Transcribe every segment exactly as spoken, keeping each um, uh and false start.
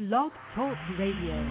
Blog Talk Radio.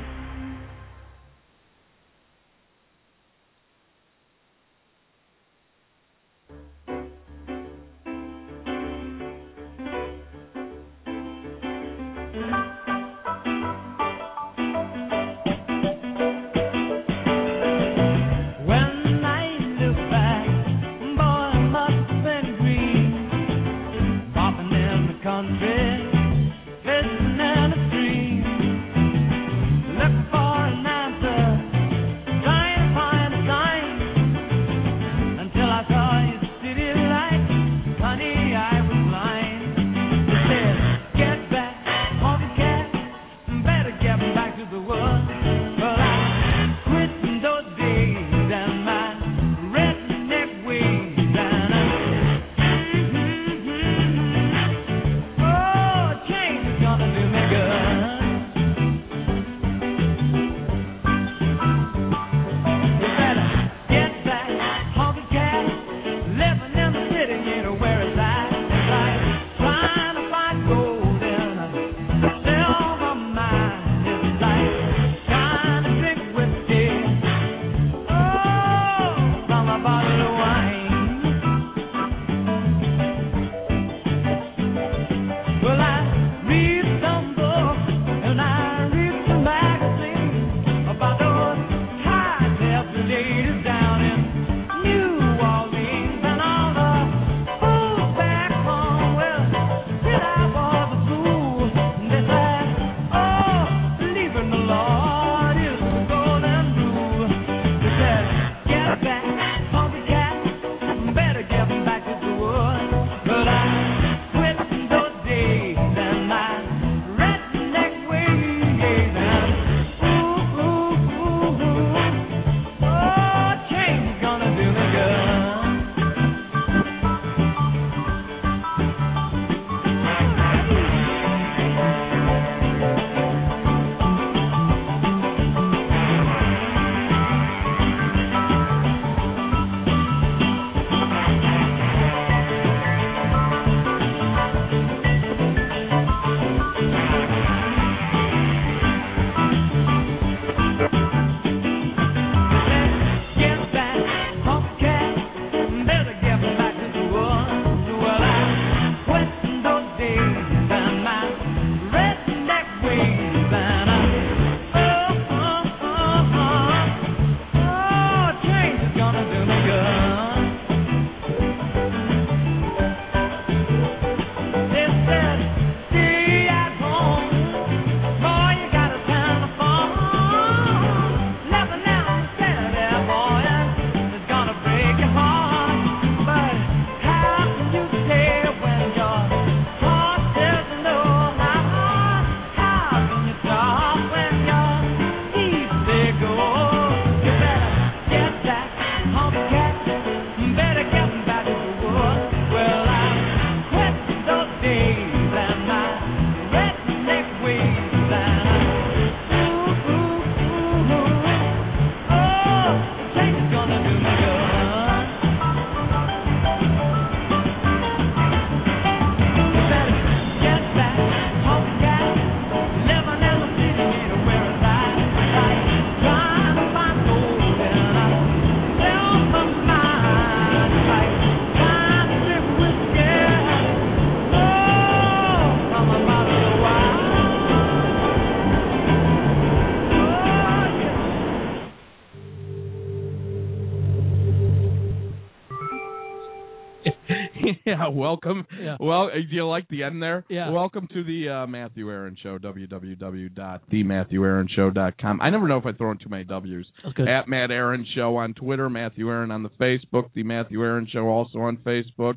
Yeah, welcome. Yeah. Well, do you like the end there? Yeah. Welcome to the uh, Matthew Aaron Show, w w w dot the matthew aaron show dot com. I never know if I throw in too many W's. Okay. At Matt Aaron Show on Twitter, Matthew Aaron on the Facebook, the Matthew Aaron Show also on Facebook.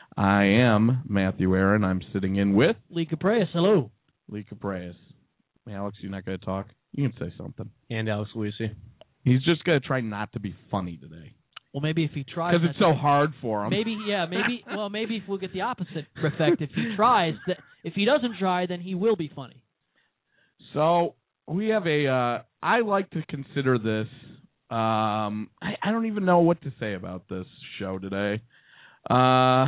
I am Matthew Aaron. I'm sitting in with Lee Caprias. Hello. Lee Caprias. Alex, you're not going to talk? You can say something. And Alex Luisi. He's just going to try not to be funny today. Well, maybe if he tries, because it's so hard for him. Maybe, yeah, maybe. Well, maybe if we'll get the opposite effect. If he tries, that if he doesn't try, then he will be funny. So we have a. Uh, I like to consider this. Um, I, I don't even know what to say about this show today. Uh,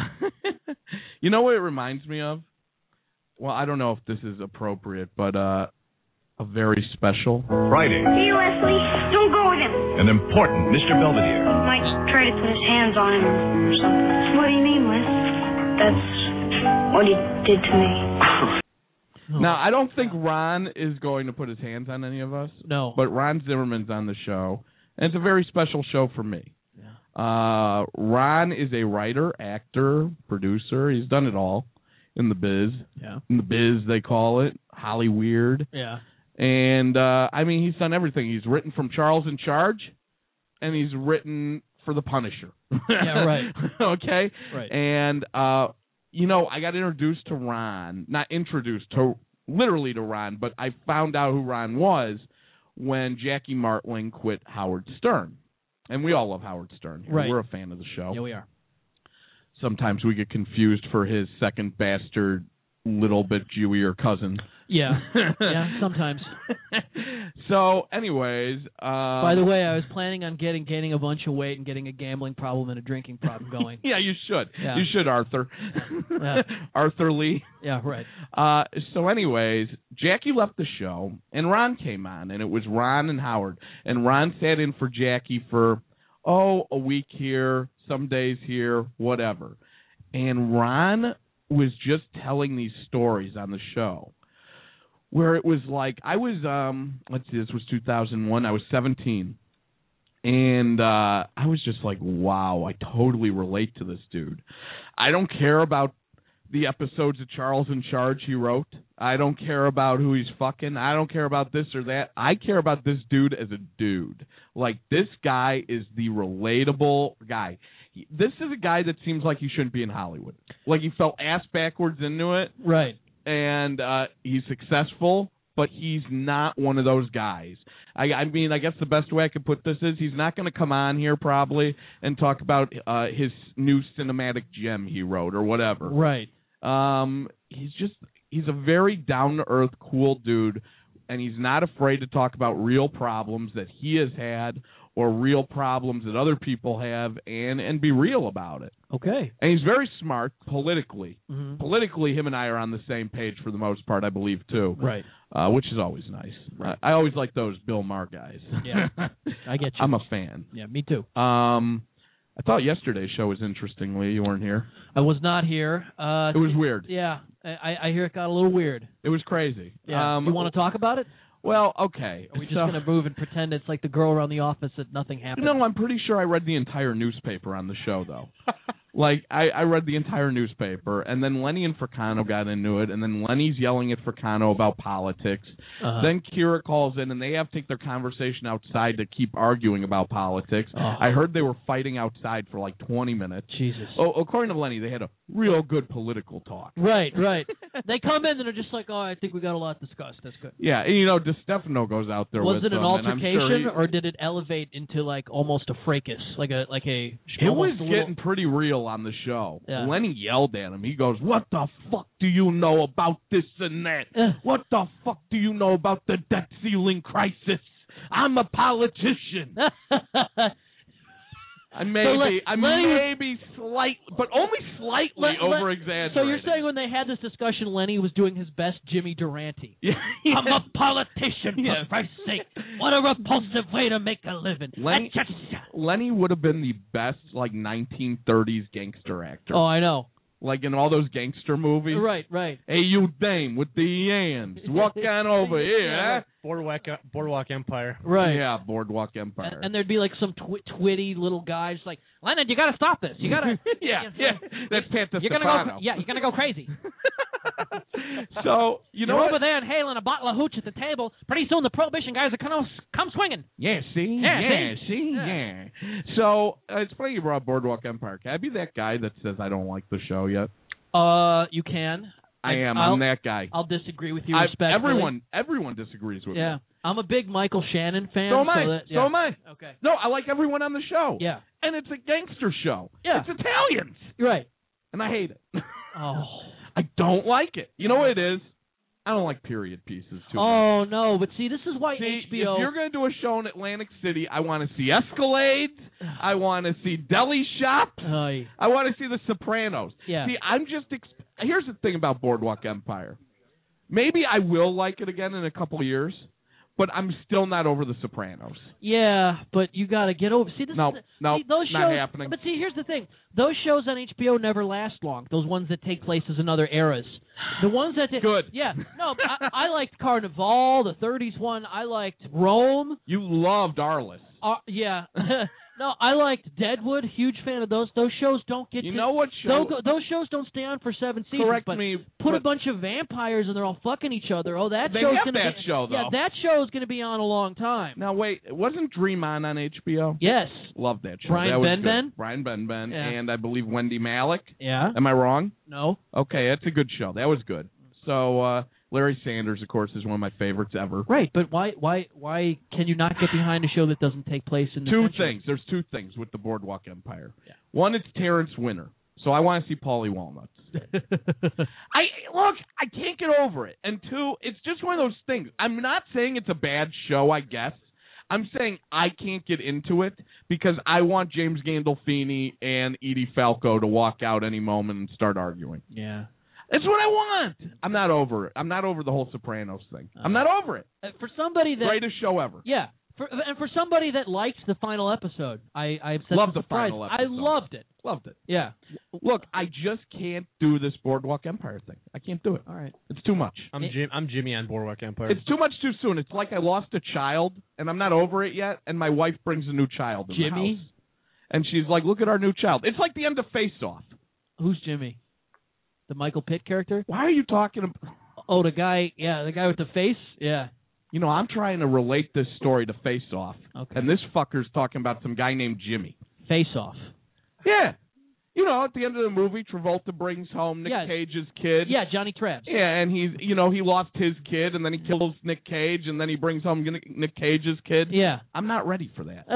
you know what it reminds me of? Well, I don't know if this is appropriate, but uh, a very special... Friday. Hey, Leslie, don't go with him. An important Mister Belvedere. He might try to put his hands on him or something. What do you mean, Les? That's what he did to me. Now, I don't think Ron is going to put his hands on any of us. No. But Ron Zimmerman's on the show, and it's a very special show for me. Yeah. Uh, Ron is a writer, actor, producer. He's done it all in the biz. Yeah. In the biz, they call it. Holly Weird. Yeah. And, uh, I mean, he's done everything. He's written from Charles in Charge, and he's written for The Punisher. Yeah, right. Okay? Right. And, uh, you know, I got introduced to Ron, not introduced to literally to Ron, but I found out who Ron was when Jackie Martling quit Howard Stern. And we all love Howard Stern here. Right. We're a fan of the show. Yeah, we are. Sometimes we get confused for his second bastard, little bit Jewier cousin. Yeah. Yeah, sometimes. So, anyways... Uh, By the way, I was planning on getting gaining a bunch of weight and getting a gambling problem and a drinking problem going. Yeah, you should. Yeah. You should, Arthur. Yeah. Arthur Lee. Yeah, right. Uh, so anyways, Jackie left the show, and Ron came on, and it was Ron and Howard. And Ron sat in for Jackie for, oh, a week here, some days here, whatever. And Ron was just telling these stories on the show where it was like, I was, um, let's see, this was two thousand one, I was seventeen. And uh, I was just like, wow, I totally relate to this dude. I don't care about the episodes of Charles in Charge he wrote. I don't care about who he's fucking. I don't care about this or that. I care about this dude as a dude. Like, this guy is the relatable guy. He, this is a guy that seems like he shouldn't be in Hollywood. Like, he fell ass backwards into it. Right. And uh, he's successful, but he's not one of those guys. I, I mean, I guess the best way I could put this is he's not going to come on here probably and talk about uh, his new cinematic gem he wrote or whatever. Right. Um, he's just, he's a very down-to-earth, cool dude, and he's not afraid to talk about real problems that he has had or real problems that other people have and, and be real about it. Okay. And he's very smart politically. Mm-hmm. Politically, him and I are on the same page for the most part, I believe, too. Right. Uh, which is always nice. Right. I, I always like those Bill Maher guys. Yeah. I get you. I'm a fan. Yeah, me too. Um, I thought yesterday's show was interesting, Lee. You weren't here. I was not here. Uh, It was weird. Yeah, I, I hear it got a little weird. It was crazy. Yeah. Um, you want to talk about it? Well, okay. Are we just So- going to move and pretend it's like the girl around the office that nothing happened? No, I'm pretty sure I read the entire newspaper on the show, though. Like, I, I read the entire newspaper, and then Lenny and Fricano got into it, and then Lenny's yelling at Fricano about politics. Uh-huh. Then Kira calls in, and they have to take their conversation outside to keep arguing about politics. Oh. I heard they were fighting outside for like twenty minutes. Jesus. Oh, according to Lenny, they had a real good political talk. Right, right. They come in and they're just like, oh, I think we got a lot discussed. That's good. Yeah, and you know, DeStefano goes out there Was with it an them, and I'm sure altercation, he- or did it elevate into like almost a fracas, like a like a? It was almost a little- getting pretty real on the show. Yeah. Lenny yelled at him. He goes, "What the fuck do you know about this and that? Eh. What the fuck do you know about the debt ceiling crisis? I'm a politician. I may So Le- be, I Lenny was- may be slight, but only slightly Le- Le- over exaggerating. So you're saying when they had this discussion, Lenny was doing his best Jimmy Durante. Yeah. I'm a politician, for Yeah. Christ's sake. What a repulsive way to make a living. Lenny, Lenny would have been the best, like, nineteen thirties gangster actor. Oh, I know. Like in all those gangster movies. Right, right. Hey, you dame with the yams, walk on over here, Yeah. huh? Boardwalk, Boardwalk Empire. Right. Yeah, Boardwalk Empire. And, and there'd be like some twi- twitty little guys like, Leonard, you got to stop this. You got to. yeah, yeah. That's Panta You're gonna Stefano. go. Yeah, you're gonna go crazy. So you know You're what? over there inhaling a bottle of hooch at the table. Pretty soon the prohibition guys are gonna come swinging. Yeah, see, Yeah, yeah, see? see, Yeah. yeah. So uh, it's funny you brought up Boardwalk Empire. Can I be that guy that says I don't like the show yet? Uh, you can. I am. I'll, I'm that guy. I'll disagree with you I- respectfully. everyone, everyone disagrees with Yeah, me. I'm a big Michael Shannon fan. So am I. that- So yeah. am I. Okay. No, I like everyone on the show. Yeah. And it's a gangster show. Yeah. It's Italians. You're right. And I hate it. Oh. I don't like it. You know what it is? I don't like period pieces too much. Oh no, but see, this is why See, H B O. if you're going to do a show in Atlantic City, I want to see Escalades. I want to see deli shops. Aye. I want to see The Sopranos. Yeah. See, I'm just. Ex- Here's the thing about Boardwalk Empire. Maybe I will like it again in a couple of years. but I'm still not over The Sopranos. Yeah, but you got to get over. See, this No, is, no, see, those not shows, happening. But see, here's the thing: those shows on H B O never last long. Those ones that take place in other eras. The ones that ta- Good. Yeah, no, I, I liked Carnival, the thirties one. I liked Rome. You loved Arliss. Uh, yeah. No, I liked Deadwood. Huge fan of those. Those shows don't get You to, know what show? Those, those shows don't stay on for seven seasons. Correct but me. Put but a bunch of vampires and they're all fucking each other. Oh, that They show's have gonna that be, show, Yeah, though. that show's gonna be on a long time. Now wait, wasn't Dream On on H B O? Yes. Loved that show. Brian that was Benben? good. Brian Benben, Yeah. and I believe Wendy Malick. Yeah. Am I wrong? No. Okay, that's a good show. That was good. So uh, Larry Sanders, of course, is one of my favorites ever. Right, but why why why can you not get behind a show that doesn't take place in the Two century? things. There's two things with the Boardwalk Empire. Yeah. One, it's Terrence Winter, so I want to see Paulie Walnuts. I look, I can't get over it. And two, it's just one of those things. I'm not saying it's a bad show, I guess. I'm saying I can't get into it because I want James Gandolfini and Edie Falco to walk out any moment and start arguing. Yeah. It's what I want. I'm not over it. I'm not over the whole Sopranos thing. I'm not over it. Uh, For somebody that Greatest show ever. Yeah. For, and for somebody that likes the final episode, I I've said Loved the surprised. final I episode. loved it. Loved it. Yeah. Look, I just can't do this Boardwalk Empire thing. I can't do it. All right. It's too much. I'm Jim. I'm Jimmy on Boardwalk Empire. It's too much too soon. It's like I lost a child, and I'm not over it yet, and my wife brings a new child in the Jimmy? house. And she's like, look at our new child. It's like the end of Face Off. Who's Jimmy? The Michael Pitt character? Why are you talking about... Oh, the guy. Yeah, the guy with the face. Yeah. You know, I'm trying to relate this story to Face Off, Okay. and this fucker's talking about some guy named Jimmy. Face Off. Yeah. You know, at the end of the movie, Travolta brings home Nick Yeah. Cage's kid. Yeah, Johnny Trabs. Yeah, and he's, you know, he lost his kid, and then he kills Nick Cage, and then he brings home Nick Nick Cage's kid. Yeah. I'm not ready for that.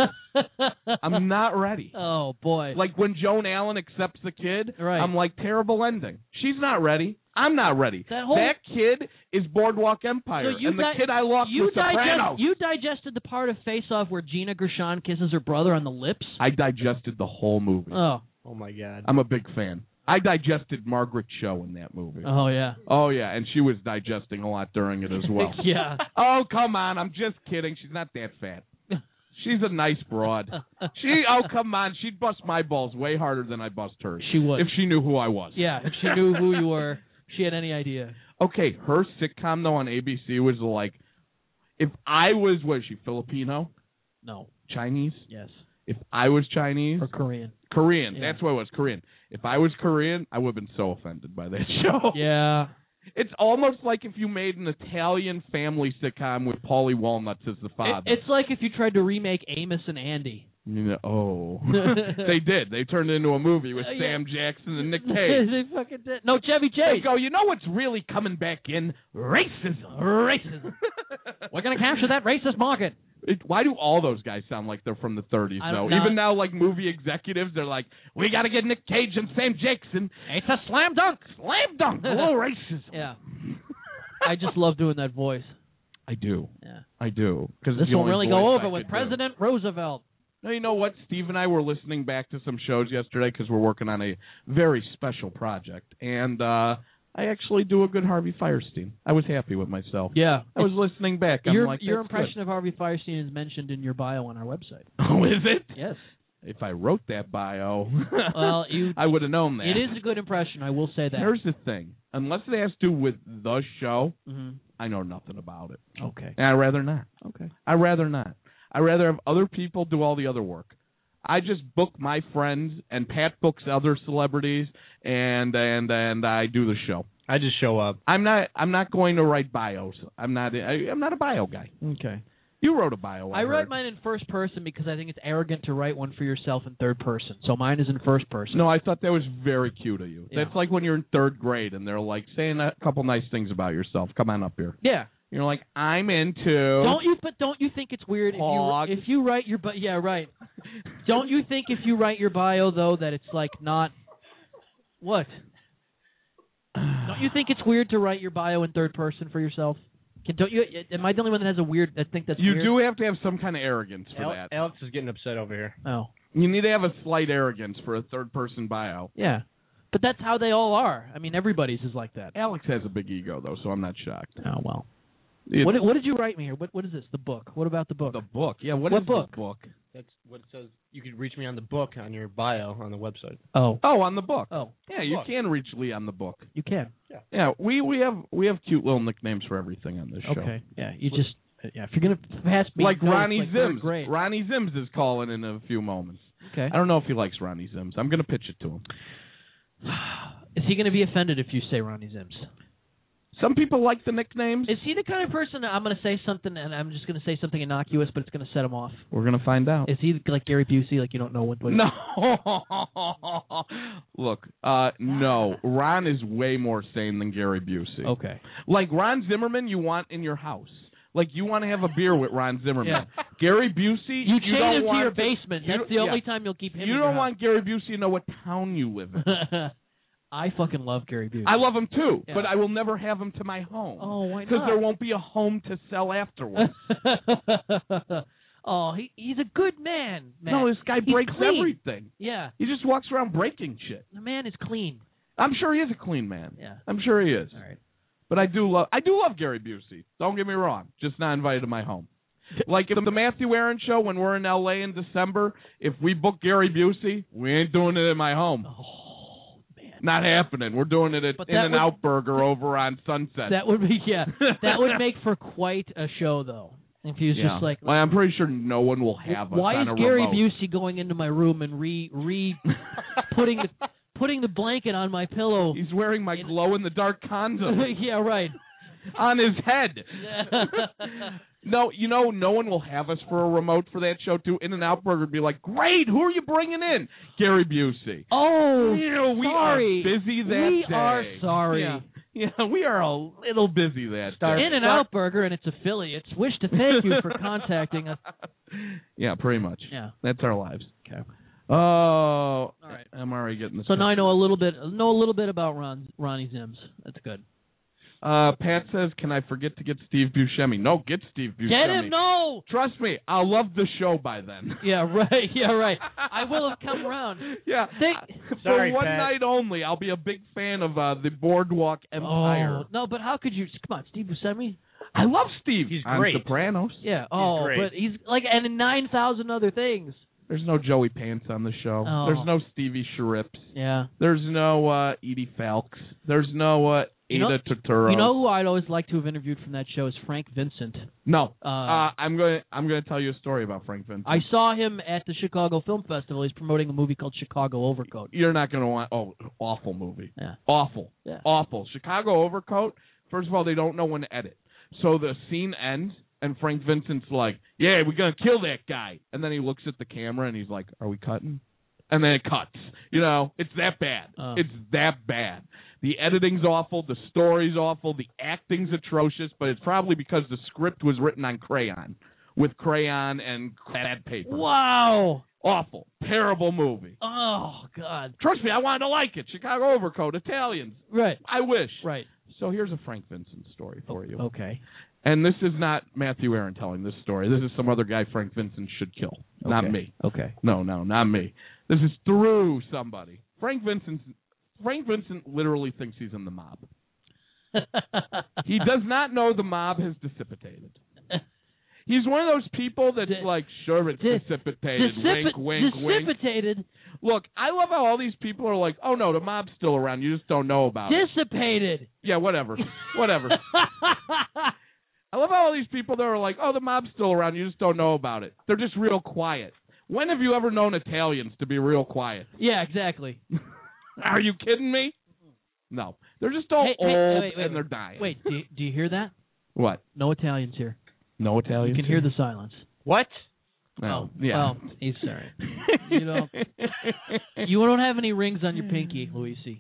I'm not ready. Oh boy. Like when Joan Allen accepts the kid, Right. I'm like, terrible ending. She's not ready. I'm not ready. That whole- that kid is Boardwalk Empire, So you and the di- kid I lost you was Sopranos. digest, you digested the part of Face Off where Gina Gershon kisses her brother on the lips? I digested the whole movie. Oh. oh my God. I'm a big fan. I digested Margaret Cho in that movie. Oh yeah. Oh, yeah, and she was digesting a lot during it as well. Yeah. Oh, come on. I'm just kidding. She's not that fat. She's a nice broad. She, oh, come on. She'd bust my balls way harder than I bust hers. She would. If she knew who I was. Yeah, if she knew who you were, she had any idea. Okay, her sitcom, though, on A B C was like, if I was, was she Filipino? No. Chinese? Yes. If I was Chinese? Or Korean. Korean. Yeah. That's what it was, Korean. If I was Korean, I would have been so offended by that show. Yeah. It's almost like if you made an Italian family sitcom with Paulie Walnuts as the It, father. it's like if you tried to remake Amos and Andy. You know, oh. They did. They turned it into a movie with Uh, yeah. Sam Jackson and Nick Cage. They fucking did. No, Chevy They Chase. go, you know what's really coming back in? Racism. Racism. We're going to capture that racist market. It, why do all those guys sound like they're from the thirties, I though? don't know. Even now, like movie executives, they're like, we got to get Nick Cage and Sam Jackson. It's a slam dunk. Slam dunk. A little racism. Yeah. I just love doing that voice. I do. Yeah. I do. Because This will really go over with President Roosevelt. No, you know what? Steve and I were listening back to some shows yesterday because we're working on a very special project. And uh, I actually do a good Harvey Firestein. I was happy with myself. Yeah. I was listening back. I'm Your, like, your that's impression good. of Harvey Firestein is mentioned in your bio on our website. Oh, is it? Yes. If I wrote that bio, Well, you. I would have known that. It is a good impression. I will say that. Here's the thing. Unless it has to do with the show, hmm I know nothing about it. Okay. And I'd rather not. Okay. I'd rather not. I'd rather have other people do all the other work. I just book my friends, and Pat books other celebrities, and and and I do the show. I just show up. I'm not. I'm not going to write bios. I'm not. I, I'm not a bio guy. Okay. You wrote a bio. I, I write heard. mine in first person because I think it's arrogant to write one for yourself in third person. So mine is in first person. No, I thought that was very cute of you. Yeah. That's like when you're in third grade and they're like saying a couple nice things about yourself. Come on up here. Yeah. You're like, I'm into. Don't you? But don't you think it's weird Hog. if you if you write your bio? Yeah, right. Don't you think if you write your bio though that it's like not what? Don't you think it's weird to write your bio in third person for yourself? Can, don't you? Am I the only one that has a weird? I think that's You weird? do have to have some kind of arrogance for Al- that. Alex is getting upset over here. Oh, You need to have a slight arrogance for a third person bio. yeah. But that's how they all are. I mean, everybody's is like that. Alex has a big ego though, so I'm not shocked. Oh well. It's What, what did you write me here? What What is this? The book. What about the book? the book. Yeah, what What is book? the book? That's what it says. You can reach me on the book on your bio on the website. Oh. Oh, on the book. Oh. Yeah, you Book. can reach Lee on the book. You can. Yeah, we, we have we have cute little nicknames for everything on this show. Okay. Yeah. You just. Yeah. If you're gonna pass me Like notes, Ronnie like third Zims. grade. Ronnie Zims is calling in a few moments. Okay. I don't know if he likes Ronnie Zims. I'm going to pitch it to him. Is he going to be offended if you say Ronnie Zims? Some people like the nicknames. Is he the kind of person that I'm going to say something and I'm just going to say something innocuous, but it's going to set him off? We're going to find out. Is he like Gary Busey, like you don't know what? what No. Look, uh, no. Ron is way more sane than Gary Busey. Okay. Like Ron Zimmerman, you want in your house. Like you want to have a beer with Ron Zimmerman. Yeah. Gary Busey, You you chain don't him to want your basement. you That's don't- the only yeah. time you'll keep him. You in don't your want Gary Busey to know what town you live in. house. I fucking love Gary Busey. I love him too, Yeah. but I will never have him to my home. Oh, why Because not? there won't be a home to sell afterwards. Oh, he he's a good man. Matt. No, this guy He's breaks clean. everything. Yeah, He just walks around breaking shit. the man is clean. I'm sure he is a clean man. Yeah. I'm sure he is. All right. But I do love I do love Gary Busey. Don't get me wrong. Just not invited to my home. Like if the Matthew Aaron show when we're in L A in December, if we book Gary Busey, we ain't doing it in my home. Oh man, Not happening. We're doing it at But In that and would- Out Burger over on Sunset. that would be yeah. That would make for quite a show though. If he was yeah. just like, well, I'm pretty sure no one will have us why on is a Gary remote. Busey going into my room and re re putting the putting the blanket on my pillow? He's wearing my glow in the dark condom Yeah, right. on his head. No, you know, no one will have us for a remote for that show too. In and Out Burger would be like, great, who are you bringing in? Gary Busey. Oh, You know, we sorry. are busy that we day. are sorry. Yeah. Yeah, we are a little busy that day. In and Out Burger and its affiliates wish to thank you for contacting us. Yeah, pretty much. Yeah. That's our lives. Okay. Oh, all right. I'm already getting this. So now I know a little bit know a little bit about Ron Ronnie Zims. That's good. Uh, Pat says, can I forget to get Steve Buscemi? No, get Steve Buscemi. Get him? No. Trust me, I'll love the show by then. Yeah, right. Yeah, right. I will have come around. Yeah. Think- Uh, Sorry, For one Pat. night only, I'll be a big fan of uh, the Boardwalk Empire. Oh, no, but how could you? Come on, Steve Buscemi. I love Steve. He's on great. Sopranos. Yeah. Oh, great. but he's like, and in nine thousand other things. There's no Joey Pants on the show. Oh. There's no Stevie Sharips. Yeah. There's no uh, Edie Falks. There's no uh, Ada You know- Turturro. You know who I'd always like to have interviewed from that show is Frank Vincent. No. Uh, Uh, I'm going. I'm going to tell you a story about Frank Vincent. I saw him at the Chicago Film Festival. He's promoting a movie called Chicago Overcoat. You're not going to want. Oh, awful movie. Yeah. Awful. Yeah. Awful. Chicago Overcoat. First of all, they don't know when to edit. So the scene ends, and Frank Vincent's like, "Yeah, we're gonna kill that guy," and then he looks at the camera and he's like, "Are we cutting?" And then it cuts. You know, it's that bad. Oh. It's that bad. The editing's awful. The story's awful. The acting's atrocious. But it's probably because the script was written on crayon, with crayon and bad paper. Wow. Awful. Terrible movie. Oh God. Trust me, I wanted to like it. Chicago Overcoat, Italians. Right. I wish. Right. So here's a Frank Vincent story for you. Okay. And this is not Matthew Aaron telling this story. This is some other guy Frank Vincent should kill. Not Okay. me. Okay. No, no, not me. This is through somebody. Frank Vincent Frank Vincent literally thinks he's in the mob. He does not know the mob has dissipated. He's one of those people that's Di- like, sure, it's Dis- dissipated. Dissipa- wink, wink, wink. dissipated. Look, I love how all these people are like, oh, no, the mob's still around. You just don't know about it. Dissipated. Yeah, whatever. Whatever. I love how all these people that are like, oh, the mob's still around. You just don't know about it. They're just real quiet. When have you ever known Italians to be real quiet? Yeah, exactly. Are you kidding me? No. They're just all Hey, hey, old wait, wait, and they're wait. dying. Wait, do you, do you hear that? What? No Italians here. No Italians? You can hear the silence. What? No. Oh, Yeah. Well, he's sorry. You don't. You don't have any rings on your pinky, Luisi.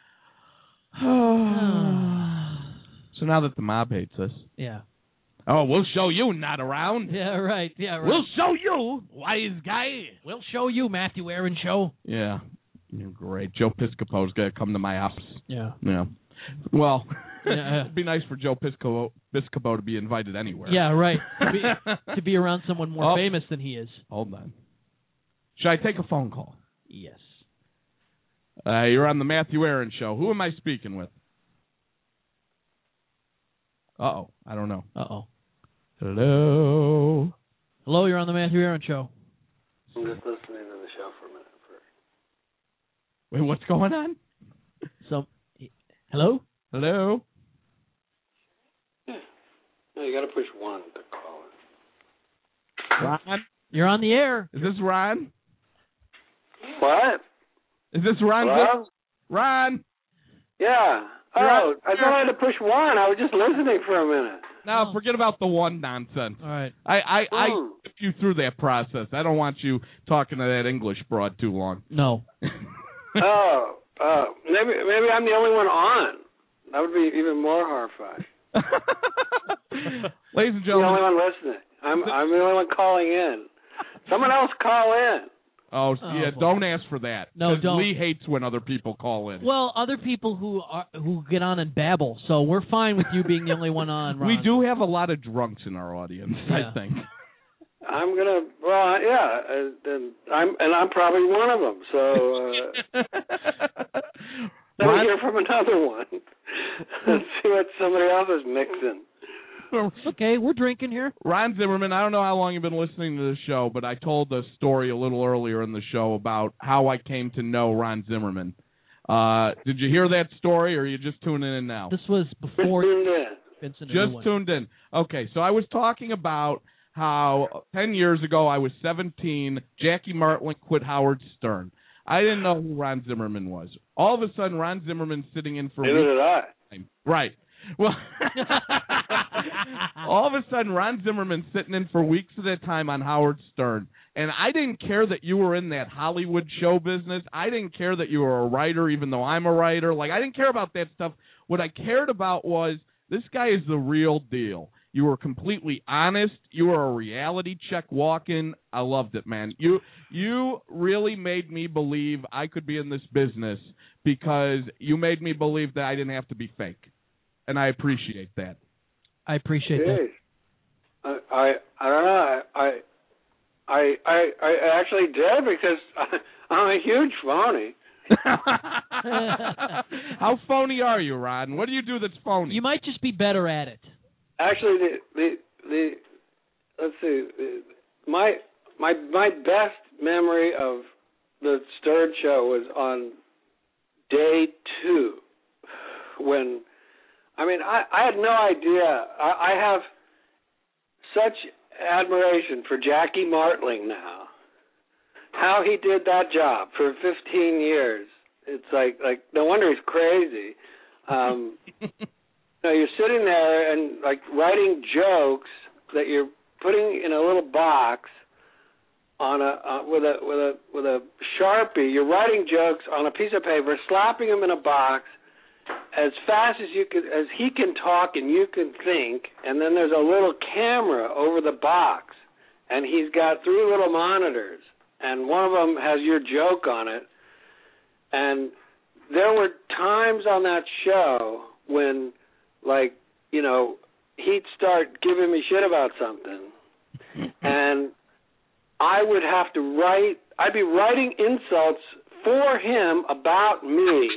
So now that the mob hates us, Yeah. oh, we'll show you not around. Yeah. Right. Yeah. Right. We'll show you, wise guy. We'll show you, Matthew Aaron show. Yeah. You're great. Joe Piscopo's going to come to my house. Yeah. Yeah. Well, Yeah. it'd be nice for Joe Piscopo, Piscopo to be invited anywhere. Yeah. Right. To be, to be around someone more Oh. famous than he is. Hold on. Should I take a phone call? Yes. Uh, you're on the Matthew Aaron Show. Who am I speaking with? Uh-oh. I don't know. Uh-oh. Hello? Hello, you're on the Matthew Aaron Show. I'm just listening to the show for a minute first. Wait, what's going on? So, hello? Hello? Yeah. No, you got to push one to call it. Ron? You're on the air. Is this Ron? What? Is this Ron? Hello? Ron? Yeah. Oh, I thought I had to push one. I was just listening for a minute. No, Oh. forget about the one nonsense. All right. I I, I Hmm. took you through that process. I don't want you talking to that English broad too long. No. Oh, uh, maybe maybe I'm the only one on. That would be even more horrifying. Ladies and I'm the only gentlemen. one listening. I'm I'm the only one calling in. Someone else call in. Oh, Oh, yeah, boy. don't ask for that. No, 'Cause don't. Lee hates when other people call in. Well, other people who are who get on and babble, so we're fine with you being the only one on, Ron. We do have a lot of drunks in our audience, Yeah. I think. I'm gonna. Well, yeah, uh, and I'm and I'm probably one of them. So uh, let me Ron, hear from another one. Let's see what somebody else is mixing. It's okay, we're drinking here. Ron Zimmerman, I don't know how long you've been listening to the show, but I told a story a little earlier in the show about how I came to know Ron Zimmerman. Uh, did you hear that story, or are you just tuning in now? This was before Tuned in. Vincent. Just tuned in. Okay, so I was talking about how ten years ago I was seventeen. Jackie Martling quit Howard Stern. I didn't know who Ron Zimmerman was. All of a sudden, Ron Zimmerman's sitting in for Neither did I. weeks. Right. Well, all of a sudden, Ron Zimmerman's sitting in for weeks at a time on Howard Stern. And I didn't care that you were in that Hollywood show business. I didn't care that you were a writer, even though I'm a writer. Like, I didn't care about that stuff. What I cared about was this guy is the real deal. You were completely honest. You were a reality check walking. I loved it, man. You you really made me believe I could be in this business because you made me believe that I didn't have to be fake. And I appreciate that. I appreciate that. Jeez. I, I I don't know. I I I I actually did because I, I'm a huge phony. How phony are you, Ron? What do you do that's phony? You might just be better at it. Actually, the the, the let's see, the, my my my best memory of the Stern Show was on day two when. I mean, I, I had no idea. I, I have such admiration for Jackie Martling now. How he did that job for fifteen years. It's like, like no wonder he's crazy. Um, you know, you're sitting there and like writing jokes that you're putting in a little box on a uh, with a with a with a Sharpie. You're writing jokes on a piece of paper, slapping them in a box as fast as you can, as he can talk and you can think, and then there's a little camera over the box, and he's got three little monitors, and one of them has your joke on it. And there were times on that show when, like, you know, he'd start giving me shit about something, and I would have to write, I'd be writing insults for him about me.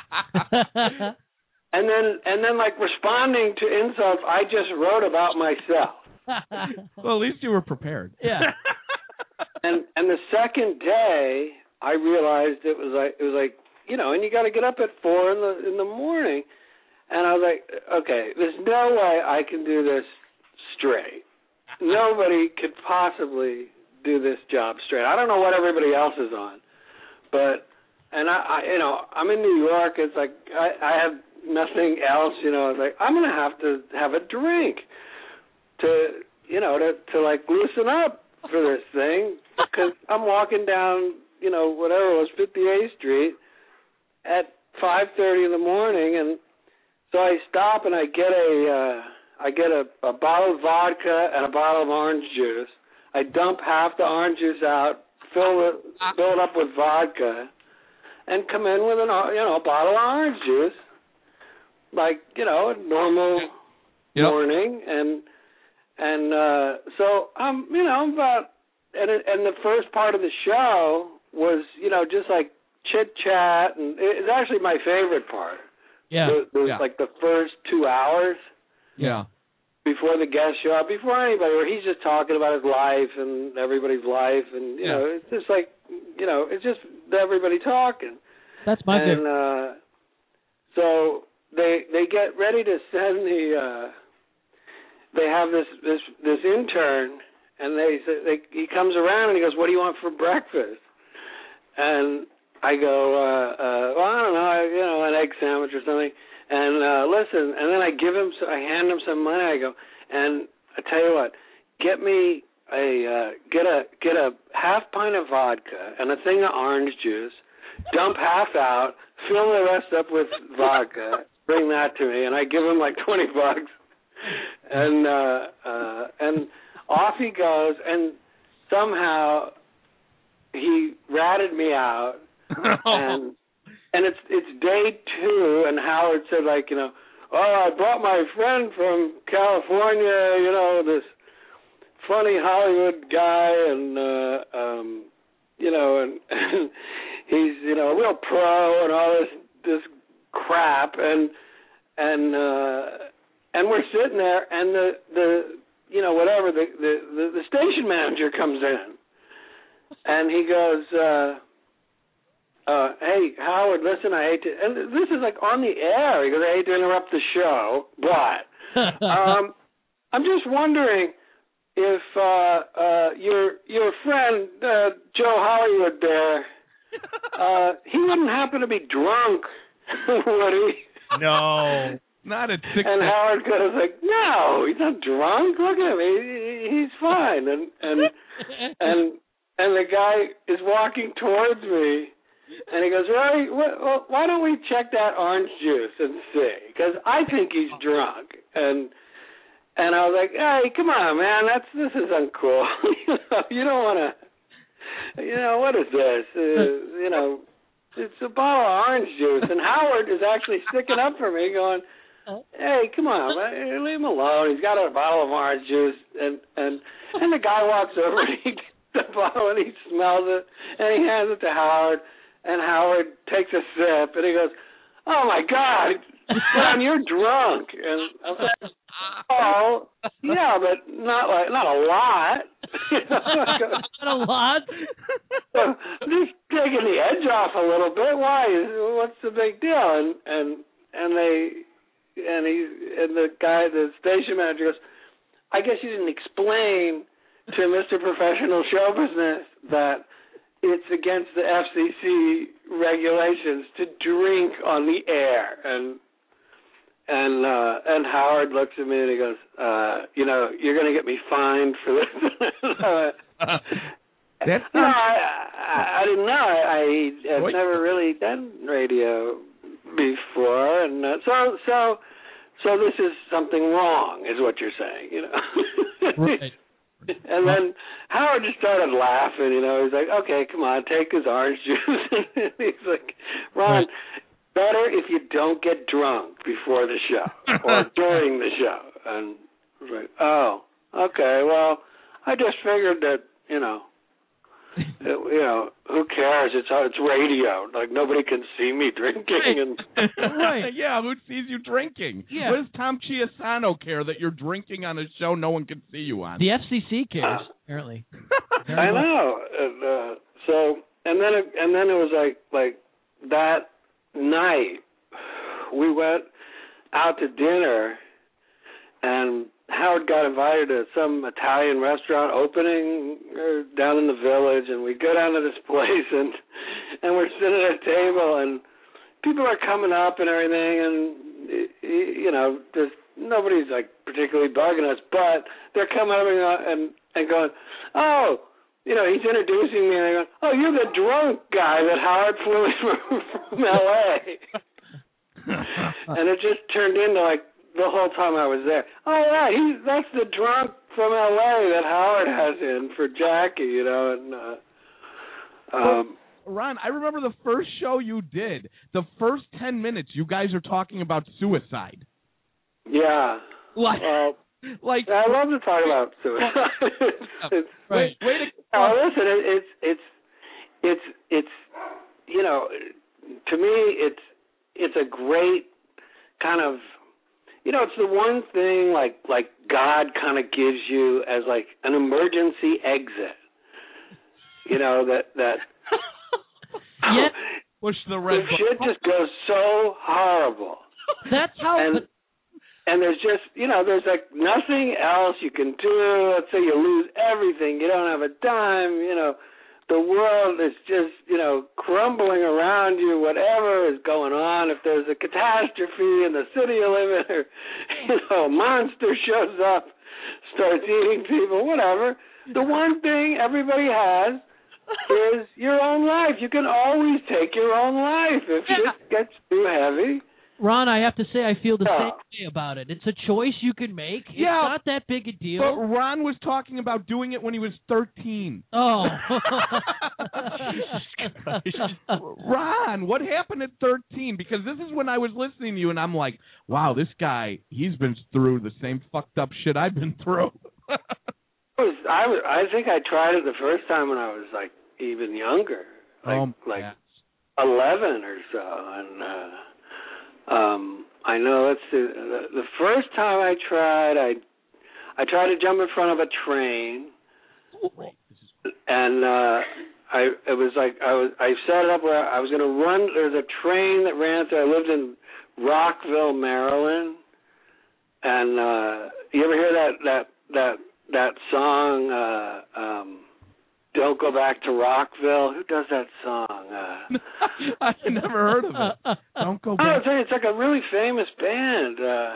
and then and then like responding to insults I just wrote about myself. Well, at least you were prepared. Yeah. and and the second day I realized it was like it was like, you know, and you got to get up at four in the in the morning, and I was like, okay, there's no way I can do this straight. Nobody could possibly do this job straight. I don't know what everybody else is on, but and I, I you know, I'm in New York. It's like I, I have nothing else. You know, it's like I'm gonna have to have a drink to, you know, to to like loosen up for this thing because I'm walking down, you know, whatever it was, fifty-eighth Street at five thirty in the morning, and so I stop and I get a uh, I get a, a bottle of vodka and a bottle of orange juice. I dump half the orange juice out, fill it fill it up with vodka, and come in with an you know a bottle of orange juice, like you know a normal Yep. morning, and and uh, so I'm you know I'm about and it, and the first part of the show was you know just like chit chat, and it's actually my favorite part. Yeah. The, the, Yeah. Like the first two hours. Yeah. Before the guests show up, before anybody, where he's just talking about his life and everybody's life, and you Yeah. know, it's just like, you know, it's just everybody talking. That's my and, favorite. uh, so they they get ready to send the. Uh, they have this this this intern, and they, they he comes around and he goes, "What do you want for breakfast?" And I go, uh, uh, "Well, I don't know, I, you know, an egg sandwich or something." And uh, listen, and then I give him, I hand him some money. I go, and I tell you what, get me a uh, get a get a half pint of vodka and a thing of orange juice. Dump half out, fill the rest up with vodka. Bring that to me, and I give him like twenty bucks. And uh, uh, and off he goes, and somehow he ratted me out, and and it's it's day two, and Howard said, like, you know, oh, I brought my friend from California, you know, this funny Hollywood guy, and uh, um, you know, and, and he's, you know, a real pro and all this this crap, and and uh, and we're sitting there, and the the you know whatever the the the, the station manager comes in, and he goes, uh, uh, hey Howard, listen, I hate to, and this is like on the air. He goes, I hate to interrupt the show, but um, I'm just wondering if uh, uh, your your friend uh, Joe Hollywood there, uh, he wouldn't happen to be drunk, would he? No. Not at six. And Howard goes like, no, he's not drunk. Look at him, he, he's fine. And and and and the guy is walking towards me, and he goes, Roy, well, why don't we check that orange juice and see? Because I think he's drunk. And and I was like, hey, come on, man, that's this is uncool. you know, you don't want to. You know, what is this? Uh, you know, it's a bottle of orange juice. And Howard is actually sticking up for me, going, hey, come on, man, leave him alone. He's got a bottle of orange juice, and and and the guy walks over and he gets the bottle and he smells it and he hands it to Howard, and Howard takes a sip and he goes, "Oh my God, John, you're drunk." And I'm like, "Oh, yeah, but not like not a lot." Not a lot. So I'm just taking the edge off a little bit. Why? What's the big deal? And and and they. And he and the guy, the station manager goes, I guess you didn't explain to Mister Professional Show Business that it's against the F C C regulations to drink on the air. And and uh, and Howard looks at me and he goes, uh, you know, you're going to get me fined for this. That's no, I, I, I didn't know. I, I've Wait. never really done radio before, and uh, so so so this is something wrong, is what you're saying, you know. Right. And then Howard just started laughing, you know. He's like, "Okay, come on, take his orange juice." And he's like, "Ron, Right. better if you don't get drunk before the show or during the show." And I was like, "Oh, okay. Well, I just figured that, you know." It, you know, who cares? It's it's radio. Like, nobody can see me drinking. And Right. Yeah, who sees you drinking? Yeah. What does Tom Chiasano care that you're drinking on a show no one can see you on? The F C C cares, Uh, apparently. I know. And, uh, so and then it, and then it was like like that night we went out to dinner, and Howard got invited to some Italian restaurant opening uh, down in the village, and we go down to this place, and and we're sitting at a table, and people are coming up and everything, and you know, there's nobody's like particularly bugging us, but they're coming up and and, and going, oh, you know, he's introducing me, and they go, oh, you're the drunk guy that Howard flew in from, from L A And it just turned into like, the whole time I was there, oh yeah, he that's the drunk from L A that Howard has in for Jackie, you know, and uh, um, Ron, I remember the first show you did. The first ten minutes, you guys are talking about suicide. yeah, Like, well, like I love to talk about suicide. it's, it's, wait, wait. A, now, listen, it, it's it's it's it's you know, to me, it's it's a great kind of. you know, it's the one thing like like God kind of gives you as like an emergency exit. You know that that. Yeah. Push the red the shit just goes so horrible. That's how. And, the, and there's just, you know, there's like nothing else you can do. Let's say you lose everything. You don't have a dime. You know, the world is just, you know, crumbling around you, whatever is going on. If there's a catastrophe in the city you live in, or, you know, a monster shows up, starts eating people, whatever. The one thing everybody has is your own life. You can always take your own life if Yeah. shit gets too heavy. Ron, I have to say I feel the Yeah. same way about it. It's a choice you can make. It's Yeah. not that big a deal. But Ron was talking about doing it when he was thirteen. Oh. Ron, what happened at thirteen? Because this is when I was listening to you, and I'm like, wow, this guy, he's been through the same fucked up shit I've been through. I was, I was, I think I tried it the first time when I was like even younger, like oh, like yeah. eleven or so, and uh, um, I know let's see, the, the first time I tried, I I tried to jump in front of a train, and uh, I it was like I was I set it up where I was going to run. There's a train that ran through. I lived in Rockville, Maryland, and uh, you ever hear that that that that song, uh, um, Don't Go Back to Rockville? Who does that song? Uh, I never heard of it. Don't go oh, back. it's, it's like a really famous band.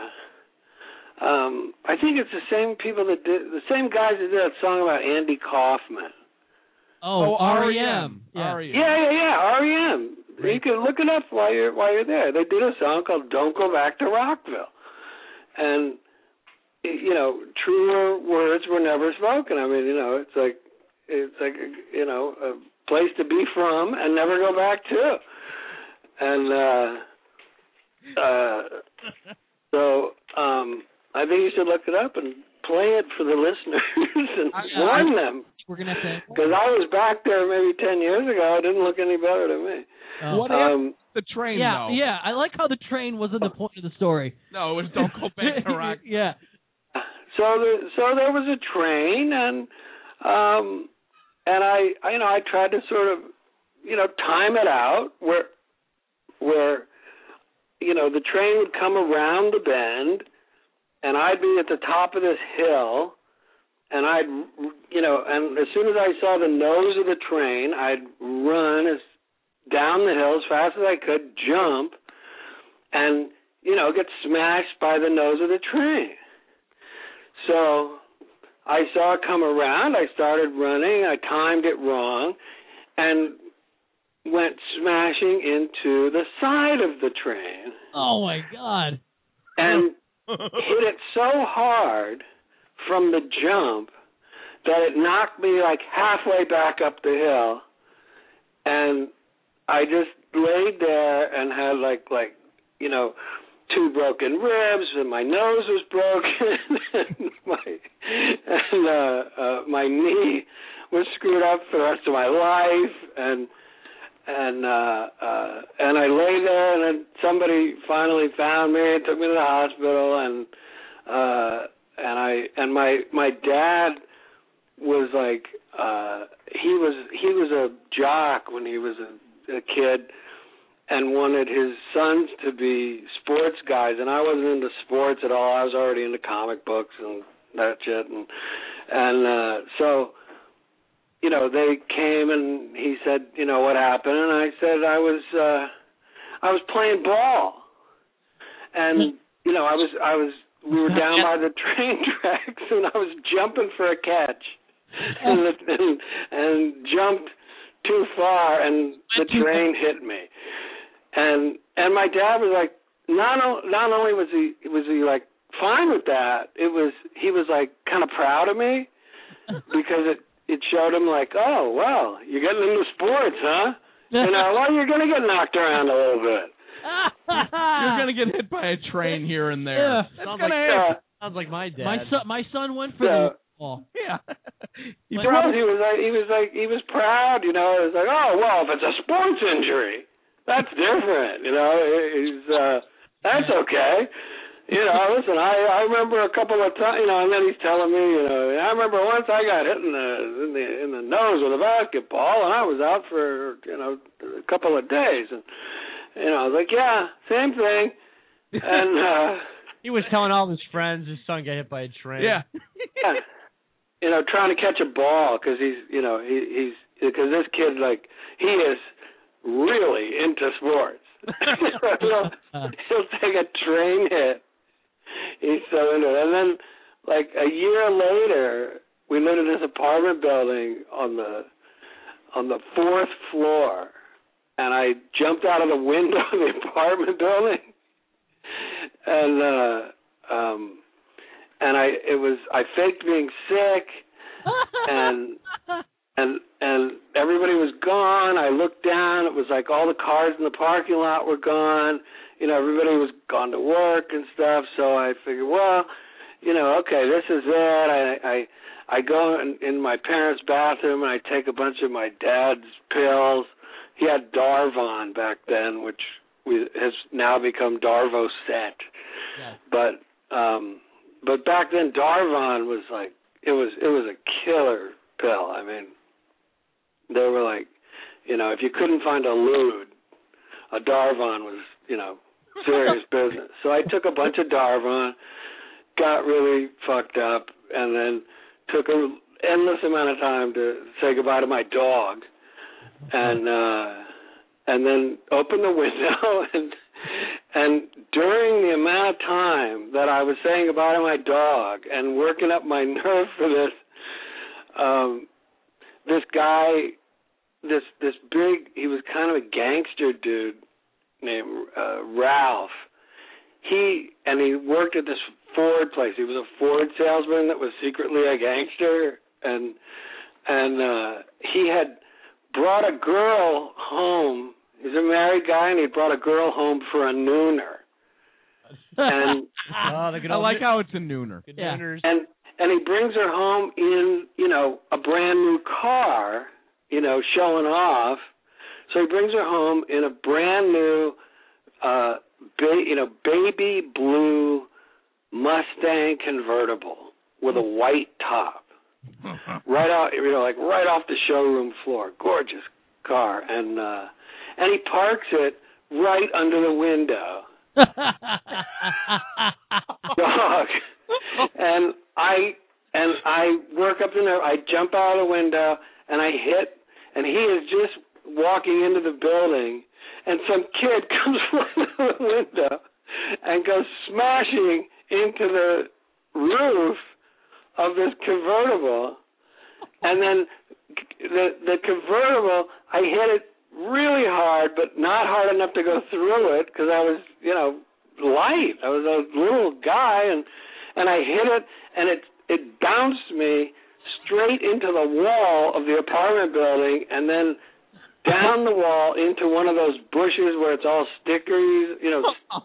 Uh, um, I think it's the same people that did, the same guys that did that song about Andy Kaufman. Oh, R E M. Yeah. R E M. Yeah, yeah, yeah, R E M. You can look it up while you're while you're there. They did a song called "Don't Go Back to Rockville," and you know, truer words were never spoken. I mean, you know, it's like it's like you know a place to be from and never go back to. And uh, uh, so um, I think you should look it up and play it for the listeners and I, warn I, them. We're gonna have to. Because I was back there maybe ten years ago. It didn't look any better to me. Oh. What Um, happened to the train, Yeah, though? yeah. I like how the train wasn't the point of the story. No, it was don't go back to rock. Yeah. So the, so there was a train, and um, and I, I, you know, I tried to sort of, you know, time it out where, where, you know, the train would come around the bend, and I'd be at the top of this hill, and I'd, you know, and as soon as I saw the nose of the train, I'd run as down the hill as fast as I could, jump, and, you know, get smashed by the nose of the train. So I saw it come around. I started running. I timed it wrong and went smashing into the side of the train. Oh, my God. And hit it so hard from the jump that it knocked me like halfway back up the hill. And I just laid there and had like, like you know, two broken ribs, and my nose was broken, and my and uh, uh, my knee was screwed up for the rest of my life, and and uh, uh, and I lay there, and then somebody finally found me and took me to the hospital, and uh, and I and my my dad was like uh, he was he was a jock when he was a, a kid. And wanted his sons to be sports guys, and I wasn't into sports at all. I was already into comic books and that shit, and and uh, so, you know, they came and he said, you know, what happened? And I said I was uh, I was playing ball, and you know, I was I was we were down by the train tracks, and I was jumping for a catch, and and, and jumped too far, and the train hit me. And and my dad was like, not not only was he was he like fine with that, it was he was like kind of proud of me because it it showed him like, oh well, you're getting into sports, huh? You know, well you're gonna get knocked around a little bit. You're gonna get hit by a train here and there. Yeah. That's Sounds gonna like, happen. uh, sounds like my dad. My son, my son went for Yeah. the ball. Yeah. He Well, probably- he was like he was like he was proud, you know. It was like, oh well, if it's a sports injury, that's different, you know. He's uh, that's okay. You know, listen, I I remember a couple of times, you know, and then he's telling me, you know, I remember once I got hit in the in the in the nose with a basketball, and I was out for you know a couple of days, and you know, I was like, yeah, same thing, and uh, he was telling all his friends his son got hit by a train. Yeah, yeah, you know, trying to catch a ball because he's, you know, he, he's because this kid like he is really into sports. he'll, he'll take a train hit. He's so into it. And then, like, a year later, we lived in this apartment building on the on the fourth floor, and I jumped out of the window of the apartment building, and uh, um, and I it was I faked being sick, and and and everybody was gone. I looked down. It was like all the cars in the parking lot were gone. You know, everybody was gone to work and stuff, so I figured, well, you know, okay, this is it. I I, I go in, in my parents' bathroom and I take a bunch of my dad's pills. He had Darvon back then, which we, has now become Darvocet. Yeah. But um, but back then, Darvon was like it was it was a killer pill. I mean, they were like, you know, if you couldn't find a lewd, a Darvon was, you know, serious business. So I took a bunch of Darvon, got really fucked up, and then took an endless amount of time to say goodbye to my dog, and uh, and then opened the window, and and during the amount of time that I was saying goodbye to my dog and working up my nerve for this, um, this guy, this this big, he was kind of a gangster dude, named uh, Ralph. He and he worked at this Ford place. He was a Ford salesman that was secretly a gangster, and and uh, he had brought a girl home. He's a married guy, and he brought a girl home for a nooner. And oh, the good I old like how it's a nooner. good Yeah. nooners. and and he brings her home in, you know, a brand new car, you know, showing off. So he brings her home in a brand new, uh, ba- you know, baby blue Mustang convertible with a white top, right out, you know, like right off the showroom floor. Gorgeous car, and uh, and he parks it right under the window. Dog, and I and I work up in there. I jump out of the window and I hit, and he is just walking into the building, and some kid comes running out the window and goes smashing into the roof of this convertible, and then the the convertible, I hit it really hard, but not hard enough to go through it because I was, you know, light. I was a little guy, and and I hit it, and it it bounced me straight into the wall of the apartment building, and then down the wall into one of those bushes where it's all stickery, you know.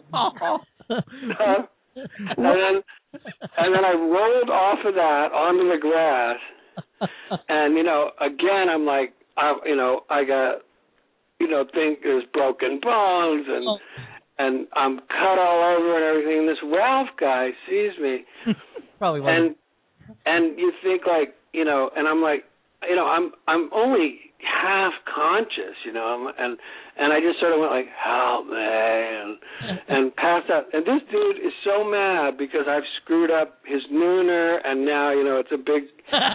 uh, and then and then I rolled off of that onto the grass, and you know, again, I'm like, I, you know, I got, you know, think there's broken bones, and oh. and I'm cut all over and everything. And this Ralph guy sees me, probably and and you think like, you know, and I'm like, you know, I'm I'm only half conscious, you know, and and I just sort of went like, help me, and and passed out. And this dude is so mad because I've screwed up his nooner, and now, you know, it's a big.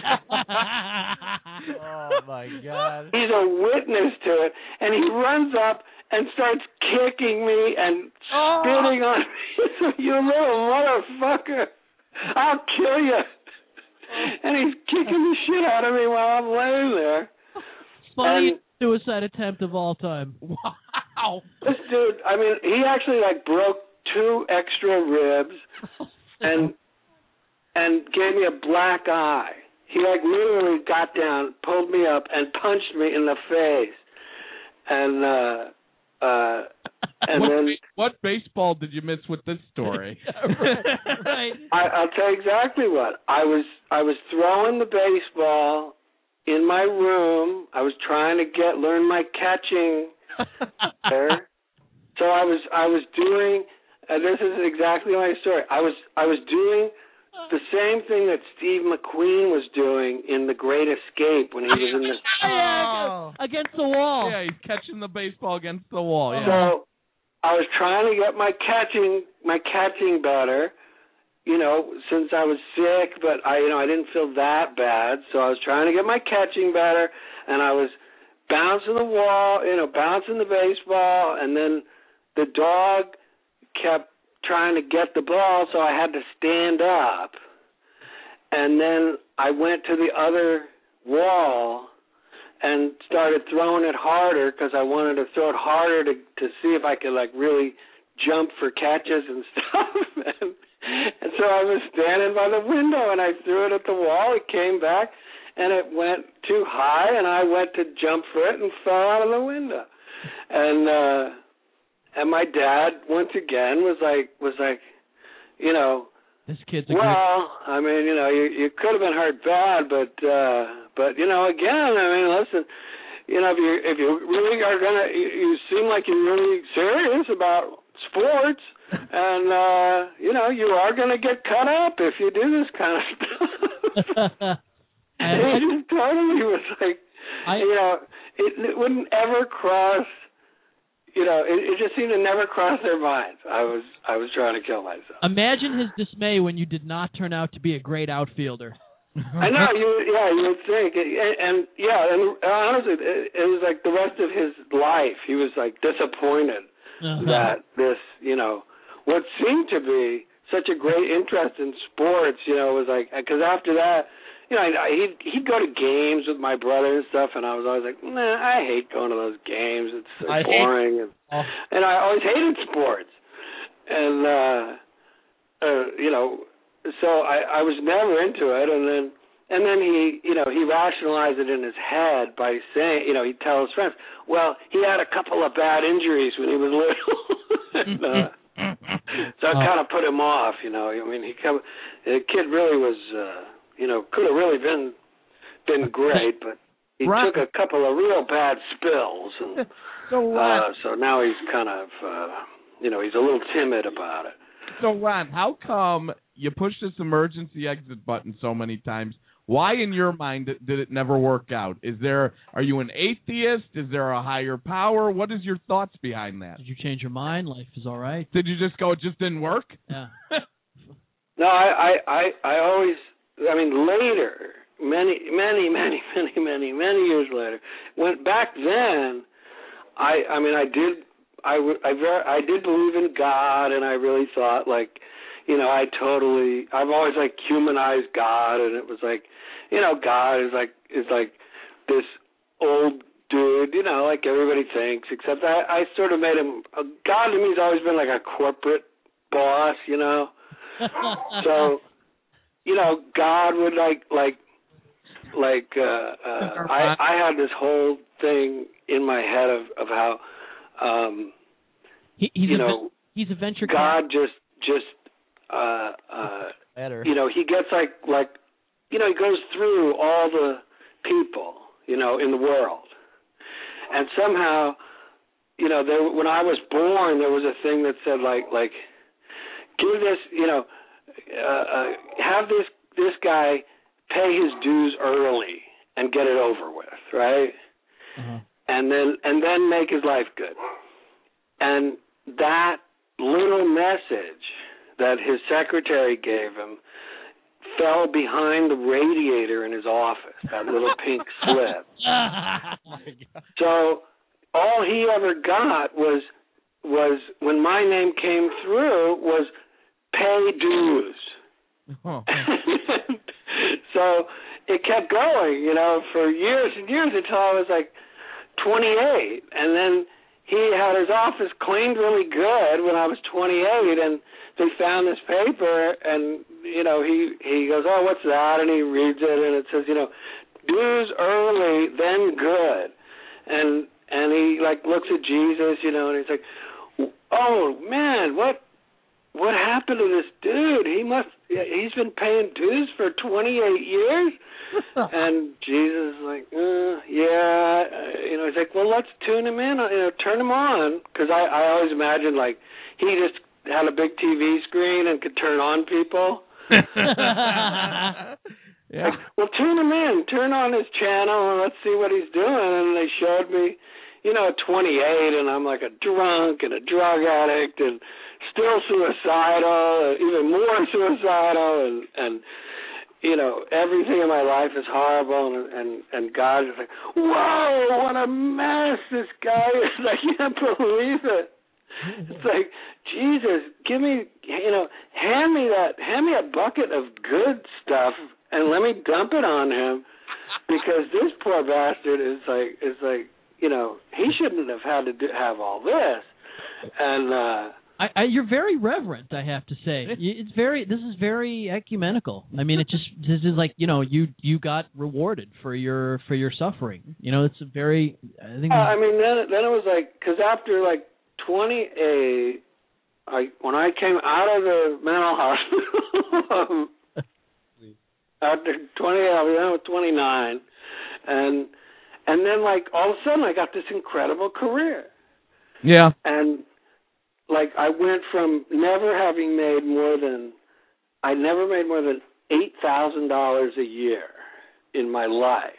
Oh my God! He's a witness to it, and he runs up and starts kicking me and oh. spitting on me. You little motherfucker! I'll kill you! And he's kicking the shit out of me while I'm laying there. Funniest suicide attempt of all time. Wow. This dude, I mean, he actually like broke two extra ribs and and gave me a black eye. He like literally got down, pulled me up, and punched me in the face. And uh, uh, and what, then what baseball did you miss with this story? right. right. I, I'll tell you exactly what I was. I was throwing the baseball in my room. I was trying to get learn my catching there. So I was I was doing and this is exactly my story. I was I was doing the same thing that Steve McQueen was doing in The Great Escape when he was in the. Yeah, against the wall. Yeah, he's catching the baseball against the wall. Yeah. So I was trying to get my catching my catching better, you know, since I was sick, but I you know I didn't feel that bad, so I was trying to get my catching better, and I was bouncing the wall, you know, bouncing the baseball, and then the dog kept trying to get the ball, so I had to stand up. And then I went to the other wall and started throwing it harder because I wanted to throw it harder to to see if I could, like, really jump for catches and stuff. and, and so I was standing by the window, and I threw it at the wall. It came back, and it went too high, and I went to jump for it and fell out of the window. And uh And my dad, once again, was like, was like, you know, this kid's a well, good... I mean, you know, you you could have been hurt bad, but, uh, but you know, again, I mean, listen, you know, if you if you really are gonna, you, you seem like you're really serious about sports, and uh, you know, you are gonna get cut up if you do this kind of stuff. And it just totally was like, I, you know, it, it wouldn't ever cross. You know, it, it just seemed to never cross their minds. I was I was trying to kill myself. Imagine his dismay when you did not turn out to be a great outfielder. I know, you yeah, you would think, and, and yeah, and honestly, it, it was like the rest of his life. He was like disappointed uh-huh. that this, you know, what seemed to be such a great interest in sports, you know, was like because after that. You know, he'd, he'd go to games with my brother and stuff, and I was always like, nah, I hate going to those games. It's so I boring. Hate, and, oh. and I always hated sports. And, uh, uh, you know, so I, I was never into it. And then and then he, you know, he rationalized it in his head by saying, you know, he'd tell his friends, well, he had a couple of bad injuries when he was little. and, uh, so it kind of put him off, you know. I mean, he come, the kid really was... Uh, You know, could have really been been great, but he Ron, took a couple of real bad spills, and so Ron, uh, so now he's kind of, uh, you know, he's a little timid about it. So Ron, how come you pushed this emergency exit button so many times? Why, in your mind, did it never work out? Is there? Are you an atheist? Is there a higher power? What is your thoughts behind that? Did you change your mind? Life is all right. Did you just go? It just didn't work? Yeah. No, I, I, I, I always. I mean, later, many, many, many, many, many, many years later, when back then, I, I mean, I did, I, I, very, I did believe in God, and I really thought, like, you know, I totally, I've always like humanized God, and it was like, you know, God is like is like this old dude, you know, like everybody thinks, except I, I sort of made him. God to me has always been like a corporate boss, you know, so. You know, God would like, like, like. Uh, uh, I, I had this whole thing in my head of, of how, um, he, he's you a, know, he's a venture. God just, just, uh, uh, Better. you know, he gets like, like, you know, he goes through all the people, you know, in the world, and somehow, you know, there, when I was born, there was a thing that said like, like, give this, you know. Uh, uh, have this this guy pay his dues early and get it over with, right? Uh-huh. And then and then make his life good. And that little message that his secretary gave him fell behind the radiator in his office, that little pink slip. Oh so all he ever got was was when my name came through was pay dues. Oh. So it kept going, you know, for years and years until I was like twenty-eight. And then he had his office cleaned really good when I was twenty-eight, and they found this paper, and, you know, he, he goes, oh, what's that? And he reads it, and it says, you know, dues early, then good. And, and he, like, looks at Jesus, you know, and he's like, oh, man, what? What happened to this dude? He must, he's been paying dues for twenty-eight years? And Jesus is like, uh, yeah. You know, he's like, well, let's tune him in, you know, turn him on. Because I, I always imagined, like, he just had a big T V screen and could turn on people. Yeah. Like, well, tune him in, turn on his channel, and let's see what he's doing. And they showed me, you know, twenty-eight, and I'm like a drunk and a drug addict and still suicidal, and even more suicidal, and, and you know, everything in my life is horrible, and and, and God is like, whoa, what a mess this guy is. I can't believe it. It's like, Jesus, give me, you know, hand me that, hand me a bucket of good stuff and let me dump it on him, because this poor bastard is like, is like, you know, he shouldn't have had to do, have all this. And uh, I, I, you're very reverent, I have to say. It's very, this is very ecumenical. I mean, it just, this is like, you know, you you got rewarded for your for your suffering. You know, it's a very, I think. Uh, I mean, then then it was like, because after like twenty-eight, I when I came out of the mental hospital. After twenty-eight, I was twenty-nine, and and then like all of a sudden I got this incredible career. Yeah. And like I went from never having made more than I never made more than eight thousand dollars a year in my life,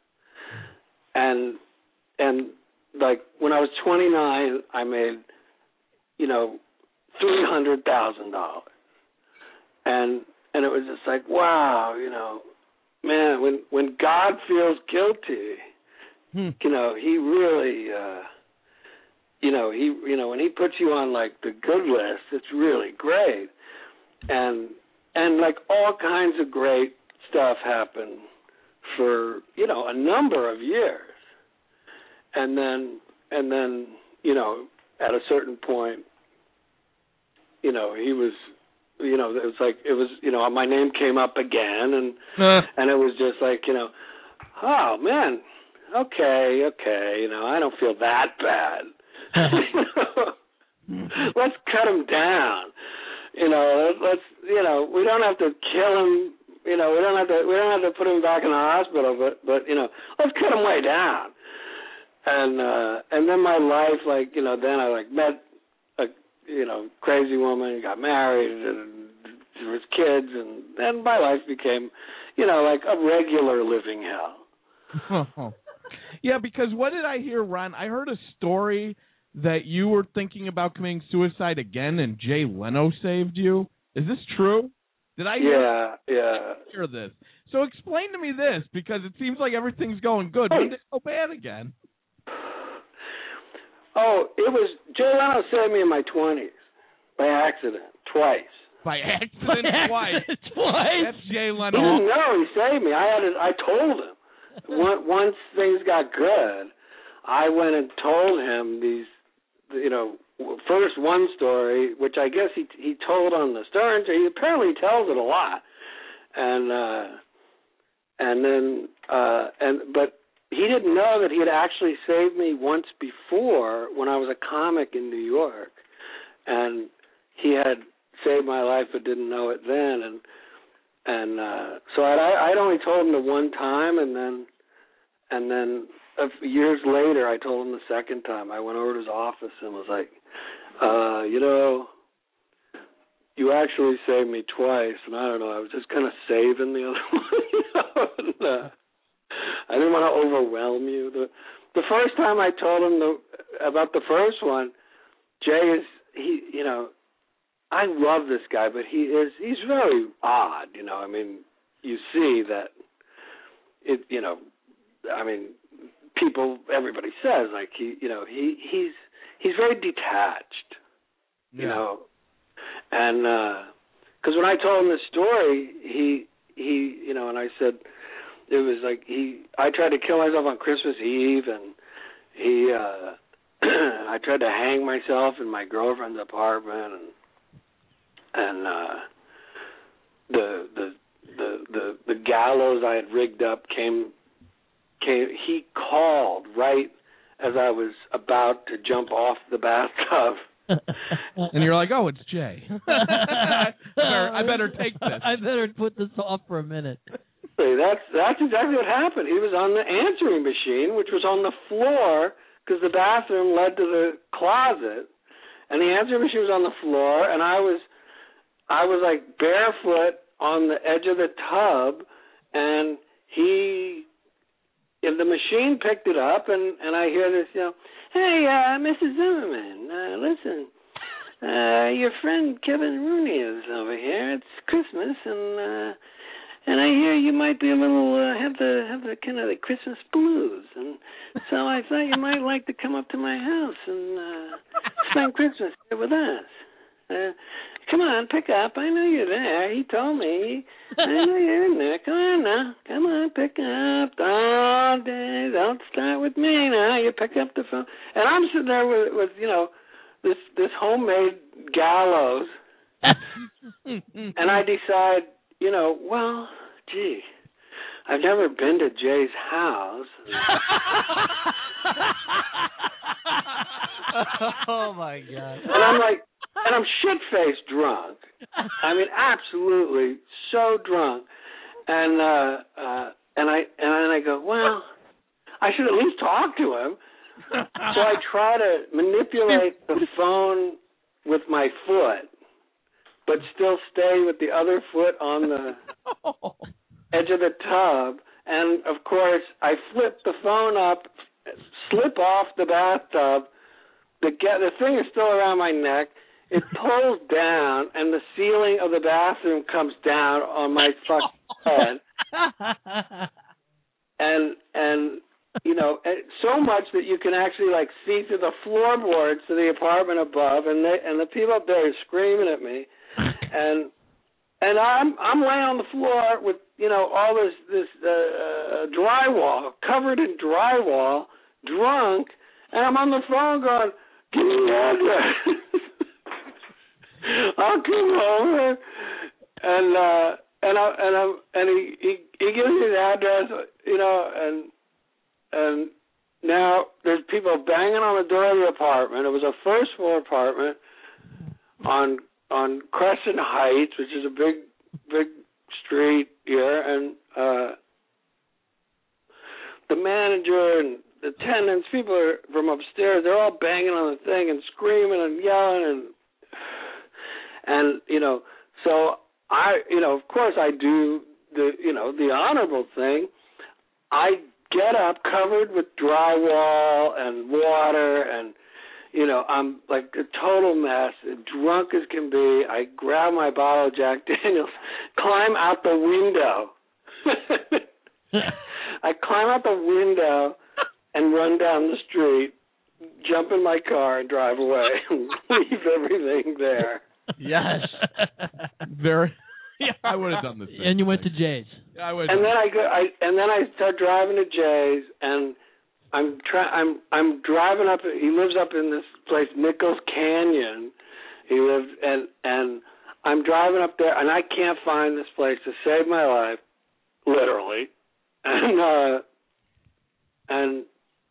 and and like when I was twenty-nine, I made you know three hundred thousand dollars, and. And it was just like, wow, you know, man, when when God feels guilty, hmm. you know, he really, uh, you know, he, you know, when he puts you on like the good list, it's really great. And and like all kinds of great stuff happened for, you know, a number of years. And then and then, you know, at a certain point, you know, he was You know, it was like it was. You know, my name came up again, and uh. and it was just like, you know, oh man, okay, okay, you know, I don't feel that bad. you know, let's cut him down. You know, let's. You know, we don't have to kill him. You know, we don't have to. We don't have to put him back in the hospital. But but you know, let's cut him way down. And uh, and then my life, like you know, then I like met. You know, crazy woman, got married, and there was kids, and then my life became, you know, like a regular living hell. Yeah, because what did I hear, Ron? I heard a story that you were thinking about committing suicide again, and Jay Leno saved you. Is this true? Did I hear? Yeah, yeah. Hear this? So explain to me this, because it seems like everything's going good. When did it go bad again? Oh, it was Jay Leno saved me in my twenties by accident twice. By accident by twice. Accident twice. That's Jay Leno. He didn't know he saved me. I had it. I told him. Once things got good, I went and told him these. You know, first one story, which I guess he he told on the Stern. He apparently tells it a lot, and uh, and then uh, and but. He didn't know that he had actually saved me once before when I was a comic in New York, and he had saved my life but didn't know it then, and and uh, so I I'd only told him the one time, and then and then uh, years later I told him the second time. I went over to his office and was like, uh, you know, you actually saved me twice, and I don't know, I was just kind of saving the other one, you know. And, uh, I didn't want to overwhelm you. The the first time I told him the, about the first one, Jay is he. You know, I love this guy, but he is he's very odd. You know, I mean, you see that it. You know, I mean, people. Everybody says like he. You know, he he's he's very detached. Yeah. You know, and because uh, when I told him the story, he he. You know, and I said. It was like he. I tried to kill myself on Christmas Eve, and he. Uh, I tried to hang myself in my girlfriend's apartment, and and uh, the the the the the gallows I had rigged up came came. He called right as I was about to jump off the bathtub. And you're like, oh, it's Jay. I, better, I better take this. I better put this off for a minute. That's that's exactly what happened. He was on the answering machine, which was on the floor because the bathroom led to the closet, and the answering machine was on the floor, and I was, I was like barefoot on the edge of the tub, and he, and the machine picked it up, and, and I hear this, you know, hey, uh, Missus Zimmerman, uh, listen, uh, your friend Kevin Rooney is over here. It's Christmas, and uh, and I hear you might be a little uh, have the have the kind of the Christmas blues, and so I thought you might like to come up to my house and uh, spend Christmas here with us. Uh, come on, pick up. I know you're there. He told me. I know you're in there. Come on now. Come on, pick up. All day. Don't start with me now. You pick up the phone. And I'm sitting there with, with you know, this this homemade gallows. And I decide, you know, well, gee, I've never been to Jay's house. Oh, my God. And I'm like, and I'm shit-faced drunk. I mean, absolutely so drunk. And uh, uh, and I and then I go, well, I should at least talk to him. So I try to manipulate the phone with my foot, but still stay with the other foot on the edge of the tub. And of course, I flip the phone up, slip off the bathtub. The get the thing is still around my neck. It pulls down, and the ceiling of the bathroom comes down on my fucking head. And, and you know, so much that you can actually, like, see through the floorboards to the apartment above, and they, and the people up there are screaming at me. And and I'm I'm laying on the floor with, you know, all this, this uh, drywall, covered in drywall, drunk, and I'm on the phone going, give me the address. I'll come over, and uh, and I and I and he, he he gives me the address, you know, and and now there's people banging on the door of the apartment. It was a first floor apartment on on Crescent Heights, which is a big big street here, and uh, the manager and the tenants, people are from upstairs, they're all banging on the thing and screaming and yelling and. And, you know, so I, you know, of course I do the, you know, the honorable thing. I get up covered with drywall and water and, you know, I'm like a total mess, drunk as can be. I grab my bottle of Jack Daniels, climb out the window. I climb out the window and run down the street, jump in my car and drive away and leave everything there. Yes. Very. Yeah, I would have done the same. And you went thing. to Jay's. Yeah, I would. And then I go. I and then I start driving to Jay's, and I'm try. I'm I'm driving up. He lives up in this place, Nichols Canyon. He lives, and and I'm driving up there, and I can't find this place to save my life, literally, and uh, and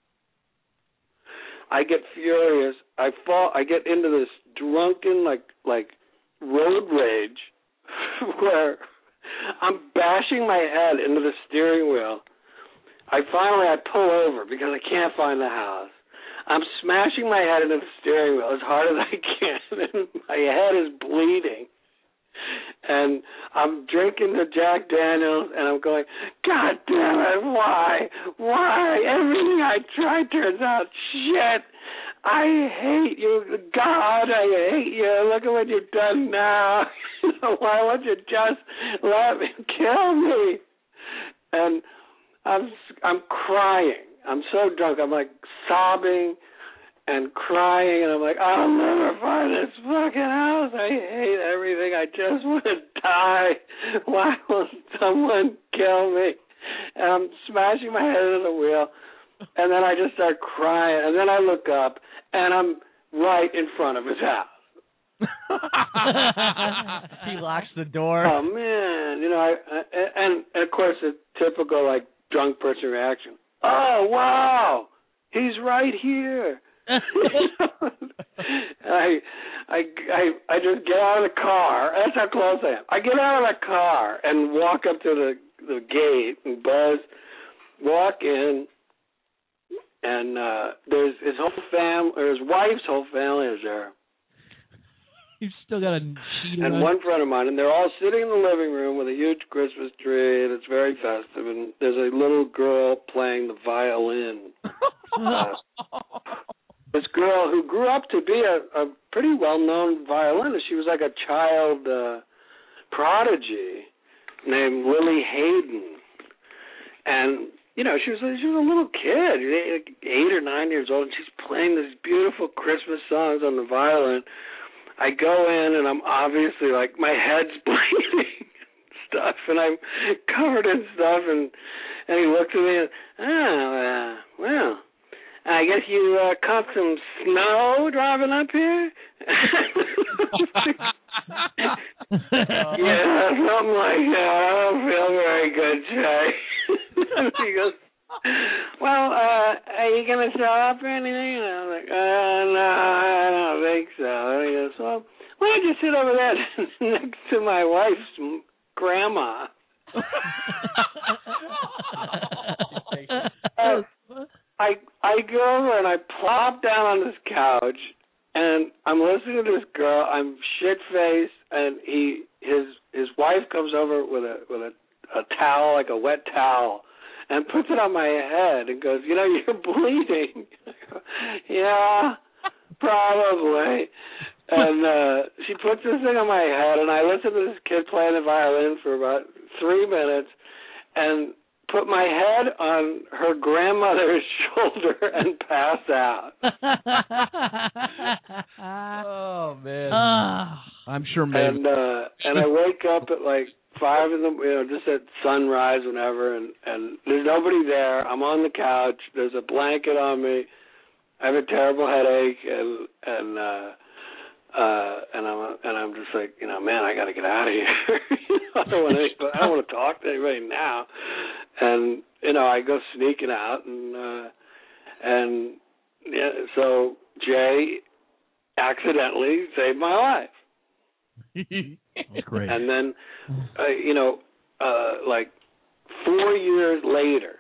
I get furious. I fall. I get into this drunken, like like road rage, where I'm bashing my head into the steering wheel. I finally I pull over because I can't find the house. I'm smashing my head into the steering wheel as hard as I can, and my head is bleeding. And I'm drinking the Jack Daniels, and I'm going, God damn it, why? Why? Everything I tried turns out shit. I hate you, God, I hate you. Look at what you've done now. Why won't you just let me kill me? And I'm I'm crying. I'm so drunk. I'm like sobbing and crying, and I'm like, I'll never find this fucking house. I hate everything. I just want to die. Why won't someone kill me? And I'm smashing my head into the wheel, and then I just start crying, and then I look up, and I'm right in front of his house. He locks the door. Oh, man. You know, I, I and, and, of course, the typical, like, drunk person reaction. Oh, wow. He's right here. I, I, I, I just get out of the car. That's how close I am. I get out of the car and walk up to the, the gate and buzz, walk in, and uh, there's his whole family, or his wife's whole family is there. You've still got a sheet and around. one friend of mine, and they're all sitting in the living room with a huge Christmas tree, and it's very festive, and there's a little girl playing the violin. uh, this girl who grew up to be a, a pretty well-known violinist. She was like a child uh, prodigy named Lily Hayden. And, you know, she was, she was a little kid, eight or nine years old, and she's playing these beautiful Christmas songs on the violin. I go in, and I'm obviously, like, my head's bleeding and stuff, and I'm covered in stuff, and, and he looks at me and, oh, uh, well, I guess you uh, caught some snow driving up here? Yeah, something like that. I don't feel very good, Jay. He goes, well, uh, are you going to show up or anything? And I'm like, uh, no, I don't think so. And he goes, well, why don't you sit over there next to my wife's grandma? uh, I I go over and I plop down on this couch, and I'm listening to this girl. I'm shit faced, and he his his wife comes over with a with a, a towel, like a wet towel, and puts it on my head and goes, you know, you're bleeding. Yeah, probably. And uh, she puts this thing on my head, and I listen to this kid playing the violin for about three minutes, and put my head on her grandmother's shoulder and pass out. Oh man! Ah. I'm sure maybe. And uh, and I wake up at like five in the, you know, just at sunrise, whenever, and and there's nobody there. I'm on the couch. There's a blanket on me. I have a terrible headache, and and uh, uh, and I'm and I'm just like, you know, man, I got to get out of here. You know, I don't want to. I don't want to talk to anybody now. And you know, I go sneaking out, and uh, and yeah, so Jay accidentally saved my life. That's great. And then, uh, you know, uh, like four years later,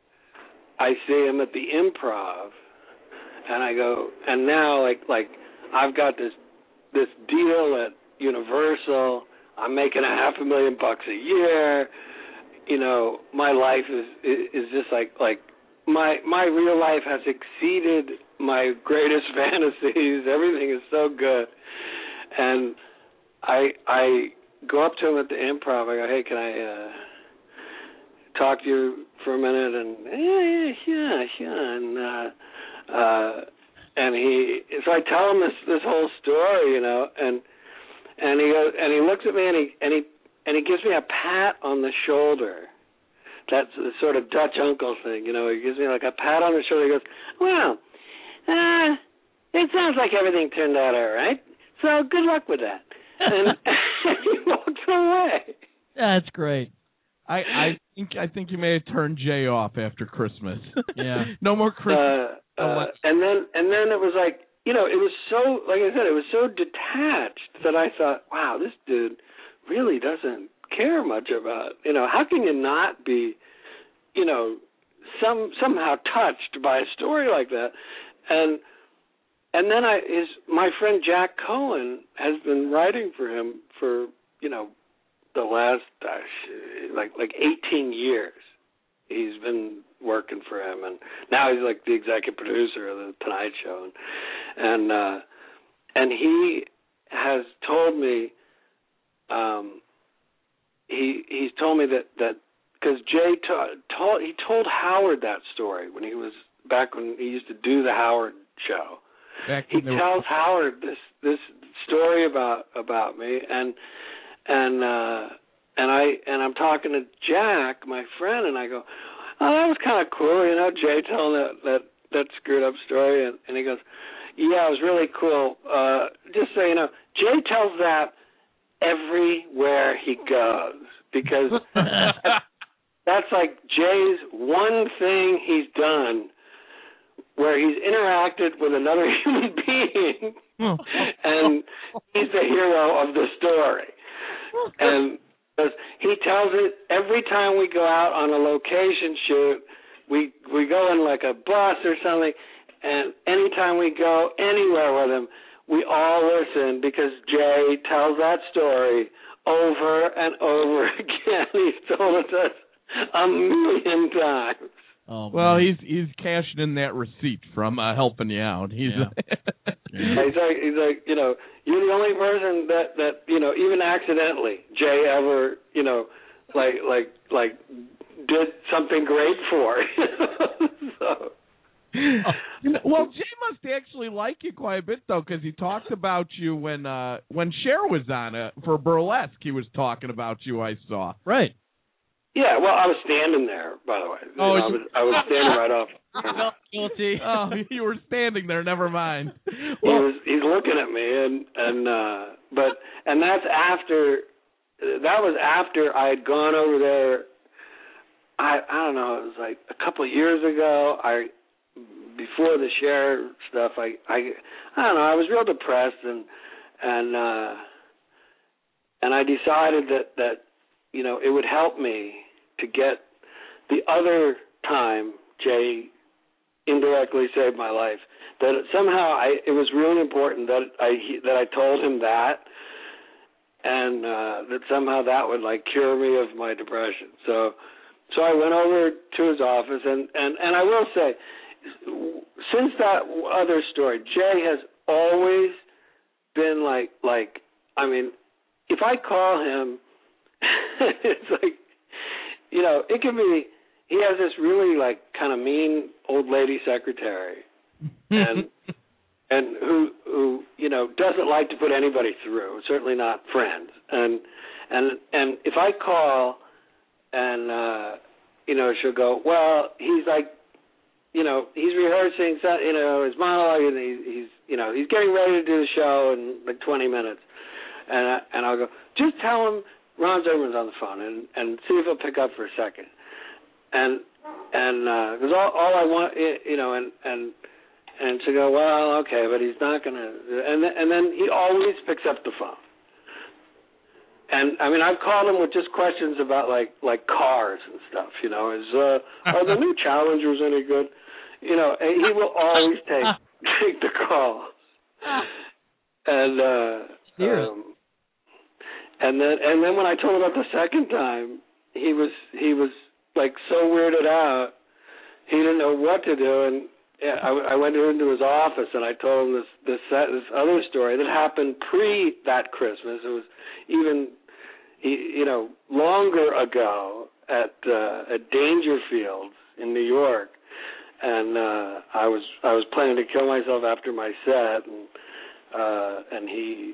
I see him at the Improv, and I go, and now like like I've got this this deal at Universal. I'm making a half a million bucks a year. You know, my life is is just like like my my real life has exceeded my greatest fantasies. Everything is so good, and I I go up to him at the Improv. I go, hey, can I uh, talk to you for a minute? And yeah, yeah, yeah, sure. And uh, uh, and he so I tell him this this whole story, you know, and and he goes and he looks at me and he and he. And he gives me a pat on the shoulder. That's the sort of Dutch uncle thing, you know. He gives me like a pat on the shoulder. He goes, well, uh, it sounds like everything turned out all right. So good luck with that. And he walks away. That's great. I, I think I think you may have turned Jay off after Christmas. Yeah. No more Christmas. Uh, uh, and then and then it was like, you know, it was so, like I said, it was so detached that I thought, wow, this dude really doesn't care much about, you know, how can you not be, you know, some somehow touched by a story like that? And and then I his my friend Jack Cohen has been writing for him for, you know, the last uh, like like eighteen years. He's been working for him, and now he's like the executive producer of the Tonight Show, and and, uh, and he has told me. Um, he he's told me that that because Jay ta- told he told Howard that story when he was back when he used to do the Howard show. Back he tells were... Howard this this story about about me, and and uh, and I and I'm talking to Jack, my friend, and I go, oh, that was kind of cool, you know, Jay telling that that that screwed up story, and, and he goes, yeah, it was really cool. Uh, just so you know, Jay tells that everywhere he goes, because that's like Jay's one thing he's done where he's interacted with another human being and he's the hero of the story. And he tells it every time we go out on a location shoot, we we go in like a bus or something, and anytime we go anywhere with him, we all listen because Jay tells that story over and over again. He's told it to us a million times. Oh, well, man. he's he's cashing in that receipt from uh, helping you out. He's Yeah. Yeah, he's like he's like you know you're the only person that that you know even accidentally Jay ever you know like like like did something great for. So. You know, well, Jay must actually like you quite a bit though, because he talked about you when uh, when Cher was on it for Burlesque. He was talking about you. I saw. Right. Yeah, well, I was standing there, by the way. You Oh, know, I was I was standing right off. Not guilty. Oh, you were standing there. Never mind. He Well, was he's looking at me, and and uh, but and that's after that was after I had gone over there. I I don't know. It was like a couple of years ago. I before the Cher stuff. I I I don't know. I was real depressed, and and uh, and I decided that that you know it would help me to get the other time Jay indirectly saved my life. That somehow I, it was really important that I that I told him that, and uh, that somehow that would like cure me of my depression. So, so I went over to his office, and, and, and I will say, since that other story, Jay has always been like like I mean, if I call him, it's like you know it can be. He has this really like kind of mean old lady secretary, and and who who you know doesn't like to put anybody through, certainly not friends. And and and if I call, and uh, you know she'll go, well, he's like, you know, he's rehearsing, you know, his monologue, and he, he's you know he's getting ready to do the show in like twenty minutes, and I, and I'll go, just tell him Ron Zimmerman's on the phone, and and see if he'll pick up for a second. And and because uh, all, all I want, you know, and and and to go, well, okay, but he's not gonna, and then, and then he always picks up the phone. And I mean, I've called him with just questions about like like cars and stuff. You know, is uh, are the new Challengers any good? You know, and he will always take take the calls. And uh, um, and then and then when I told him about the second time, he was he was. like so weirded out, he didn't know what to do, and yeah, I, I went into his office and I told him this this this other story that happened pre that Christmas. It was even you know longer ago at uh, at Dangerfields in New York, and uh, I was I was planning to kill myself after my set, and uh, and he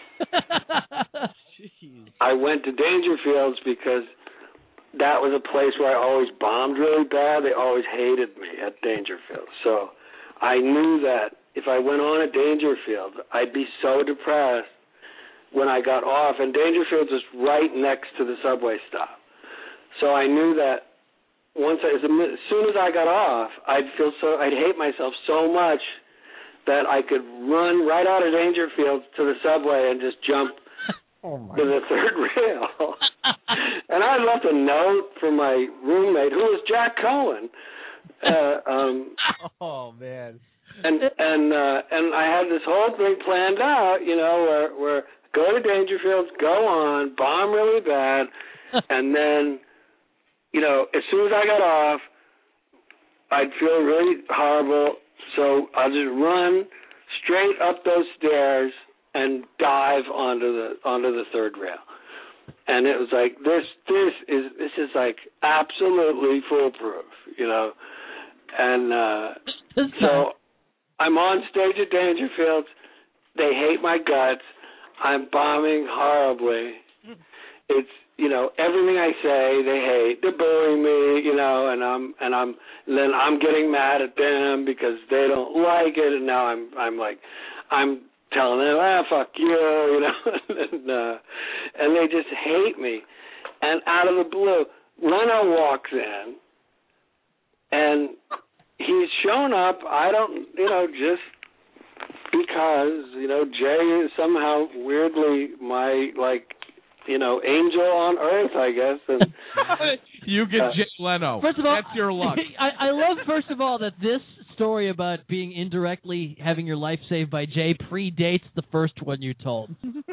I went to Dangerfields because that was a place where I always bombed really bad. They always hated me at Dangerfield. So I knew that if I went on at Dangerfield, I'd be so depressed when I got off. And Dangerfield was right next to the subway stop. So I knew that once I, as soon as I got off, I'd feel so, I'd hate myself so much that I could run right out of Dangerfield to the subway and just jump oh my to the third rail. And I left a note for my roommate, who was Jack Cohen. Uh, um, oh man! And and uh, and I had this whole thing planned out, you know, where where go to Dangerfields, go on, bomb really bad, and then, you know, as soon as I got off, I'd feel really horrible. So I'll just run straight up those stairs and dive onto the onto the third rail. And it was like this. This is this is like absolutely foolproof, you know. And uh, so I'm on stage at Dangerfields. They hate my guts. I'm bombing horribly. It's you know everything I say they hate. They're bullying me, you know, and I'm and I'm and then I'm getting mad at them because they don't like it. And now I'm I'm like I'm. telling them, ah, fuck you, you know, and, uh, and they just hate me. And out of the blue, Leno walks in, and he's shown up, I don't, you know, just because, you know, Jay is somehow weirdly my, like, you know, angel on earth, I guess. And you get uh, Jay Leno. First of all, that's your luck. I, I love, first of all, that this story about being indirectly having your life saved by Jay predates the first one you told.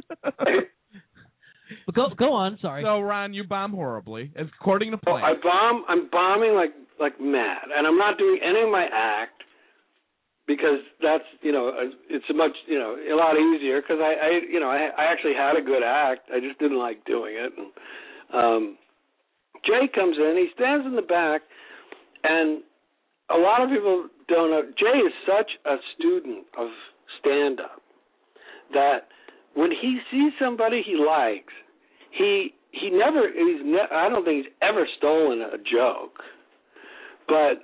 But go go on, sorry. So, Ron, you bomb horribly, according to Well, plan. I bomb. I'm bombing like like mad, and I'm not doing any of my act because that's you know it's a much you know a lot easier because I, I you know I, I actually had a good act. I just didn't like doing it. And, um, Jay comes in. He stands in the back, and a lot of people don't know. Jay is such a student of stand-up that when he sees somebody he likes, he he never he's ne- I don't think he's ever stolen a joke, but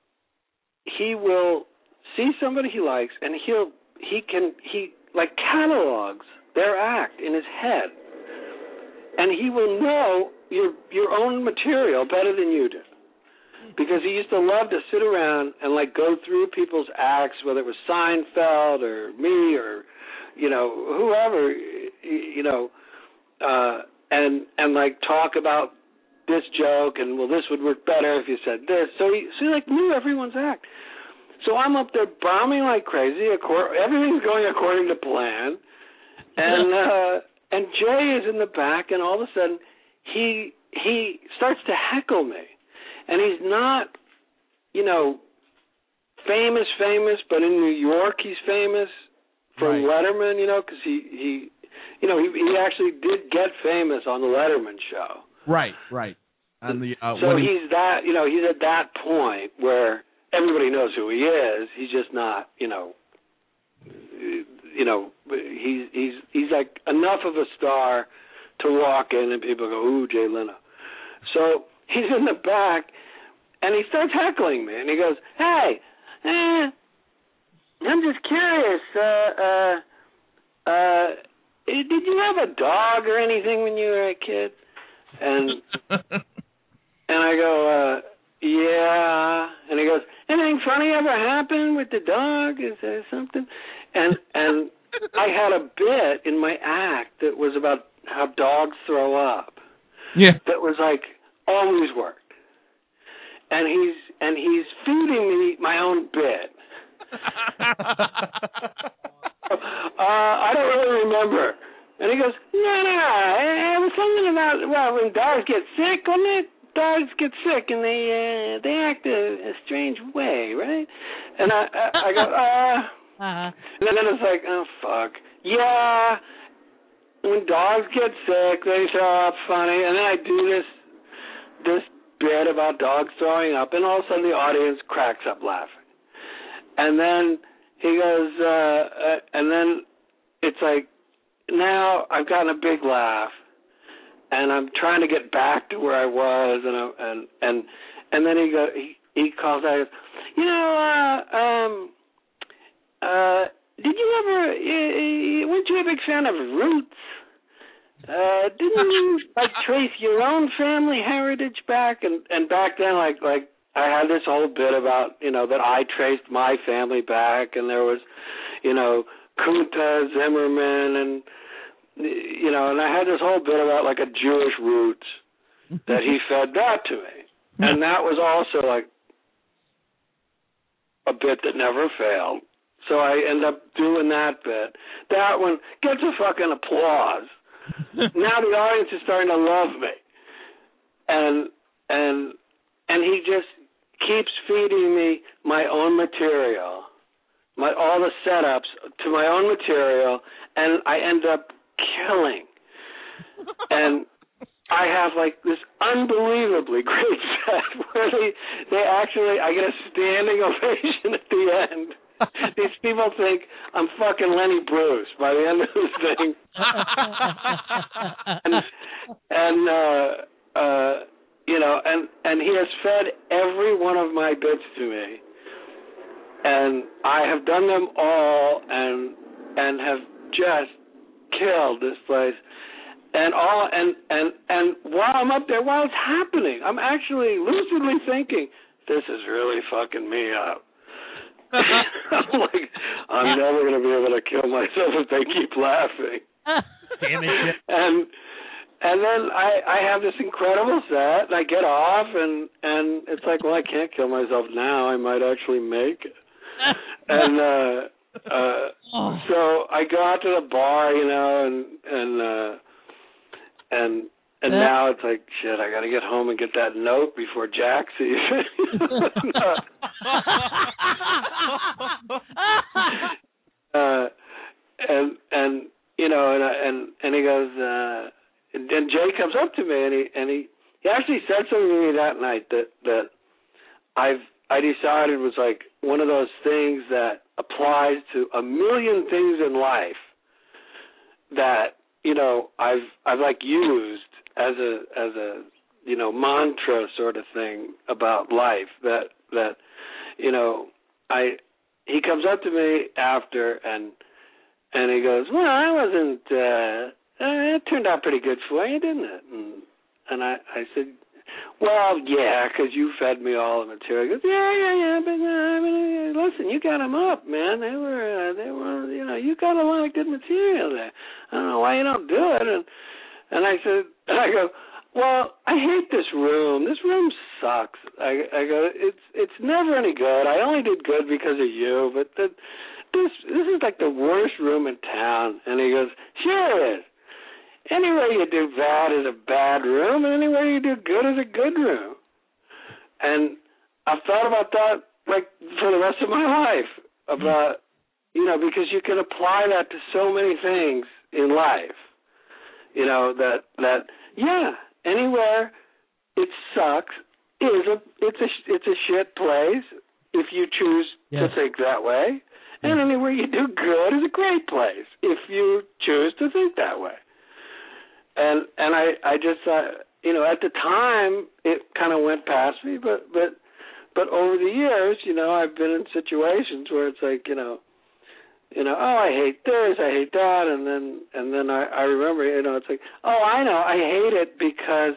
he will see somebody he likes and he'll he can he like catalogs their act in his head, and he will know your your own material better than you do. Because he used to love to sit around and like go through people's acts, whether it was Seinfeld or me or you know whoever, you know, uh, and and like talk about this joke and well this would work better if you said this. So he so he like knew everyone's act. So I'm up there bombing like crazy. Everything's going according to plan, and uh, and Jay is in the back, and all of a sudden he he starts to heckle me. And he's not, you know, famous, famous, but in New York he's famous from right. Letterman, you know, because he, he, you know, he, he actually did get famous on the Letterman show. Right, right. On the, uh, so he, he's that, you know, he's at that point where everybody knows who he is. He's just not, you know, you know, he's he's he's like enough of a star to walk in and people go, ooh, Jay Leno. So he's in the back, and he starts heckling me, and he goes, hey, eh, I'm just curious, uh, uh, uh, did you have a dog or anything when you were a kid? And and I go, uh, yeah, and he goes, anything funny ever happened with the dog? Is there something? And, and I had a bit in my act that was about how dogs throw up. Yeah. That was like, always worked, and he's and he's feeding me my own bit. uh, I don't really remember. And he goes, no, no, it was something about well, when dogs get sick, wasn't it? Dogs get sick and they uh, they act a, a strange way, right? And I I, I go, uh, uh-huh. And then it's like, oh fuck, yeah. When dogs get sick, they throw up funny, and then I do this. this bit about dogs throwing up, and all of a sudden the audience cracks up laughing. And then he goes, uh, uh, and then it's like, now I've gotten a big laugh, and I'm trying to get back to where I was, and I, and and and then he go, he, he calls out, you know, uh, um, uh, did you ever, uh, weren't you a big fan of Roots? Uh, didn't you like trace your own family heritage back? And and back then, like like I had this whole bit about you know that I traced my family back, and there was, you know, Kunta Zimmerman, and you know, and I had this whole bit about like a Jewish roots that he fed that to me, and that was also like a bit that never failed. So I end up doing that bit. That one gets a fucking applause. Now the audience is starting to love me, and and and he just keeps feeding me my own material, my all the setups to my own material, and I end up killing. And I have like this unbelievably great set where they they actually I get a standing ovation at the end. These people think I'm fucking Lenny Bruce by the end of this thing. and and uh, uh, you know, and, and he has fed every one of my bits to me. And I have done them all and and have just killed this place. And all and, and, and while I'm up there, while it's happening, I'm actually lucidly thinking, this is really fucking me up. I'm like, I'm never going to be able to kill myself if they keep laughing. Damn it. And and then I, I have this incredible set, and I get off, and, and it's like, well, I can't kill myself now. I might actually make it. and uh, uh, Oh. so I go out to the bar, you know, and and uh, and and That- now it's like shit. I got to get home and get that note before Jack sees it. uh, and and you know, and I- and and he goes, uh, and, and Jay comes up to me, and he and he he actually said something to me that night that that I've I decided was like one of those things that applies to a million things in life that, you know, I've I've like used as a as a you know mantra sort of thing about life that that you know I he comes up to me after and and he goes, well, I wasn't uh, uh, it turned out pretty good for you, didn't it? And and I I said, well, yeah, because you fed me all the material. He goes, yeah, yeah, yeah, but uh, I mean, listen, you got them up, man. They were, uh, they were, you know, you got a lot of good material there. I don't know why you don't do it. And and I said, and I go, well, I hate this room. This room sucks. I, I go, it's it's never any good. I only did good because of you, but the, this this is like the worst room in town. And he goes, sure it is. Anywhere you do bad is a bad room, and anywhere you do good is a good room. And I've thought about that, like, for the rest of my life, about, you know, because you can apply that to so many things in life. You know, that, that yeah, anywhere it sucks is a, it's a, it's a shit place if you choose Yes. to think that way. And anywhere you do good is a great place if you choose to think that way. And and I, I just thought, you know, at the time it kind of went past me, but but but over the years, you know, I've been in situations where it's like, you know, you know, oh, I hate this, I hate that, and then and then I, I remember, you know, it's like, oh, I know, I hate it because,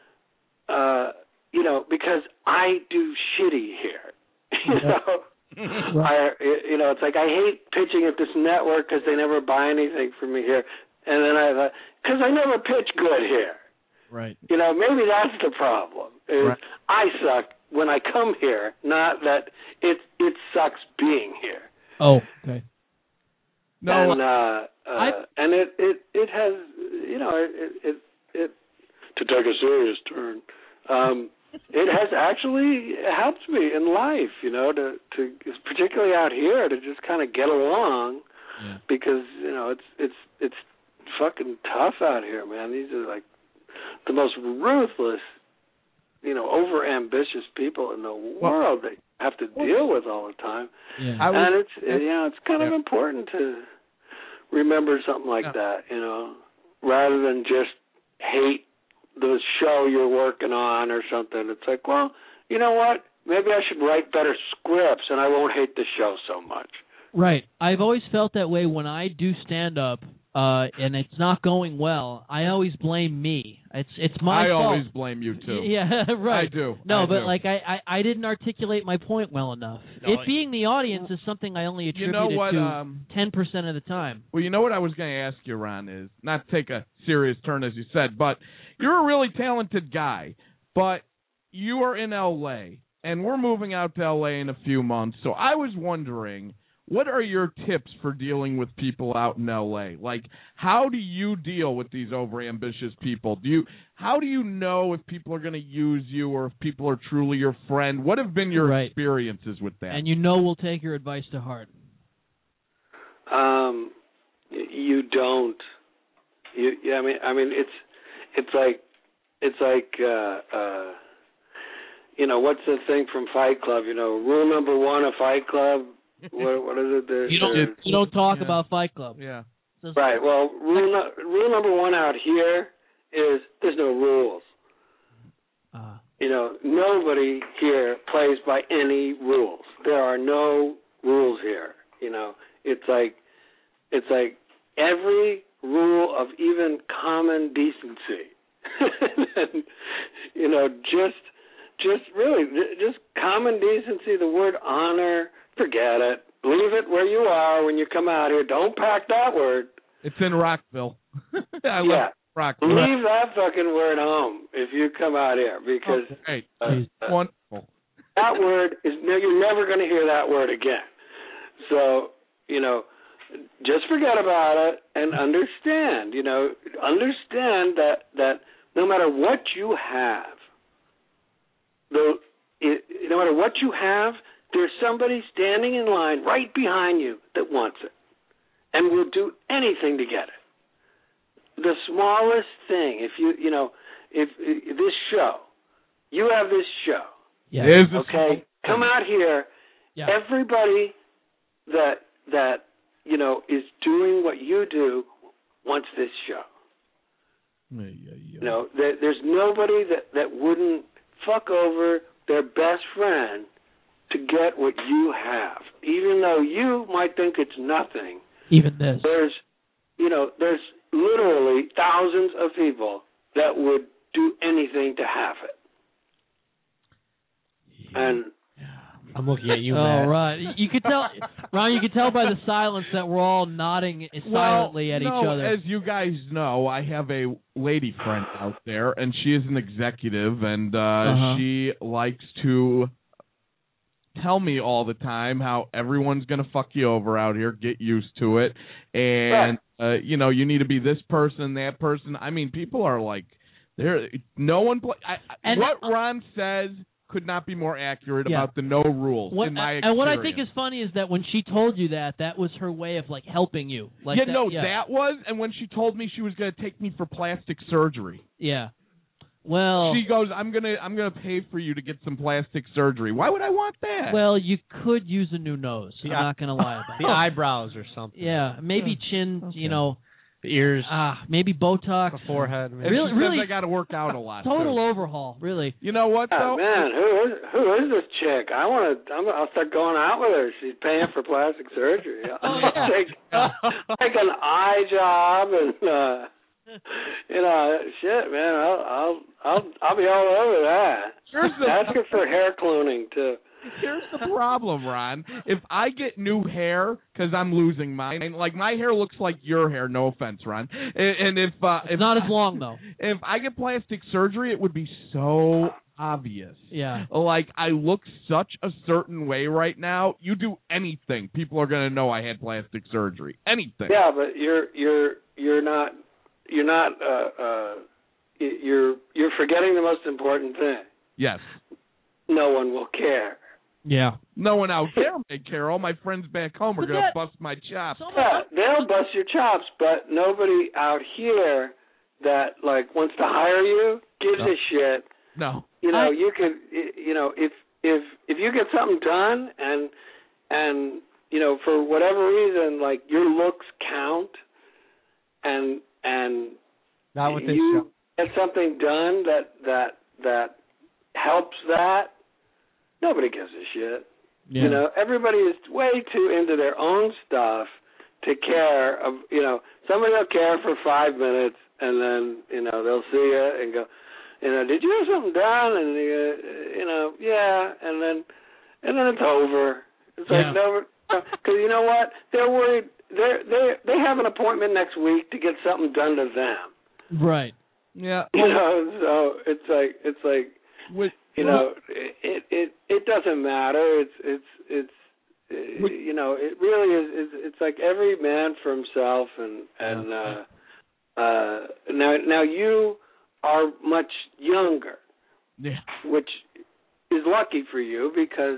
uh, you know, because I do shitty here, you know. I, you know, it's like I hate pitching at this network because they never buy anything from me here. And then I thought, because I never pitch good here. Right. You know, maybe that's the problem. Is Right. I suck when I come here, not that it it sucks being here. Oh, okay. No, and uh, uh, I- and it, it it has, you know, it it, it to take a serious turn. Um, it has actually helped me in life, you know, to to particularly out here to just kind of get along, Yeah. because you know it's it's it's fucking tough out here, man. These are like the most ruthless, you know, over-ambitious people in the world that you have to deal with all the time. Yeah. I was, And it's, you know, it's kind of yeah. important to remember something like Yeah. that, you know, rather than just hate the show you're working on or something. It's like, well, you know what? Maybe I should write better scripts and I won't hate the show so much. Right. I've always felt that way when I do stand-up, uh, and it's not going well. I always blame me. It's it's my I fault. always blame you too. Yeah, right. I do. No, I but do. like I, I, I didn't articulate my point well enough. No, it I- being the audience is something I only You attributed know what? to Um, ten percent of the time. well, you know what I was going to ask you, Ron, is not to take a serious turn, as you said, but you're a really talented guy, but you are in L A, and we're moving out to L A in a few months. So I was wondering, what are your tips for dealing with people out in L A? Like, how do you deal with these overambitious people? Do you, how do you know if people are going to use you or if people are truly your friend? What have been your Right. experiences with that? And you know we'll take your advice to heart. Um, y- you don't. You, yeah, I mean, I mean, it's it's like it's like uh, uh, you know, what's the thing from Fight Club? You know, rule number one of Fight Club. What, what is it? The, You don't the- you don't talk Yeah. about Fight Club. yeah. Just- right. Well, rule no, rule number one out here is there's no rules. Uh, You know, nobody here plays by any rules. There are no rules here. You know, it's like it's like every rule of even common decency. And, you know, just just really just common decency. The word honor, forget it. Leave it where you are when you come out here. Don't pack that word. It's in Rockville. I Yeah. love Rockville. Leave that fucking word home if you come out here, because Hey, uh, uh, wonderful. that word is no, you're never going to hear that word again. So, you know, just forget about it and understand, you know, understand that, that no matter what you have, the, it, no matter what you have, there's somebody standing in line right behind you that wants it and will do anything to get it. The smallest thing, if you, you know, if, if this show, you have this show, Yeah. okay, come out here, Yeah. everybody that, that, you know, is doing what you do wants this show. Yeah, yeah, yeah. You know, there, there's nobody that, that wouldn't fuck over their best friend to get what you have, even though you might think it's nothing. Even this. There's, you know, there's literally thousands of people that would do anything to have it. And I'm looking at you, Oh, Matt. right. You could tell, Ron, you could tell by the silence that we're all nodding silently well, at no, each other. As you guys know, I have a lady friend out there, and she is an executive, and uh, Uh-huh. she likes to tell me all the time how everyone's going to fuck you over out here. Get used to it. And, uh, you know, you need to be this person, that person. I mean, people are like, there. no one play. I, And- what Ron says could not be more accurate Yeah. about the no rules What, in my experience. and what I think is funny is that when she told you that, that was her way of like helping you. Like yeah, that, no, yeah. that was, and when she told me she was going to take me for plastic surgery. Yeah. Well, She goes, I'm gonna, I'm gonna pay for you to get some plastic surgery. Why would I want that? well, you could use a new nose. I'm The- not gonna lie about The it. eyebrows or something. Yeah, maybe chin. Okay. You know, The ears, ah, maybe Botox. the forehead. And Maybe. really- she says really- I got to work out a lot. Total too. overhaul, really. You know what oh, though? man, who is who is this chick? I want to. I'll start going out with her. She's paying for plastic surgery. I'll Oh, yeah. take take an eye job and uh, you know, shit, man. I'll I'll I'll I'll be all over that. Here's the- Ask her for hair cloning too. Here's the problem, Ron. If I get new hair because I'm losing mine, like my hair looks like your hair. No offense, Ron. And, and if uh, It's if not as long though. if I get plastic surgery, it would be so obvious. Yeah. Like I look such a certain way right now. You do anything, people are gonna know I had plastic surgery. Anything. Yeah, but you're you're you're not you're not uh, uh, you're you're forgetting the most important thing. Yes. No one will care. Yeah. No one out there may care. All my friends back home are But gonna that- bust my chops. So- Yeah, they'll bust your chops, but nobody out here that like wants to hire you gives No. a shit. No. You know, I- you could, you know, if if if you get something done and and you know for whatever reason, like your looks count, and and Not with this you show. get something done that that that helps that, nobody gives a shit. Yeah. You know, everybody is way too into their own stuff to care. Of, you know, somebody will care for five minutes, and then you know they'll see you and go, you know, did you have something done? And you, you know, yeah, and then and then it's over. It's Yeah. like never, because you know what? They're worried. They they they have an appointment next week to get something done to them. Right. Yeah. You know, so it's like it's like. With, You know, it it it doesn't matter. It's it's it's uh, you know, it really is. It's, it's like every man for himself, and and uh, uh, now now you are much younger, yeah. which is lucky for you because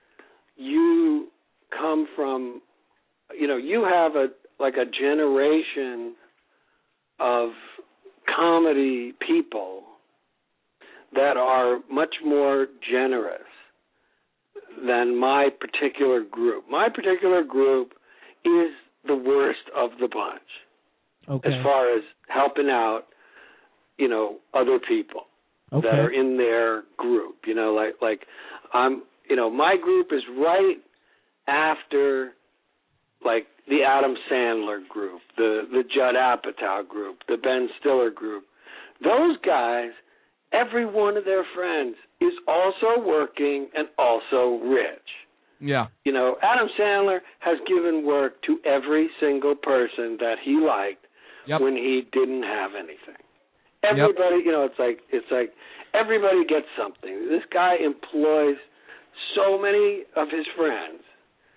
you come from, you know, you have a like a generation of comedy people that are much more generous than my particular group. My particular group is the worst of the bunch Okay. as far as helping out, you know, other people Okay. that are in their group. You know, like like I'm, you know, my group is right after like the Adam Sandler group, the the Judd Apatow group, the Ben Stiller group. Those guys, every one of their friends is also working and also rich. Yeah. You know, Adam Sandler has given work to every single person that he liked Yep. when he didn't have anything. Everybody, you know, it's like it's like everybody gets something. This guy employs so many of his friends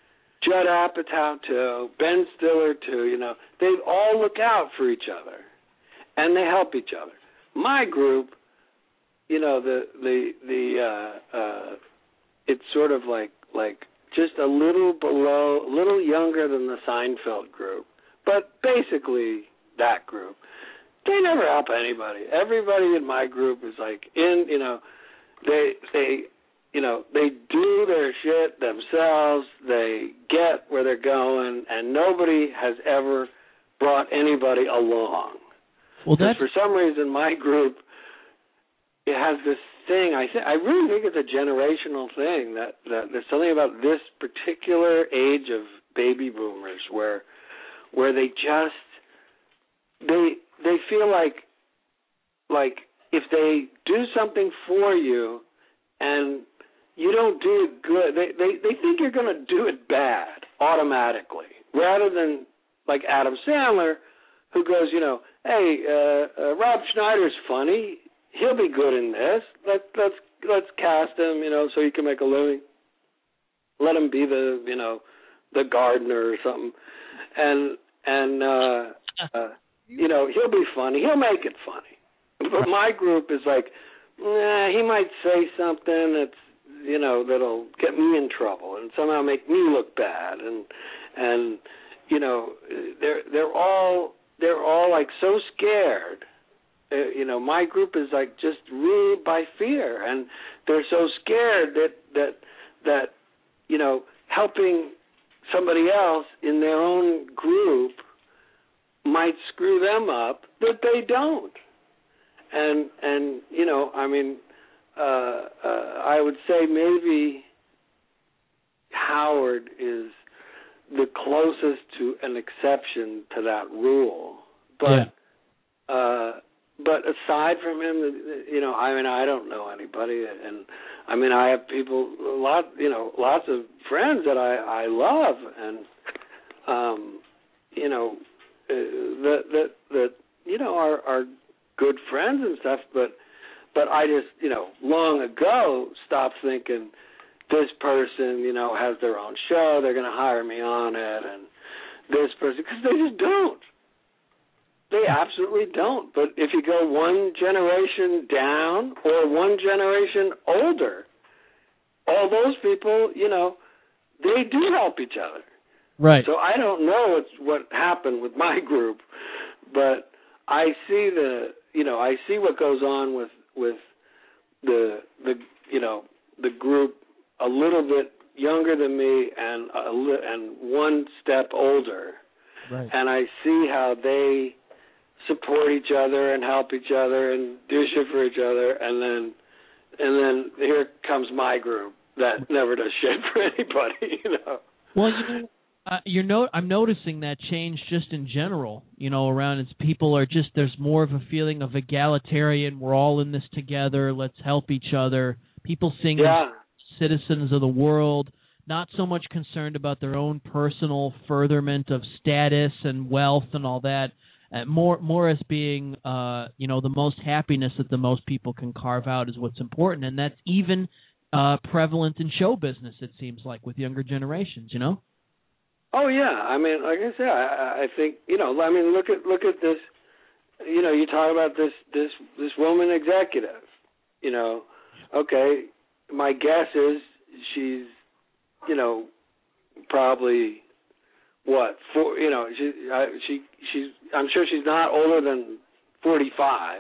Judd Apatow too, Ben Stiller too, you know, they all look out for each other, and they help each other. My group, you know, the the the uh, uh, it's sort of like like just a little below, a little younger than the Seinfeld group, but basically that group. They never help anybody. Everybody in my group is like in, you know, they they. You know, they do their shit themselves, they get where they're going, and nobody has ever brought anybody along. Well, Because that's... for some reason, my group, it has this thing, I th- I really think it's a generational thing, that, that there's something about this particular age of baby boomers where where they just, they they feel like, like if they do something for you and you don't do it good, They they, they think you're going to do it bad automatically, rather than like Adam Sandler, who goes, you know, hey, uh, uh, Rob Schneider's funny. He'll be good in this. Let let's let's cast him, you know, so he can make a living. Let him be the, you know, the gardener or something, and and uh, uh, you know, he'll be funny. He'll make it funny. But my group is like, nah, he might say something that's, you know, that'll get me in trouble and somehow make me look bad, and and you know, they're they're all they're all like so scared. Uh, you know, my group is like just ruled by fear, and they're so scared that that that you know, helping somebody else in their own group might screw them up, but they don't. And and you know, I mean. Uh, uh, I would say maybe Howard is the closest to an exception to that rule. But yeah. uh, but aside from him, you know, I mean, I don't know anybody, and I mean, I have people, a lot, you know, lots of friends that I, I love, and um, you know, uh, that that that you know are are good friends and stuff, but. But I just, you know, long ago stopped thinking this person, you know, has their own show, they're going to hire me on it, and this person, because they just don't. They absolutely don't. But if you go one generation down or one generation older, all those people, you know, they do help each other. Right. So I don't know what's, what happened with my group, but I see the, you know, I see what goes on with with the the you know the group a little bit younger than me and a li- and one step older, right. And I see how they support each other and help each other and do shit for each other, and then and then here comes my group that never does shit for anybody, you know. Well, you know, uh, you're no, I'm noticing that change just in general, you know, around it's people are just, there's more of a feeling of egalitarian, we're all in this together, let's help each other. People seeing yeah. citizens of the world, not so much concerned about their own personal furtherment of status and wealth and all that, uh, more more as being, uh, you know, the most happiness that the most people can carve out is what's important, and that's even uh, prevalent in show business, it seems like, with younger generations, you know? Oh yeah, I mean, like I said, I, I think, you know, I mean, look at look at this. You know, you talk about this this this woman executive. You know, okay, my guess is she's, you know, probably what for? You know, she I, she she's. I'm sure she's not older than forty-five.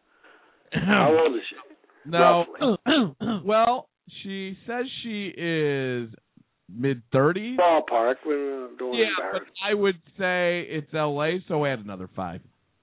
How old is she? No. Well, she says she is mid-thirties. Ballpark. We're doing yeah, but I would say it's L A, so add another five.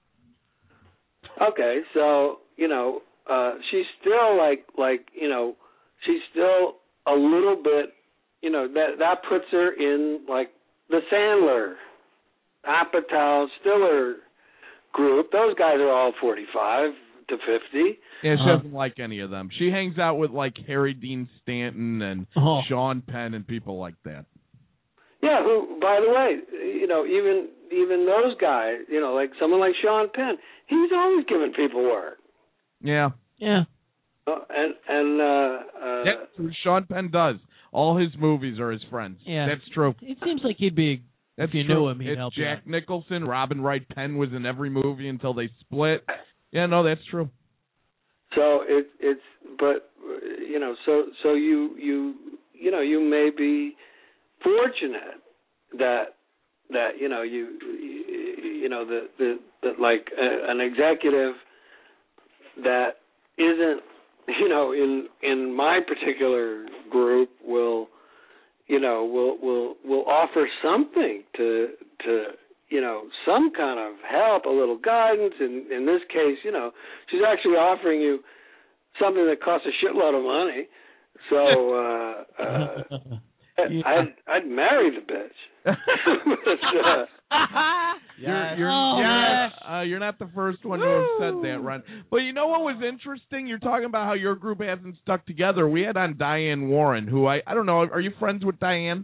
Okay, so, you know, uh, she's still like, like, you know, she's still a little bit, you know, that that puts her in, like, the Sandler, Apatow, Stiller group. Those guys are all forty-five to fifty. Yeah, she Uh-huh. doesn't like any of them. She hangs out with, like, Harry Dean Stanton and Oh. Sean Penn and people like that. Yeah, who, by the way, you know, even even those guys, you know, like someone like Sean Penn, he's always giving people work. Yeah. Yeah. Uh, and and uh, uh, Yeah, Sean Penn does. All his movies are his friends. Yeah. That's true. It seems like he'd be. That's if you true. knew him, he'd it's help you Jack out. Nicholson, Robin Wright Penn was in every movie until they split. Yeah, no, that's true. So it it's but you know so so you you you know you may be fortunate that that you know you you know the the, the like a, an executive that isn't you know in in my particular group will you know will will will offer something to to you know some kind of help, a little guidance. In in this case, you know she's actually offering you something that costs a shitload of money. So uh, uh, Yeah. I'd I'd marry the bitch. But, uh, You're, you're, Oh, yeah, yes. uh, you're not the first one to have said that, Ron. But you know what was interesting? You're talking about how your group hasn't stuck together. We had on Diane Warren, who I I don't know. Are you friends with Diane?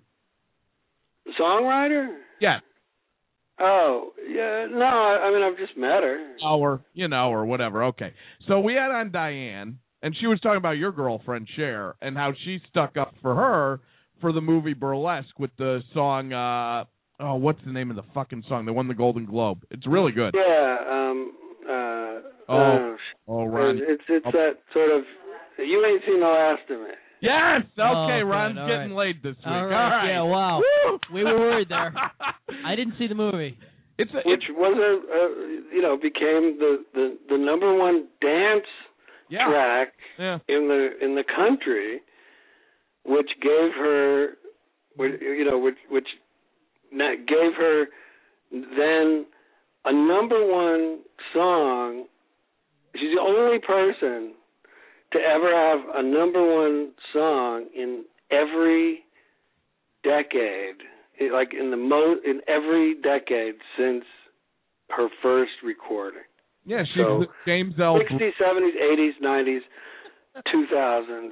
songwriter? Yeah. Oh, yeah. No, I, I mean I've just met her. Or, you know, or whatever. Okay. So we had on Diane, and she was talking about your girlfriend, Cher, and how she stuck up for her for the movie Burlesque with the song, uh, oh, what's the name of the fucking song? They won the Golden Globe. It's really good. Yeah. Um. Uh. Oh, uh, oh, Ron. It's it's that sort of. You ain't seen the last of me. Yes! Okay, Oh, good. Ron's All getting right. laid this week. All All right. right. Yeah, wow. Woo! We were worried there. I didn't see the movie. It's a, Which it's, was a, a you know became the, the, the number one dance yeah. track Yeah. in the in the country, which gave her, which, you know, which which na- gave her then a number one song. She's the only person to ever have a number one song in every decade, it- like in the mo- in every decade since her first recording. Yeah, she's So, the James L. sixties, seventies, eighties, nineties, two thousands.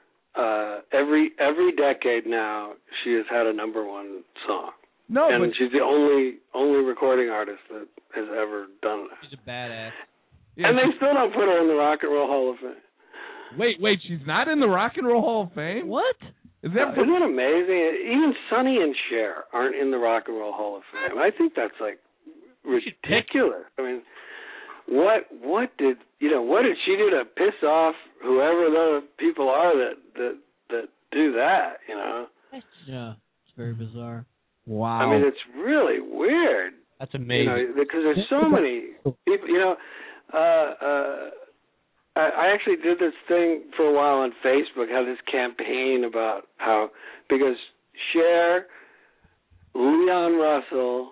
Uh, every every decade now, she has had a number one song, No, and but she's the only only recording artist that has ever done that. She's a badass. yeah, And they still don't put her in the Rock and Roll Hall of Fame. wait, wait, she's not in the Rock and Roll Hall of Fame? What? Is Uh, that isn't it amazing? Even Sonny and Cher aren't in the Rock and Roll Hall of Fame. I think that's like ridiculous. I mean, what what did you know? What did she do to piss off whoever the people are that that that do that? You know, Yeah, it's very bizarre. wow? I mean, it's really weird. That's You amazing. know, because there's so many people. You know, uh, uh, I, I actually did this thing for a while on Facebook. Had this campaign about how because Cher, Leon Russell,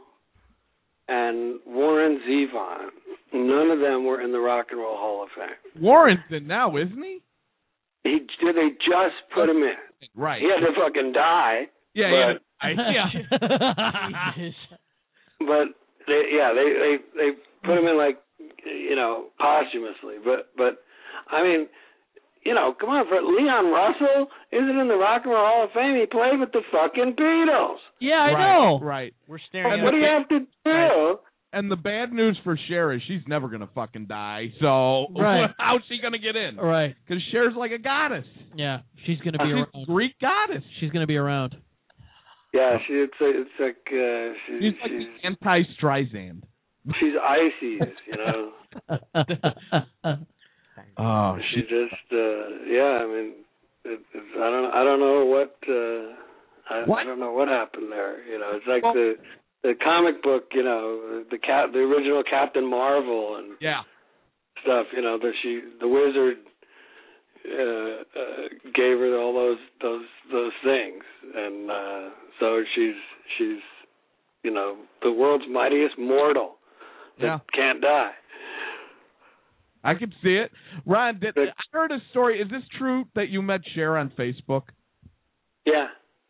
and Warren Zevon, none of them were in the Rock and Roll Hall of Fame. Warren's in now, isn't he? He they just put him in. Right. He had to fucking die. Yeah, but, yeah. I, yeah. Jesus. But they, yeah, they, they they put him in like you know posthumously. But but I mean, you know, come on, for Leon Russell isn't in the Rock and Roll Hall of Fame. He played with the fucking Beatles. Yeah, I right, know. Right. We're staring What at do you have to do? Right. And the bad news for Cher is she's never going to fucking die. So Right. how's she going to get in? Right. Because Cher's like a goddess. Yeah, she's gonna be She's around. a Greek goddess. She's gonna be around. Yeah, she it's it's like uh, she, She's like she's the anti-Streisand. she's Isis, you know. Oh, She just uh, yeah. I mean, it, it's, I don't I don't know what uh, I, What? I don't know what happened there. You know, it's like Well- the the comic book. You know, the cat the original Captain Marvel and yeah. stuff. You know, that she the wizard uh, uh, gave her all those those those things, and uh, so she's she's you know the world's mightiest mortal that Yeah. can't die. I could see it. Ron, did, But- I heard a story. Is this true that you met Cher on Facebook? Yeah.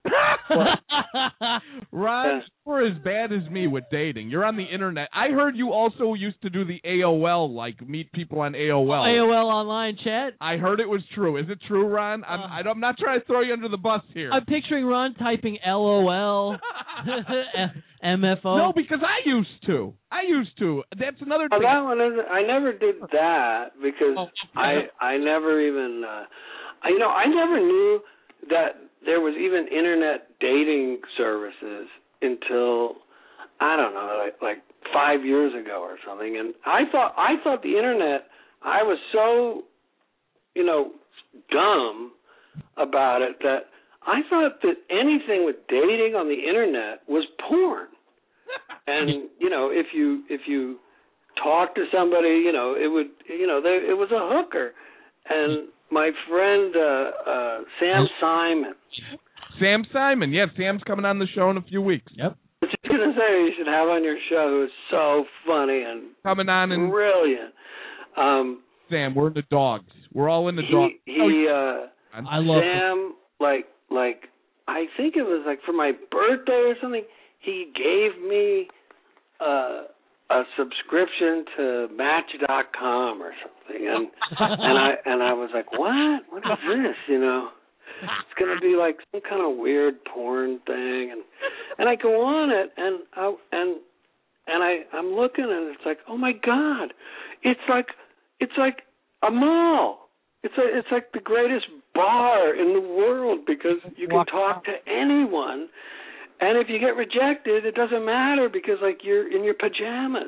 Ron, Yeah. you were as bad as me with dating. You're on the internet. I heard you also used to do the A O L, like meet people on A O L. A O L online chat. I heard it was true. Is it true, Ron? I'm, Uh, I don't- I'm not trying to throw you under the bus here. I'm picturing Ron typing L O L, M F O. No, because I used to. I used to. That's another Oh, thing. that one isn't. I never did that because Oh, I I never even. Uh, I, you know, I never knew that there was even internet dating services until, I don't know, like, like five years ago or something. And I thought I thought the internet, I was so, you know, dumb about it that I thought that anything with dating on the internet was porn. And, you know, if you if you talk to somebody, you know, it would, you know, they, it was a hooker. And my friend uh, uh, Sam Simon. Sam Simon, yeah, Sam's coming on the show in a few weeks. Yep. What you're going to say you should have on your show, who is so funny and coming on and brilliant. Um, Sam, we're into dogs. We're all into dogs. He, he uh, I love Sam, him. like, like, I think it was like for my birthday or something, he gave me uh, a subscription to Match dot com or something, and and I and I was like, what? What is this? You know, it's gonna be like some kind of weird porn thing, and and I go on it, and I and and I I'm looking, and it's like, oh my God, it's like it's like a mall. It's a, it's like the greatest bar in the world because you can talk to anyone. And if you get rejected, it doesn't matter because, like, you're in your pajamas.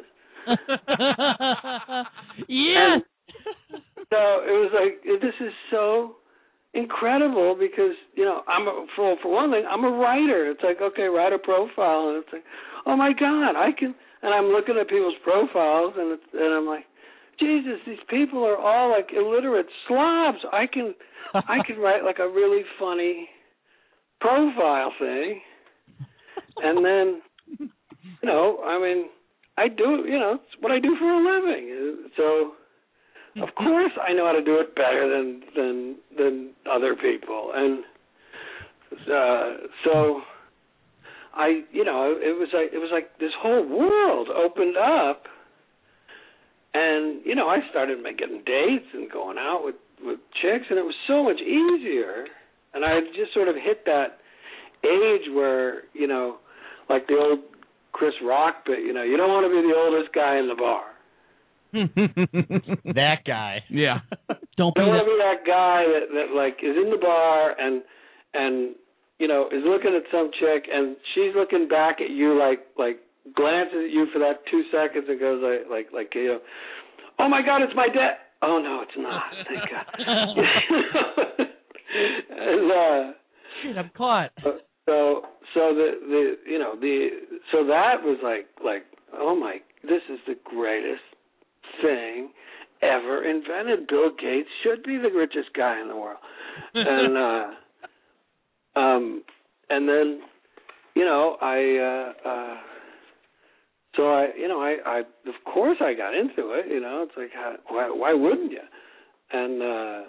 Yes. So it was like, this is so incredible because, you know, I'm a, for for one thing, I'm a writer. It's like, okay, write a profile, and it's like, oh my God, I can. And I'm looking at people's profiles, and it's, and I'm like, Jesus, these people are all like illiterate slobs. I can, I can write like a really funny profile thing. And then, you know, I mean, I do, you know, it's what I do for a living. So, of course, I know how to do it better than than than other people. And uh, so, I, you know, it was like it was like this whole world opened up, and you know, I started getting dates and going out with with chicks, and it was so much easier. And I had just sort of hit that age where, you know, like the old Chris Rock bit, you know, you don't want to be the oldest guy in the bar. That guy. Yeah. Don't be you don't want that. to be that guy that, that, like, is in the bar and, and you know, is looking at some chick, and she's looking back at you like, like, glances at you for that two seconds and goes like, like, like you know, oh, my God, it's my dad. Oh, no, it's not. Thank God. and, uh, Shit, I'm caught. So, so the, the, you know, the, so that was like, like, oh my, this is the greatest thing ever invented. Bill Gates should be the richest guy in the world. and, uh, um, and then, you know, I, uh, uh, so I, you know, I, I, of course I got into it, you know, it's like, how, why, why wouldn't you? And,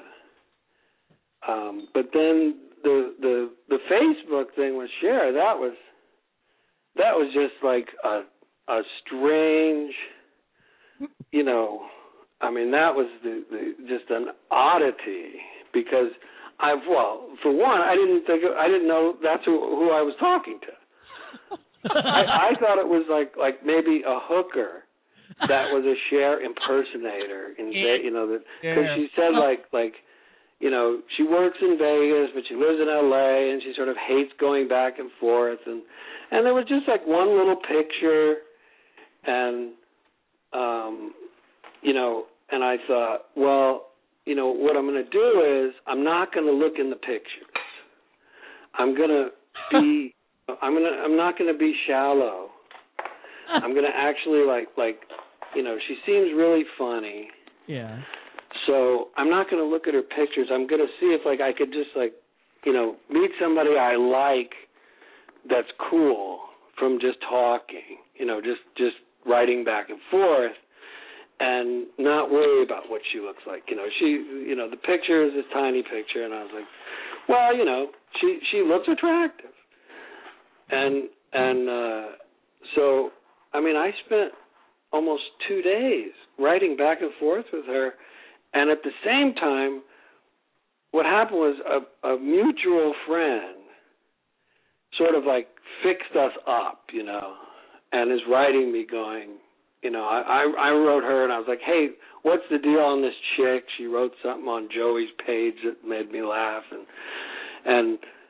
uh, um, but then, The, the the Facebook thing with Cher, that was that was just like a a strange, you know, I mean that was the, the just an oddity because I well for one I didn't think I didn't know that's who, who I was talking to. I, I thought it was like like maybe a hooker that was a Cher impersonator in you know that because she said like like. You know, she works in Vegas, but she lives in L A, and she sort of hates going back and forth. And, and there was just like one little picture, and, um, you know, and I thought, well, you know, what I'm going to do is I'm not going to look in the pictures. I'm going to be, I'm going to, I'm not going to be shallow. I'm going to actually like, like, you know, she seems really funny. Yeah. So I'm not going to look at her pictures. I'm going to see if, like, I could just, like, you know, meet somebody I like that's cool from just talking, you know, just, just writing back and forth and not worry about what she looks like. You know, she, you know, the picture is this tiny picture, and I was like, well, you know, she, she looks attractive. And, and uh, so, I mean, I spent almost two days writing back and forth with her. And at the same time, what happened was a, a mutual friend sort of like fixed us up, you know, and is writing me going, you know, I, I, I wrote her and I was like, hey, what's the deal on this chick? She wrote something on Joey's page that made me laugh. And, and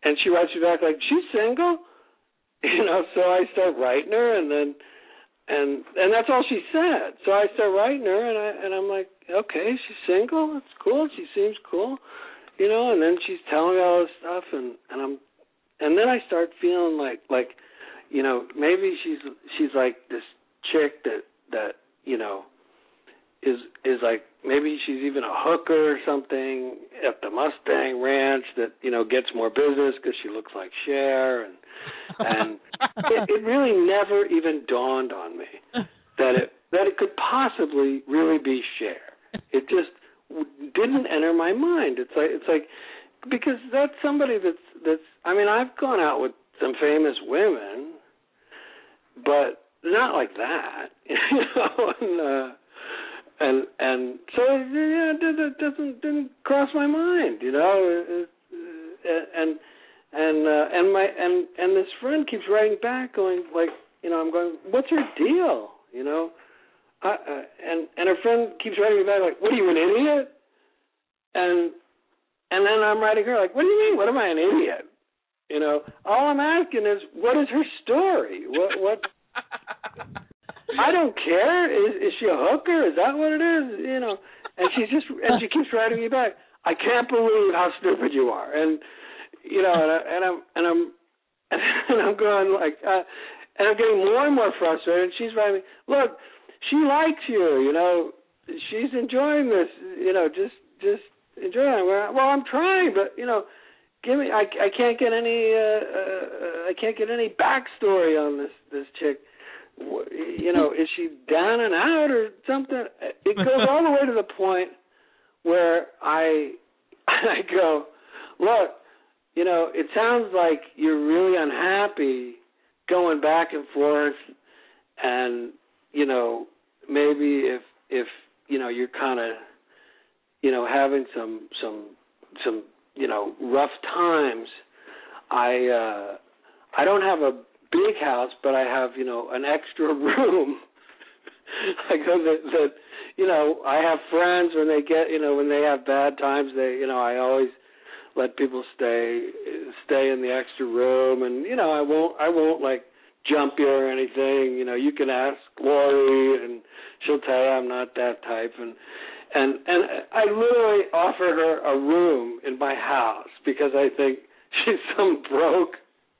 and she writes me back like, she's single? You know, so I start writing her, and then, and and that's all she said. So I start writing her, and I and I'm like, okay, she's single. That's cool. She seems cool, you know. And then she's telling me all this stuff, and, and I'm, and then I start feeling like like, you know, maybe she's she's like this chick that that you know, is is like maybe she's even a hooker or something at the Mustang Ranch that you know gets more business because she looks like Cher, and and it, it really never even dawned on me that it that it could possibly really be Cher. It just didn't enter my mind. It's like it's like because that's somebody that's that's. I mean, I've gone out with some famous women, but not like that, you know. And, uh, And and so yeah, it doesn't didn't cross my mind, you know, and and uh, and my and and this friend keeps writing back, going like, you know, I'm going, what's her deal, you know, I, uh, and and her friend keeps writing me back like, what are you, an idiot? And and then I'm writing her like, what do you mean? What am I, an idiot? You know, all I'm asking is, what is her story? What what? I don't care. Is, is she a hooker? Is that what it is? You know, and she's just and she keeps writing me back. I can't believe how stupid you are. And you know, and, I, and I'm and I'm and I'm going like, uh, and I'm getting more and more frustrated. And she's writing me, look, she likes you. You know, she's enjoying this. You know, just just enjoying it. Well, I'm trying, but you know, give me. I I can't get any. Uh, uh, I can't get any backstory on this this chick. You know, is she down and out or something? It goes all the way to the point where I I go, look, you know, it sounds like you're really unhappy going back and forth, and you know, maybe if if you know you're kind of you know having some some some you know rough times. I uh, I don't have a big house, but I have, you know, an extra room. I go that, that, you know, I have friends when they get, you know, when they have bad times, they, you know, I always let people stay, stay in the extra room, and you know, I won't, I won't like jump you or anything. You know, you can ask Lori, and she'll tell you I'm not that type, and and and I literally offer her a room in my house because I think she's some broke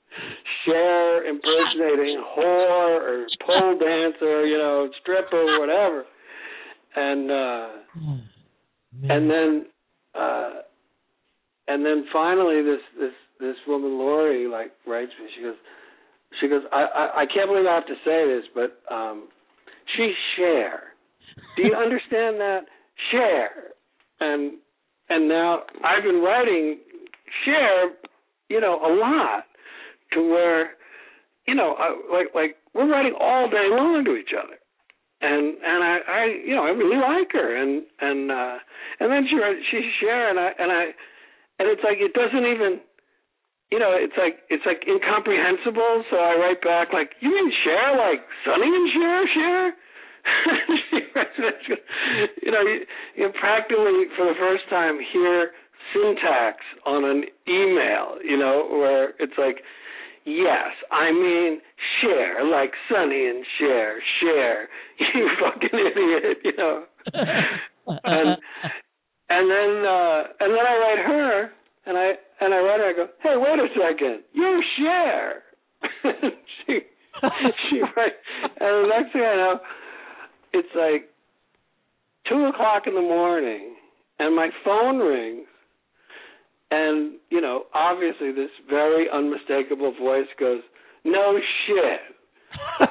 Cher impersonating whore or pole dancer, you know, stripper, whatever. And uh, oh, and then uh, and then finally, this this this woman Lori like writes me. She goes, she goes. I, I I can't believe I have to say this, but um, she's Cher. Do you understand that? Cher. And and now I've been writing Cher, you know, a lot. To where, you know, I, like like we're writing all day long to each other, and and I, I you know I really like her, and and uh, and then she she's Cher, and I and I and it's like it doesn't even, you know, it's like it's like incomprehensible. So I write back like, you mean Cher, like Sonny and Cher, Cher? You know, you, you practically for the first time hear syntax on an email, you know, where it's like, yes, I mean Cher, like Sonny and Cher, Cher, you fucking idiot, you know. and and then uh, and then I write her, and I and I write her. I go, hey, wait a second, you're Cher. she she writes, and the next thing I know, it's like two o'clock in the morning, and my phone rings. And, you know, obviously this very unmistakable voice goes, no shit.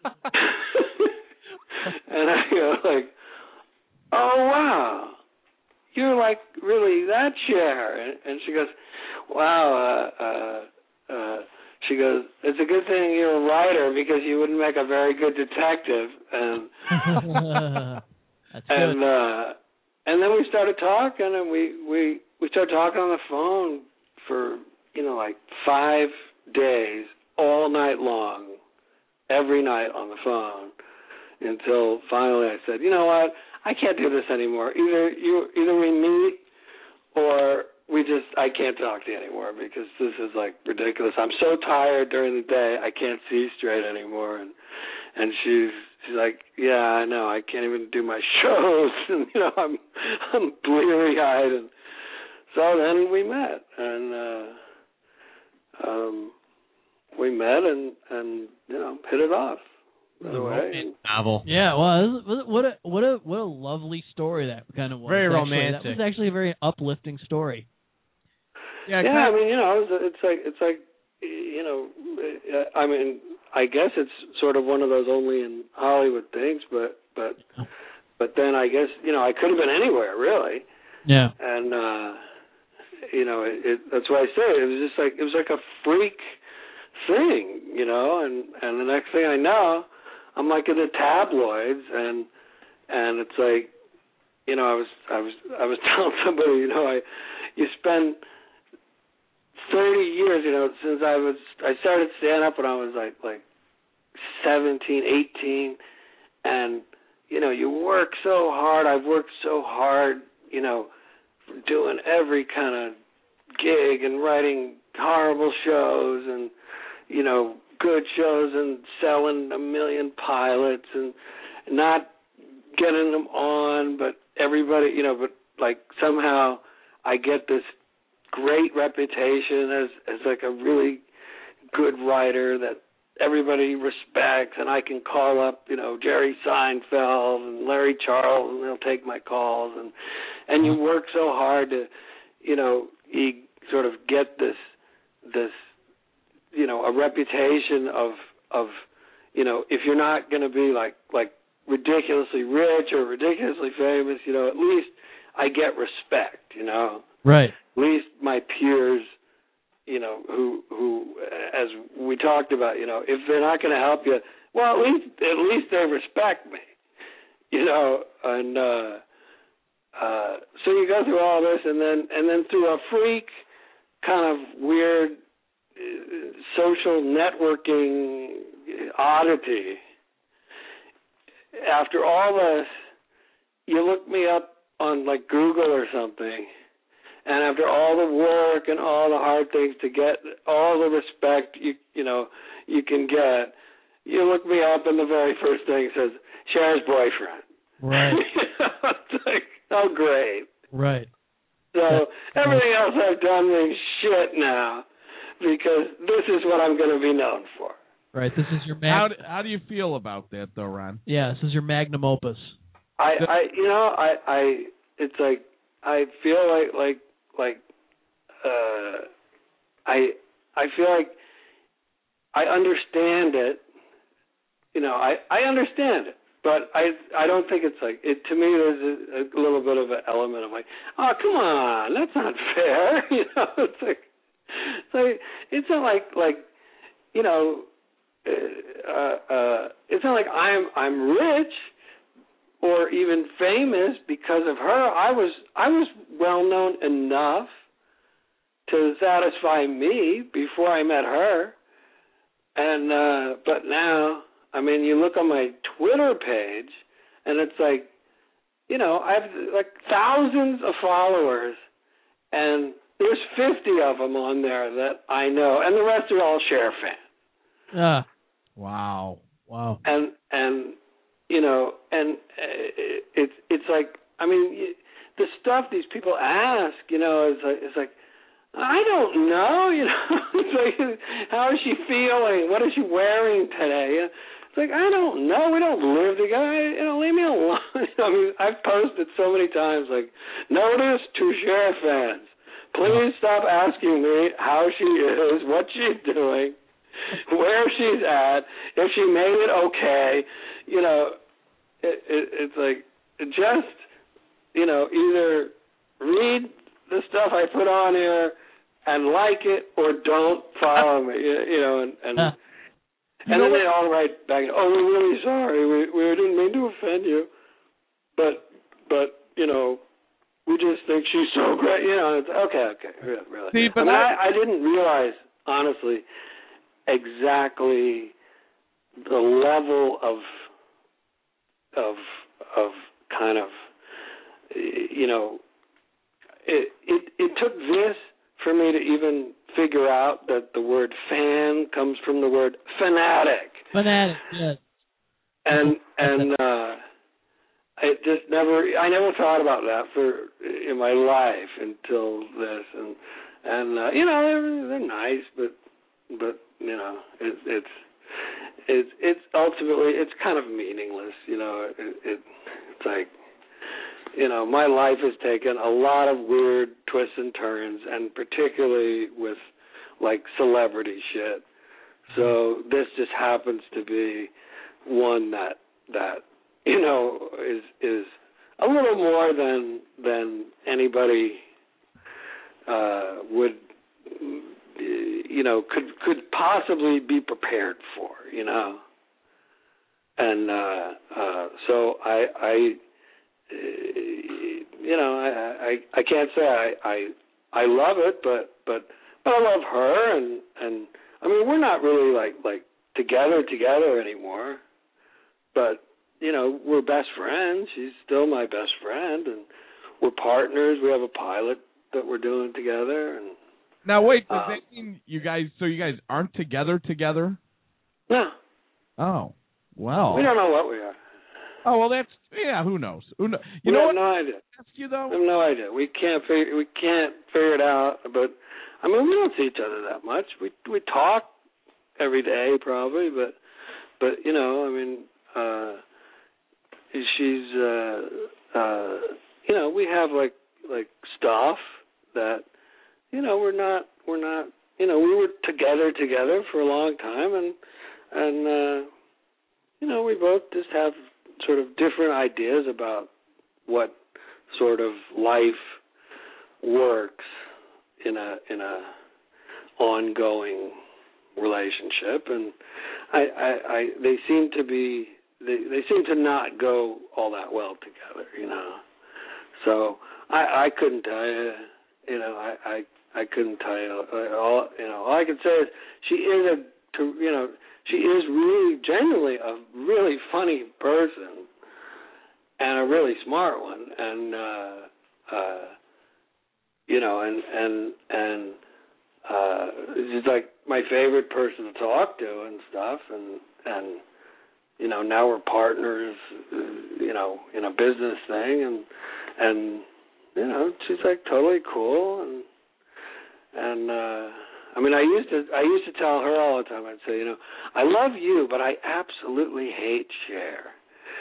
And I go like, oh, wow, you're like really that Cher. And, and she goes, wow, uh, uh, uh, she goes, it's a good thing you're a writer because you wouldn't make a very good detective. And, That's and, good. uh, and then we started talking, and we, we, we started talking on the phone for, you know, like five days, all night long, every night on the phone, until finally I said, you know what, I can't do this anymore. Either you, either we meet, or we just, I can't talk to you anymore because this is like ridiculous. I'm so tired during the day, I can't see straight anymore. And and she's she's like, yeah, I know, I can't even do my shows, and you know, I'm I'm bleary eyed. And so then we met, and uh, um, we met, and and you know, hit it off right away. Novel. Yeah, well, what a what a what a lovely story that kind of was. Very actually. romantic. That was actually a very uplifting story. Yeah, Yeah, kind I mean, you know, it's, it's like it's like, you know, I mean, I guess it's sort of one of those only in Hollywood things, but but but then I guess, you know, I could have been anywhere really. Yeah. And uh, you know, it, it, that's why I say it was just like it was like a freak thing, you know, and and the next thing I know, I'm like in the tabloids, and and it's like, you know, I was I was I was telling somebody, you know, I you spend thirty years, you know, since I was, I started stand up when I was like, like seventeen, eighteen, and, you know, you work so hard. I've worked so hard, you know, doing every kind of gig and writing horrible shows and, you know, good shows and selling a million pilots and not getting them on, but everybody, you know, but like somehow I get this great reputation as as like a really good writer that everybody respects, and I can call up, you know, Jerry Seinfeld and Larry Charles, and they'll take my calls, and and you work so hard to, you know, you sort of get this this, you know, a reputation of of, you know, if you're not going to be like like ridiculously rich or ridiculously famous, you know, at least I get respect, you know. Right. At least my peers, you know, who who, as we talked about, you know, if they're not going to help you, well, at least at least they respect me, you know, and uh, uh, so you go through all this, and then and then through a freak kind of weird uh, social networking oddity. After all this, you look me up on like Google or something. And after all the work and all the hard things to get all the respect you you know you can get, you look me up and the very first thing says Cher's boyfriend. Right. It's like, oh great. Right. So everything else I've done means shit now because this is what I'm going to be known for. Right. This is your mag- how do, how do you feel about that though, Ron? Yeah. This is your magnum opus. I, I you know I I it's like I feel like like. Like, uh, I I feel like I understand it. You know, I, I understand it, but I I don't think it's like it. To me, there's a, a little bit of an element of like, oh, come on, that's not fair. You know, it's like it's like it's not like like you know, uh, uh, it's not like I'm I'm rich or even famous because of her. I was I was well known enough to satisfy me before I met her. And uh, but now, I mean, you look on my Twitter page, and it's like, you know, I have like thousands of followers, and there's fifty of them on there that I know, and the rest are all Cher fans. Ah. Wow. Wow. And and. You know, and it's it's like, I mean, the stuff these people ask, you know, is like, it's like, I don't know, you know, it's like, how is she feeling? What is she wearing today? It's like, I don't know. We don't live together. You know, leave me alone. I mean, I've posted so many times, like, notice to Cher fans, please stop asking me how she is, what she's doing, where she's at, if she made it okay. You know, it, it, it's like, just, you know, either read the stuff I put on here and like it, or don't follow me, you, you know, and and, uh, and then they all write back, oh, we're really sorry, we we didn't mean to offend you, but, but you know, we just think she's so great, you know, it's, okay, okay, really, really. See, but I mean, I, I, I didn't realize, honestly, exactly the level of of of kind of, you know, it, it it took this for me to even figure out that the word fan comes from the word fanatic. Fanatic, yes. And and uh, it just never. I never thought about that for in my life until this. And and uh, you know they're, they're nice, but but you know it, it's it's it's ultimately it's kind of meaningless. You know it, it it's like. You know, my life has taken a lot of weird twists and turns, and particularly with, like, celebrity shit. So this just happens to be one that, that you know, is is a little more than than anybody uh, would, you know, could could possibly be prepared for, you know. And uh, uh, so I... I you know, I, I I can't say I, I I love it, but but but I love her, and and I mean we're not really like like together together anymore, but you know we're best friends. She's still my best friend, and we're partners. We have a pilot that we're doing together. And now wait, does um, that mean you guys? So you guys aren't together together? No. Oh, well. We don't know what we are. Oh well, that's yeah. Who knows? Who know? You we know have what? No idea. Ask you though. I have no idea. We can't figure. We can't figure it out. But I mean, we don't see each other that much. We we talk every day probably, but but you know, I mean, uh, she's uh, uh, you know, we have like like stuff that you know we're not we're not you know we were together together for a long time, and and uh, you know we both just have sort of different ideas about what sort of life works in a in a ongoing relationship, and I, I, I they seem to be they, they seem to not go all that well together, you know. So I, I couldn't tell you, you know, I, I, I couldn't tell you all, you know. All I can say is she is a, you know. She is really, genuinely a really funny person and a really smart one, and uh, uh, you know, and and and uh, she's like my favorite person to talk to and stuff, and and you know now we're partners, you know, in a business thing, and and you know she's like totally cool, and and. Uh, I mean, I used to I used to tell her all the time. I'd say, you know, I love you, but I absolutely hate Cher.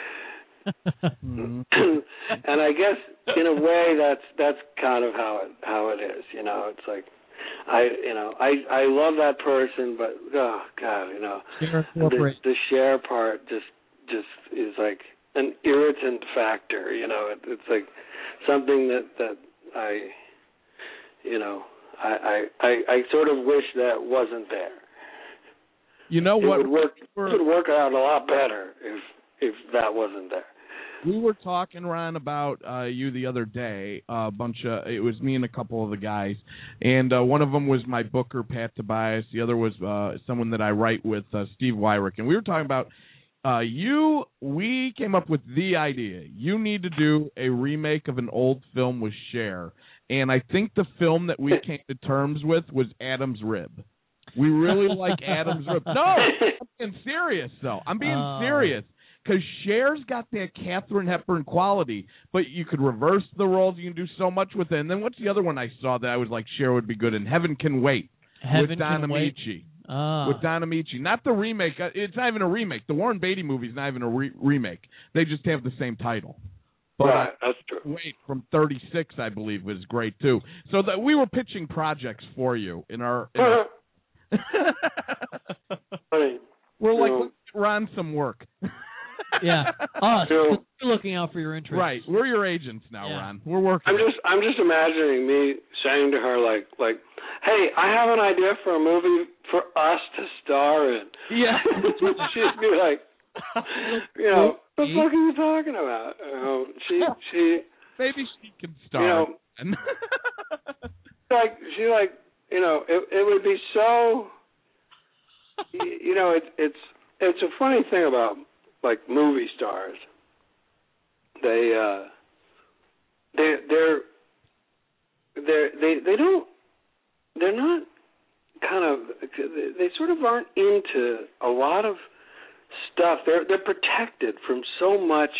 And I guess in a way, that's that's kind of how it how it is. You know, it's like I you know I I love that person, but oh God, you know, the, the Cher part just just is like an irritant factor. You know, it, it's like something that that I you know. I, I, I sort of wish that wasn't there. You know it what? Would work, it would work out a lot better if if that wasn't there. We were talking, Ron, about uh, you the other day. A bunch of it was me and a couple of the guys, and uh, one of them was my booker, Pat Tobias. The other was uh, someone that I write with, uh, Steve Wyrick, and we were talking about uh, you. We came up with the idea. You need to do a remake of an old film with Cher. And I think the film that we came to terms with was Adam's Rib. We really like Adam's Rib. No, I'm being serious, though. I'm being uh, serious. Because Cher's got that Katharine Hepburn quality, but you could reverse the roles. You can do so much with it. And then what's the other one I saw that I was like Cher would be good in? Heaven Can Wait. Heaven with Don Can Amici. Wait. Ah. With Don Amici. Not the remake. It's not even a remake. The Warren Beatty movie is not even a re- remake. They just have the same title. But right, that's true. Wait, from thirty-six, I believe, was great, too. So that we were pitching projects for you in our... In our we're like, let's get Ron some work. Yeah, us. We're looking out for your interests. Right, we're your agents now, yeah. Ron. We're working. I'm just, I'm just imagining me saying to her, like, like, hey, I have an idea for a movie for us to star in. Yeah. She'd be like, you know, what the fuck are you talking about? Uh, she, she. Maybe she can star. You know, like she, like, you know, it, it would be so. You know, it's it's it's a funny thing about like movie stars. They uh, they they're they're they they don't they're not kind of they sort of aren't into a lot of stuff. They're they're protected from so much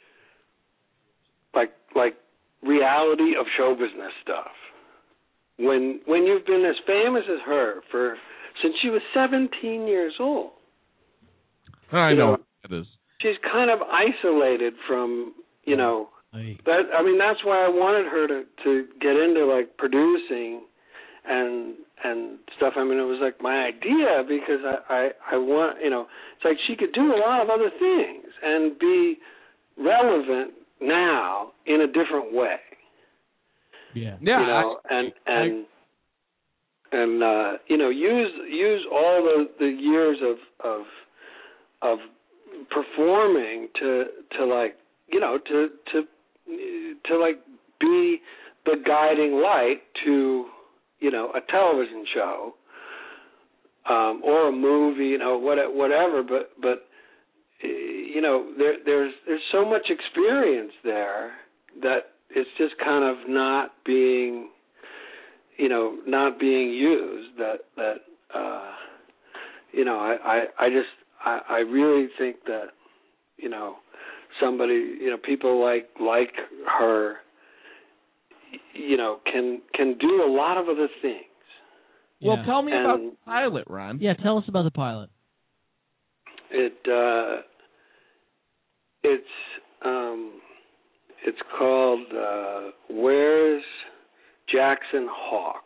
like like reality of show business stuff. When when you've been as famous as her for since she was seventeen years old. I you know, know it is. She's kind of isolated from, you know, that. I mean, that's why I wanted her to, to get into like producing and and stuff. I mean, it was like my idea because I, I, I want, you know, it's like she could do a lot of other things and be relevant now in a different way. Yeah, yeah, you know, I, and I, and and uh, you know, use use all the, the years of of of performing to to like you know to to to like be the guiding light to you know a television show um, or a movie, you know, what, whatever. But but you know, there there's there's so much experience there that it's just kind of not being you know not being used. That that uh, you know I, I, I just I, I really think that you know somebody you know people like like her you know can can do a lot of other things. Well, Yeah. tell me And- about the pilot, Ron. Yeah, tell us about the pilot. It uh, it's um, it's called uh, Where's Jackson Hawk,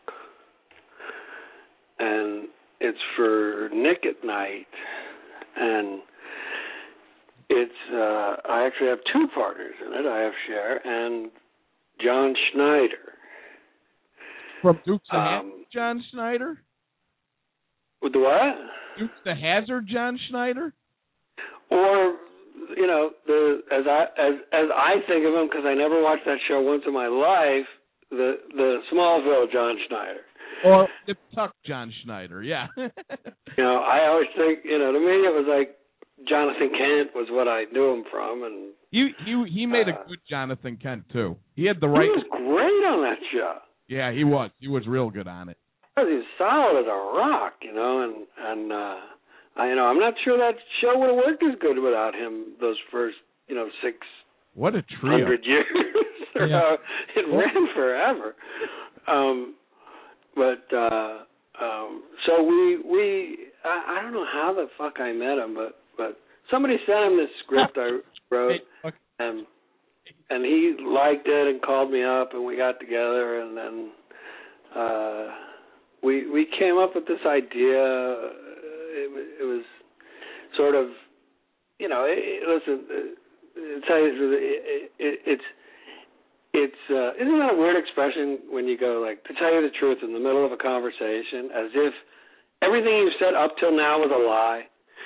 and it's for Nick at Night, and it's uh, I actually have two partners in it. I have Cher and John Schneider. From Dukes of Um, Hazzard, John Schneider? With the what? Dukes of Hazzard, John Schneider? Or you know, the as I as as I think of him, because I never watched that show once in my life, the the Smallville John Schneider. Or the Tuck John Schneider, yeah. You know, I always think, you know, to me it was like Jonathan Kent was what I knew him from, and he he he made Uh, a good Jonathan Kent too. He had the he right. was great on that show. Yeah, he was. He was real good on it. He was solid as a rock, you know, and and uh, I, you know, I'm not sure that show would have worked as good without him. Those first, you know, six What a trio. hundred years. Yeah. It ran forever. Um, but uh, um, so we we I, I don't know how the fuck I met him, but but somebody sent him this script I wrote, and and he liked it and called me up, and we got together, and then uh, we we came up with this idea. It, it was sort of, you know, it, it, listen, uh, tell you, it, it, it's. It's uh, isn't that a weird expression when you go like, to tell you the truth in the middle of a conversation, as if everything you've said up till now was a lie?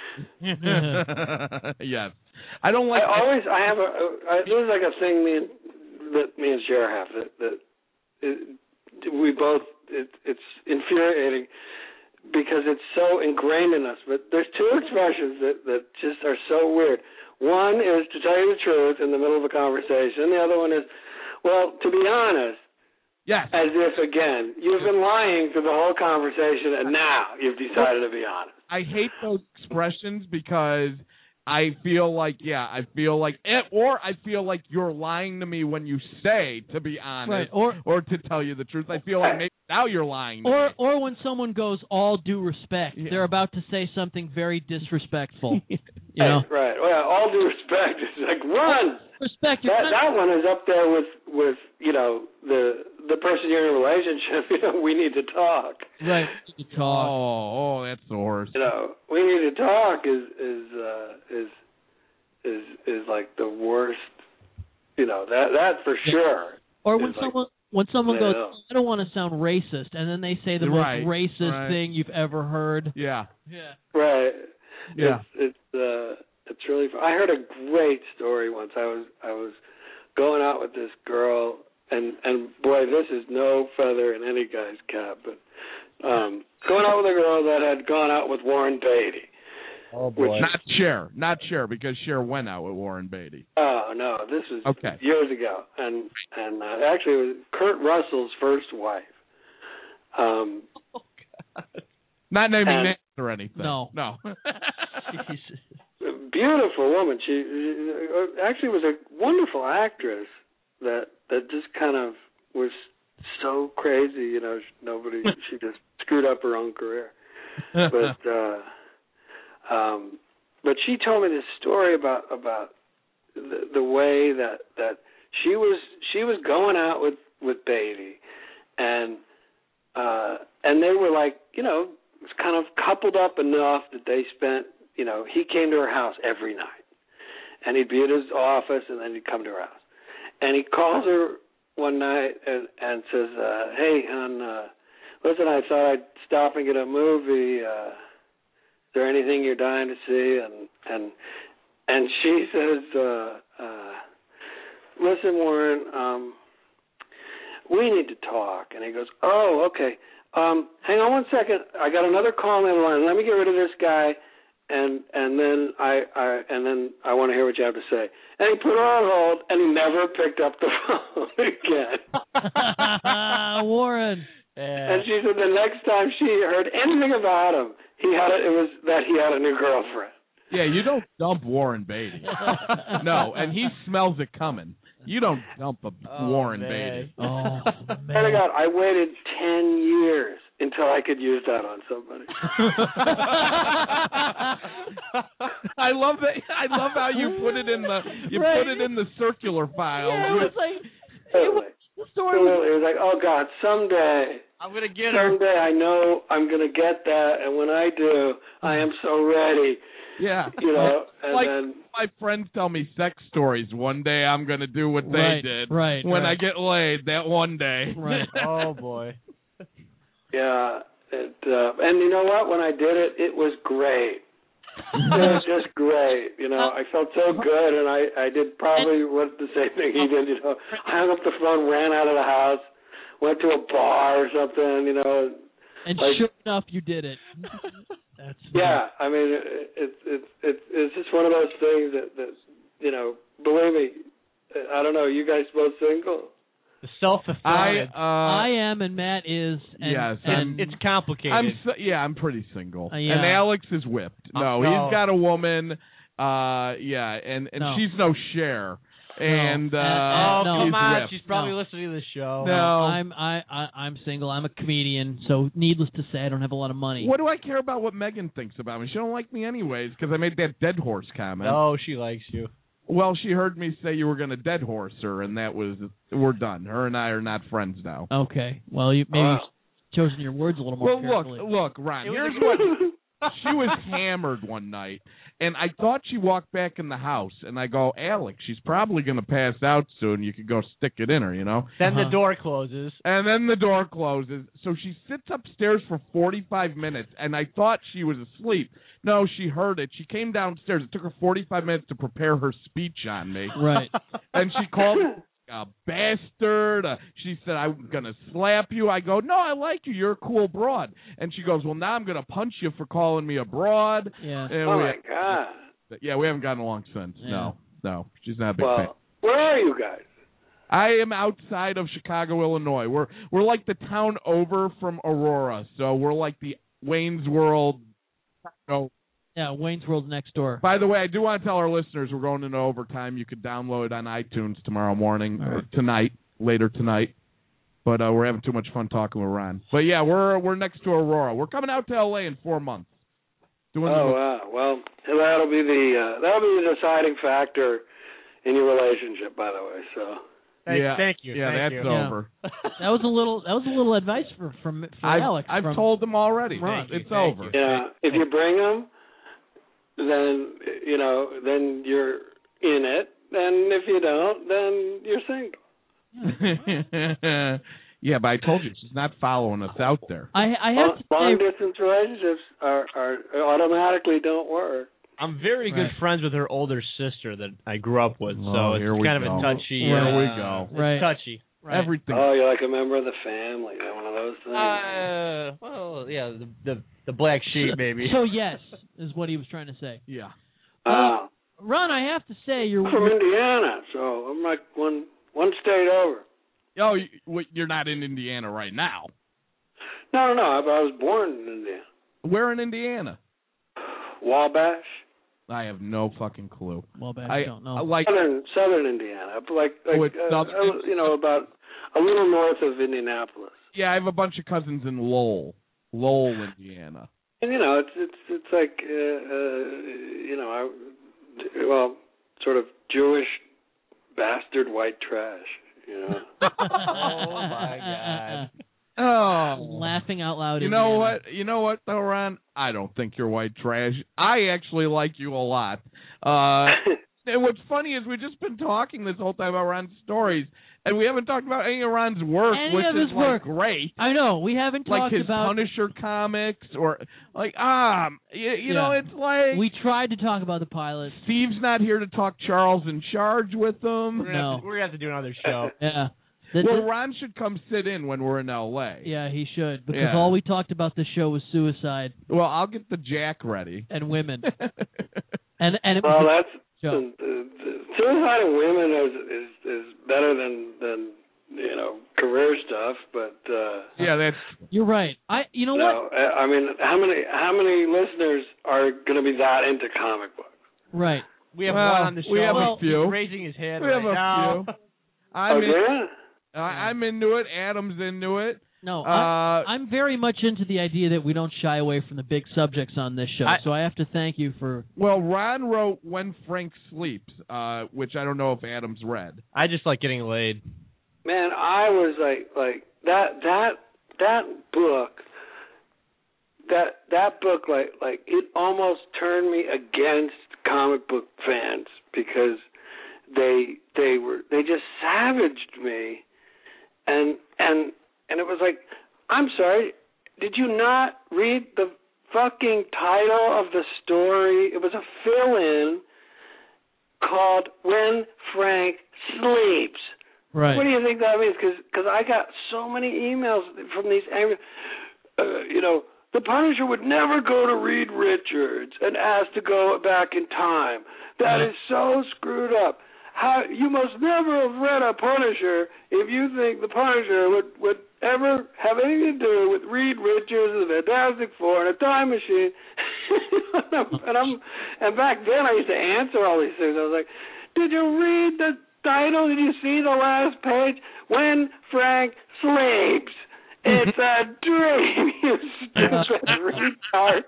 Yes, I don't like. I always I have a, a I, this is like a thing me and that me and Cher have that that it, we both it, it's infuriating because it's so ingrained in us. But there's two expressions that that just are so weird. One is to tell you the truth in the middle of a conversation. The other one is, well, to be honest, Yes. as if, again, you've been lying through the whole conversation, and now you've decided to be honest. I hate those expressions because I feel like, yeah, I feel like, it, or I feel like you're lying to me when you say to be honest, Right, or- or to tell you the truth. I feel like maybe now you're lying to Or me. or when someone goes all due respect, Yeah. they're about to say something very disrespectful. You know, Right, right. Well, all due respect, it's like, run! respect. You're That, not- that one is up there with, with, you know, the the person you're in a relationship, you know, we need to talk. right. You Oh, talk. oh, that's the worst. You know, we need to talk is, is, uh, is, is, is like the worst, you know, that, that for sure. Or when It's like- someone when someone Yeah. goes, I don't want to sound racist, and then they say the Right, most racist right. thing you've ever heard. Yeah. Yeah. Right. Yeah. It's it's uh it's really fun. I heard a great story once. I was I was going out with this girl, and and boy, this is no feather in any guy's cap, but um going out with a girl that had gone out with Warren Beatty. Oh Which- boy. Not Cher, not Cher, because Cher went out with Warren Beatty. Oh no, this was Okay. years ago, and and uh, actually it was Kurt Russell's first wife. Um, Oh God. Not naming And- names or anything. No. No. Jesus. a beautiful woman. She, she actually was a wonderful actress that that just kind of was so crazy. You know, nobody. She just screwed up her own career. But uh, um, but she told me this story about about the, the way that that she was she was going out with with Beatty, and uh, and they were like, you know, kind of coupled up enough that they spent, you know, he came to her house every night, and he'd be at his office, and then he'd come to her house, and he calls her one night and and says, uh, hey, hon, uh, listen, I thought I'd stop and get a movie. Uh, is there anything you're dying to see? And and and she says, uh, uh, listen, Warren, um, we need to talk. And he goes, oh, okay. Um, hang on one second. I got another call on the line. Let me get rid of this guy, and and then I, I and then I want to hear what you have to say. And he put her on hold, and he never picked up the phone again. Warren. And she said the next time she heard anything about him, he had a, it was that he had a new girlfriend. Yeah, you don't dump Warren Beatty. No, and he smells it coming. You don't dump a Oh, Warren man. Beatty. Oh, Oh my man. God, I waited ten years until I could use that on somebody. I love that. I love how you put it in the you Right. put it in the circular file. Yeah, it was like, it Totally. was, the story was, It was like, oh God, someday, I'm gonna get her. someday I know I'm going to get that, and when I do, I am so ready. Yeah, You know, and like then my friends tell me sex stories. One day I'm gonna do what they Right, did. right, When right. I get laid, that one day. Right. Oh boy. yeah, it, uh, and you know what? When I did it, it was great. It was just great. You know, I felt so good, and I I did probably what the same thing he did. You know, I hung up the phone, ran out of the house, went to a bar or something. You know. and like- sure enough, you did it. That's Yeah, I mean, it, it's it's it's it's just one of those things that that you know. Believe me, I don't know. You guys both single? The I self-fulfillment. uh, I am, and Matt is. And, Yes, and it's complicated. I'm so, yeah, I'm pretty single. Uh, yeah. And Alex is whipped. No, Uh, no. he's got a woman. Uh, yeah, and and No. she's no Cher. And uh, Uh, oh, no. come he's on. whipped. She's probably No. listening to the show. No. I'm I, I I'm single. I'm a comedian, so needless to say, I don't have a lot of money. What do I care about what Megan thinks about me? She don't like me anyways because I made that dead horse comment. No, she likes you. Well, she heard me say you were going to dead horse her, and that was we're done. Her and I are not friends now. Okay. Well, you maybe Wow. you've chosen your words a little more Well, look, carefully. look, Ron. It was Here's a what she was hammered one night, and I thought she walked back in the house, and I go, Alex, she's probably going to pass out soon. You could go stick it in her, you know. Then Uh-huh. the door closes. And then the door closes. So she sits upstairs for forty-five minutes, and I thought she was asleep. No, she heard it. She came downstairs. It took her forty-five minutes to prepare her speech on me. Right. And she called me a bastard. Uh, she said, I'm going to slap you. I go, no, I like you. You're a cool broad. And she goes, well, now I'm going to punch you for calling me a broad. Yeah. And Oh we, my God. yeah, we haven't gotten along since. Yeah. No, no. She's not a big fan. Well, where are you guys? I am outside of Chicago, Illinois. We're we're like the town over from Aurora, so we're like the Wayne's World. No. Yeah. Wayne's World's next door. By the way, I do want to tell our listeners we're going into overtime. You could download it on iTunes tomorrow morning or tonight, later tonight. But uh, we're having too much fun talking with Ron. But yeah, we're we're next to Aurora. We're coming out to L A in four months. Doing Oh the, wow. Well, that'll be the uh, that'll be the deciding factor in your relationship, by the way. So. Thank, yeah, thank you. Yeah, thank that's you. Yeah. over. That was a little. That was a little advice for from for I've, Alex. I've from, told them already. Ron. It's Thank over. you. Yeah, if you bring them, then you know, then you're in it. And if you don't, then you're single. Yeah, but I told you she's not following us out there. I I have to Long say, distance relationships are, are automatically don't work. I'm very good Right. friends with her older sister that I grew up with, so Oh, it's here we kind go. of a touchy. Right. uh, Here we go. It's Right. touchy. right. Everything. Oh, you're like a member of the family. One of those things. Uh, well, yeah, the the, the black sheep, maybe. So yes, is what he was trying to say. Yeah. Uh, Ron, I have to say, you're I'm from Indiana, so I'm like one one state over. Oh, you- you're not in Indiana right now. No, no, no. I, I was born in Indiana. Where in Indiana? Wabash. I have no fucking clue. Well, but I I don't know. I like Southern, southern Indiana, like, like Oh, it's uh, southern- uh, you know, about a little north of Indianapolis. yeah, I have a bunch of cousins in Lowell, Lowell, Indiana. And you know, it's it's it's like uh, uh, you know, I, well, sort of Jewish bastard white trash, you know. Oh my God. Oh, Laughing out loud. you know Indiana. what? You know what, though, Ron? I don't think you're white trash. I actually like you a lot. Uh, and what's funny is we've just been talking this whole time about Ron's stories, and we haven't talked about any of Ron's work, Any which of is his like work. great. I know we haven't Like talked his about. Punisher comics, or like ah, you, you know, Yeah. it's like We tried to talk about the pilot. Steve's not here to talk Charles in Charge with them. We're gonna, No. have to, we're gonna have to do another show. Yeah. The- Well, the- Ron should come sit in when we're in L A. yeah, he should because Yeah. all we talked about this show was suicide Well, I'll get the Jack ready. and women, and and it Well, was that's a show. the, the, the suicide of women is, is is better than than you know career stuff, but uh, Yeah, that's You're right. I. You know what? no, I I mean, how many how many listeners are going to be that into comic books? Right. We have Well, one on the show. we have a Well, few. He's raising his hand we right have a now. few. I'm oh, in, yeah. I, I'm into it. Adam's into it. No, Uh, I, I'm very much into the idea that we don't shy away from the big subjects on this show. I- so I have to thank you for. Well, Ron wrote When Frank Sleeps, uh, which I don't know if Adam's read. I just like getting laid. Man, I was like like that that that book that that book like like it almost turned me against comic book fans because they they were they just savaged me and and and it was like, I'm sorry, did you not read the fucking title of the story? It was a fill-in called When Frank Sleeps. Right. What do you think that means? Because I got so many emails from these angry, uh, you know, the Punisher would never go to Reed Richards and ask to go back in time. That is so screwed up. How you must never have read a Punisher if you think the Punisher would, would ever have anything to do with Reed Richards and the Fantastic Four and a time machine. and I'm and back then I used to answer all these things. I was like, did you read the title? Did you see the last page? When Frank Sleeps. It's a dream, you stupid retard.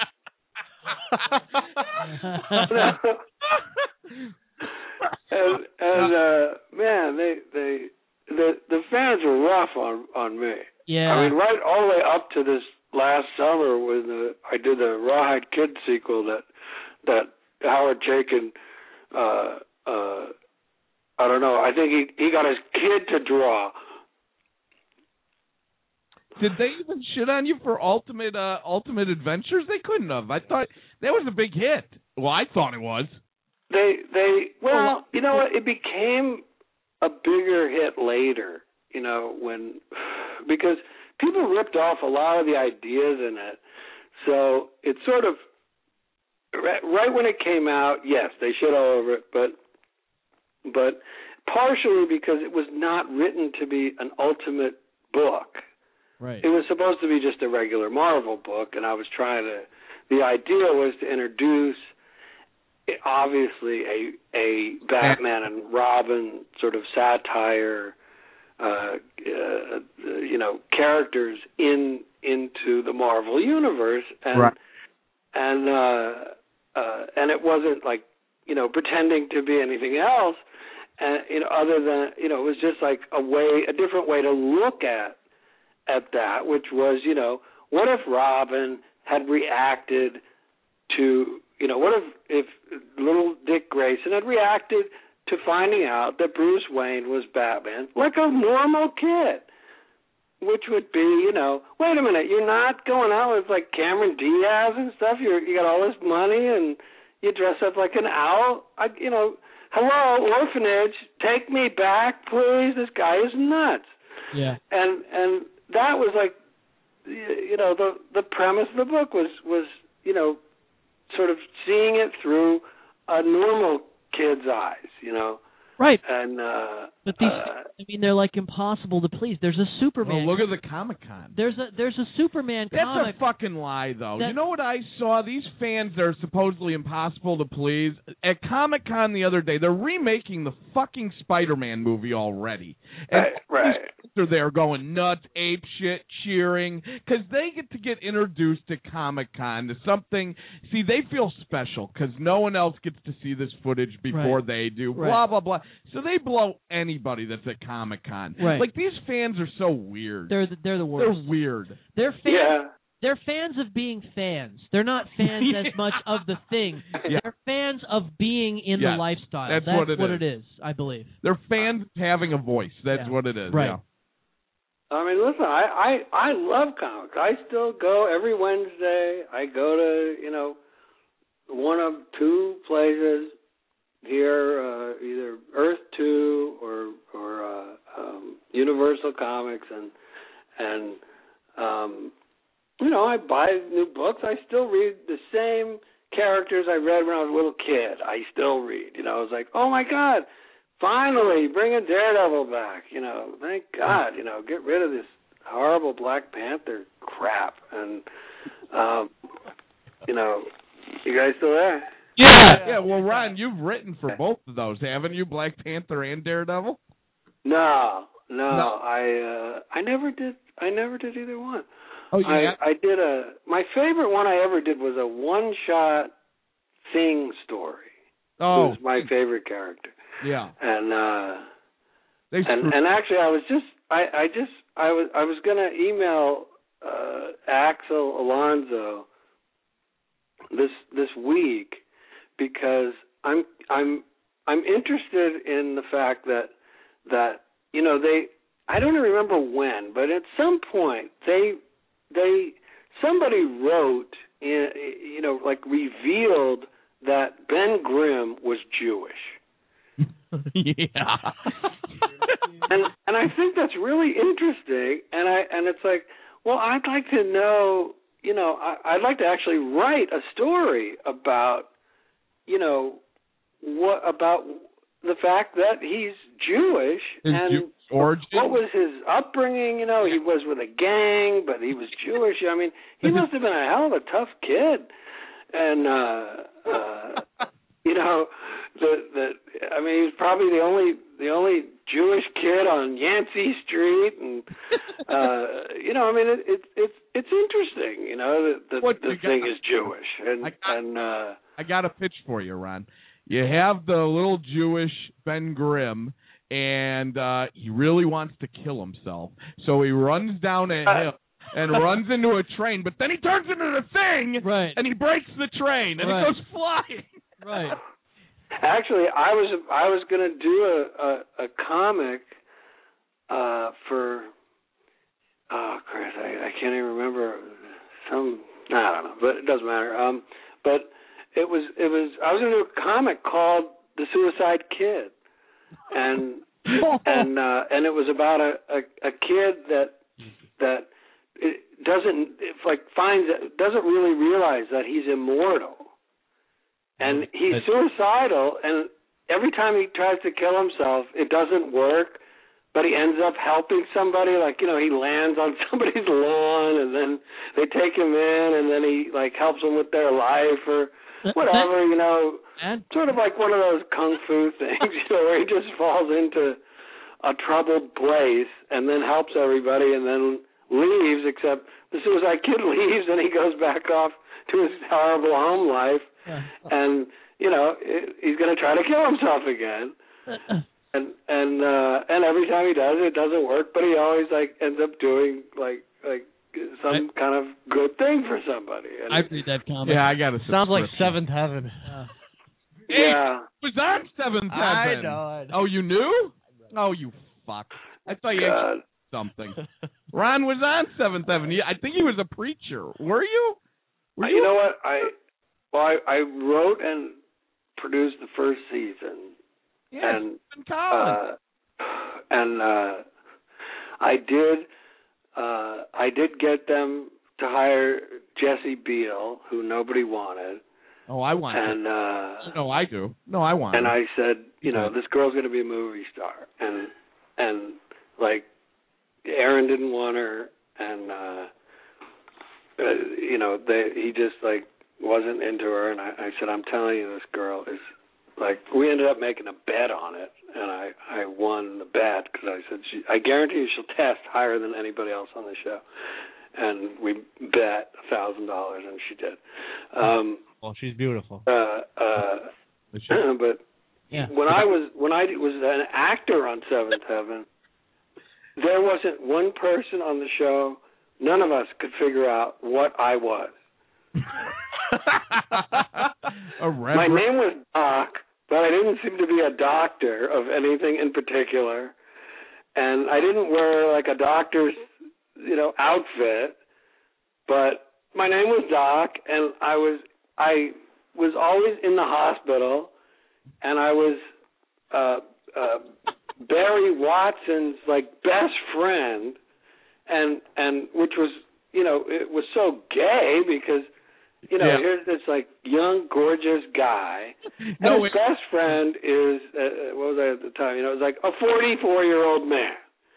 and and uh, man, they they the the fans were rough on on me. Yeah. I mean, right all the way up to this last summer when the, I did the Rawhide Kid sequel that that Howard Chaykin, uh, uh, I don't know. I think he he got his kid to draw. Did they even shit on you for Ultimate uh, Ultimate Adventures? They couldn't have. I thought that was a big hit. Well, I thought it was. They they well, you know what? It became a bigger hit later. You know when because people ripped off a lot of the ideas in it. So it sort of right, right when it came out, yes, they shit all over it, but but partially because it was not written to be an ultimate book. Right. It was supposed to be just a regular Marvel book, and I was trying to. The idea was to introduce, obviously, a a Batman and Robin sort of satire, uh, uh, you know, characters in into the Marvel universe, and Right. and uh, uh, and it wasn't like you know pretending to be anything else, and you know, other than you know, it was just like a way, a different way to look at. At that, which was, you know, what if Robin had reacted to, you know, what if if little Dick Grayson had reacted to finding out that Bruce Wayne was Batman like a normal kid, which would be, you know, wait a minute, you're not going out with like Cameron Diaz and stuff. You're you got all this money and you dress up like an owl. I, you know, hello orphanage, take me back, please. This guy is nuts. Yeah. And and. That was like, you know, the the premise of the book was, was you know, mean they're like impossible to please. There's a Superman. Well, look at the Comic-Con. There's a there's a Superman That's comic. a fucking lie, though. That- you know what I saw? These fans that are supposedly impossible to please. At Comic-Con the other day, they're remaking the fucking Spider-Man movie already. And Right, right. they're there going nuts, ape shit, cheering, because they get to get introduced to Comic-Con to something. See, they feel special because no one else gets to see this footage before Right. they do, Right. blah, blah, blah. So they blow anybody that's at Comic-Con. Right. Like, these fans are so weird. They're the, they're the They're worst. weird. They're fans. Yeah. They're fans of being fans. They're not fans Yeah. as much of the thing. Yeah. They're fans of being in Yes, the lifestyle. that's what it what is. it is, I believe. They're fans having a voice. That's Yeah. what it is. Right. Yeah. I mean, listen, I, I I love comics. I still go every Wednesday. I go to, you know, one of two places here, uh, either Earth Two or or uh, um, Universal Comics, and and um, you know, I buy new books. I still read the same characters I read when I was a little kid. I still read. You know, I was like, oh my God. Finally, bring a Daredevil back. You know, thank God. You know, get rid of this horrible Black Panther crap. And, um, you know, you guys still there? Yeah. Yeah. Well, Ron, you've written for both of those, haven't you? Black Panther and Daredevil. No, no, No. I uh, I never did. I never did either one. Oh, I, yeah. I did a. My favorite one I ever did was a one-shot Thing story. Oh, Who's my favorite character. yeah. And. uh They And, screwed- and actually, I was just, I, I just, I was, I was going to email uh, Axel Alonso this this week because I'm, I'm, I'm interested in the fact that that you know they, I don't remember when, but at some point they, they, somebody wrote, in, you know, like revealed that Ben Grimm was Jewish. yeah. and and I think that's really interesting. And I and it's like, well, I'd like to know, you know, I, I'd like to actually write a story about, you know, what about the fact that he's Jewish His and Jewish origin. what was his upbringing. You know, he was with a gang, but he was Jewish. I mean, he must have been a hell of a tough kid. And uh, uh, you know, the the I mean, he was probably the only the only Jewish kid on Yancey Street, and uh, you know, I mean, it, it it's it's interesting. You know, that the, What the you thing got- is Jewish, and I got- and uh, I got a pitch for you, Ron. You have the little Jewish Ben Grimm, and uh, he really wants to kill himself. So he runs down a hill and runs into a train, but then he turns into the Thing, Right. and he breaks the train, and Right. it goes flying. Right. actually, I was I was going to do a, a a comic uh, for oh Christ, I, I can't even remember some I don't know, but it doesn't matter. Um, but it was it was I was going to do a comic called The Suicide Kid, and and uh, and it was about a, a, a kid that that it doesn't it like finds doesn't really realize that he's immortal, and he's suicidal, and every time he tries to kill himself, it doesn't work. But he ends up helping somebody, like, you know, he lands on somebody's lawn, and then they take him in, and then he, like, helps them with their life or whatever, you know. And Sort of like one of those kung fu things, you know, where he just falls into a troubled place and then helps everybody and then leaves, except the Suicide Kid leaves and he goes back off to his horrible home life. yeah. And, you know, he's going to try to kill himself again. And and uh, and every time he does it, it doesn't work. But he always like ends up doing like like some kind of good thing for somebody. And, I read that comic. Yeah, I got a Sounds like subscription. Seventh Heaven. Uh, yeah. It was on Seventh I Heaven. know, I know. Oh, you knew? Oh, you fuck. I thought you God. had something. Ron was on Seventh Heaven. He- I think he was a preacher. Were you? Were You know what? I well, I, I wrote and produced the first season, Yeah, and in college. uh, and uh, I did uh, I did get them to hire Jesse Biel, who nobody wanted, oh, I want and it. uh, No, I do. No, I want and it. I said, you know, Yeah. this girl's going to be a movie star, and and like Aaron didn't want her, and uh, uh, you know, they, he just like wasn't into her. And I, I said, I'm telling you, this girl is like. We ended up making a bet on it, and I, I won the bet because I said, she, I guarantee you she'll test higher than anybody else on the show. And we bet a thousand dollars, and she did. Um, well, she's beautiful. Uh, uh, but yeah. when I was when I was an actor on Seventh Heaven, there wasn't one person on the show. None of us could figure out what I was. My name was Doc, but I didn't seem to be a doctor of anything in particular, and I didn't wear like a doctor's, you know, outfit. But my name was Doc, and I was I was always in the hospital, and I was uh, uh, Barry Watson's like best friend, and and which was, you know, it was so gay because, you know, yeah. here's this like young, gorgeous guy, and no, his it, best friend is uh, what was I at the time? You know, it was like a forty-four-year-old man.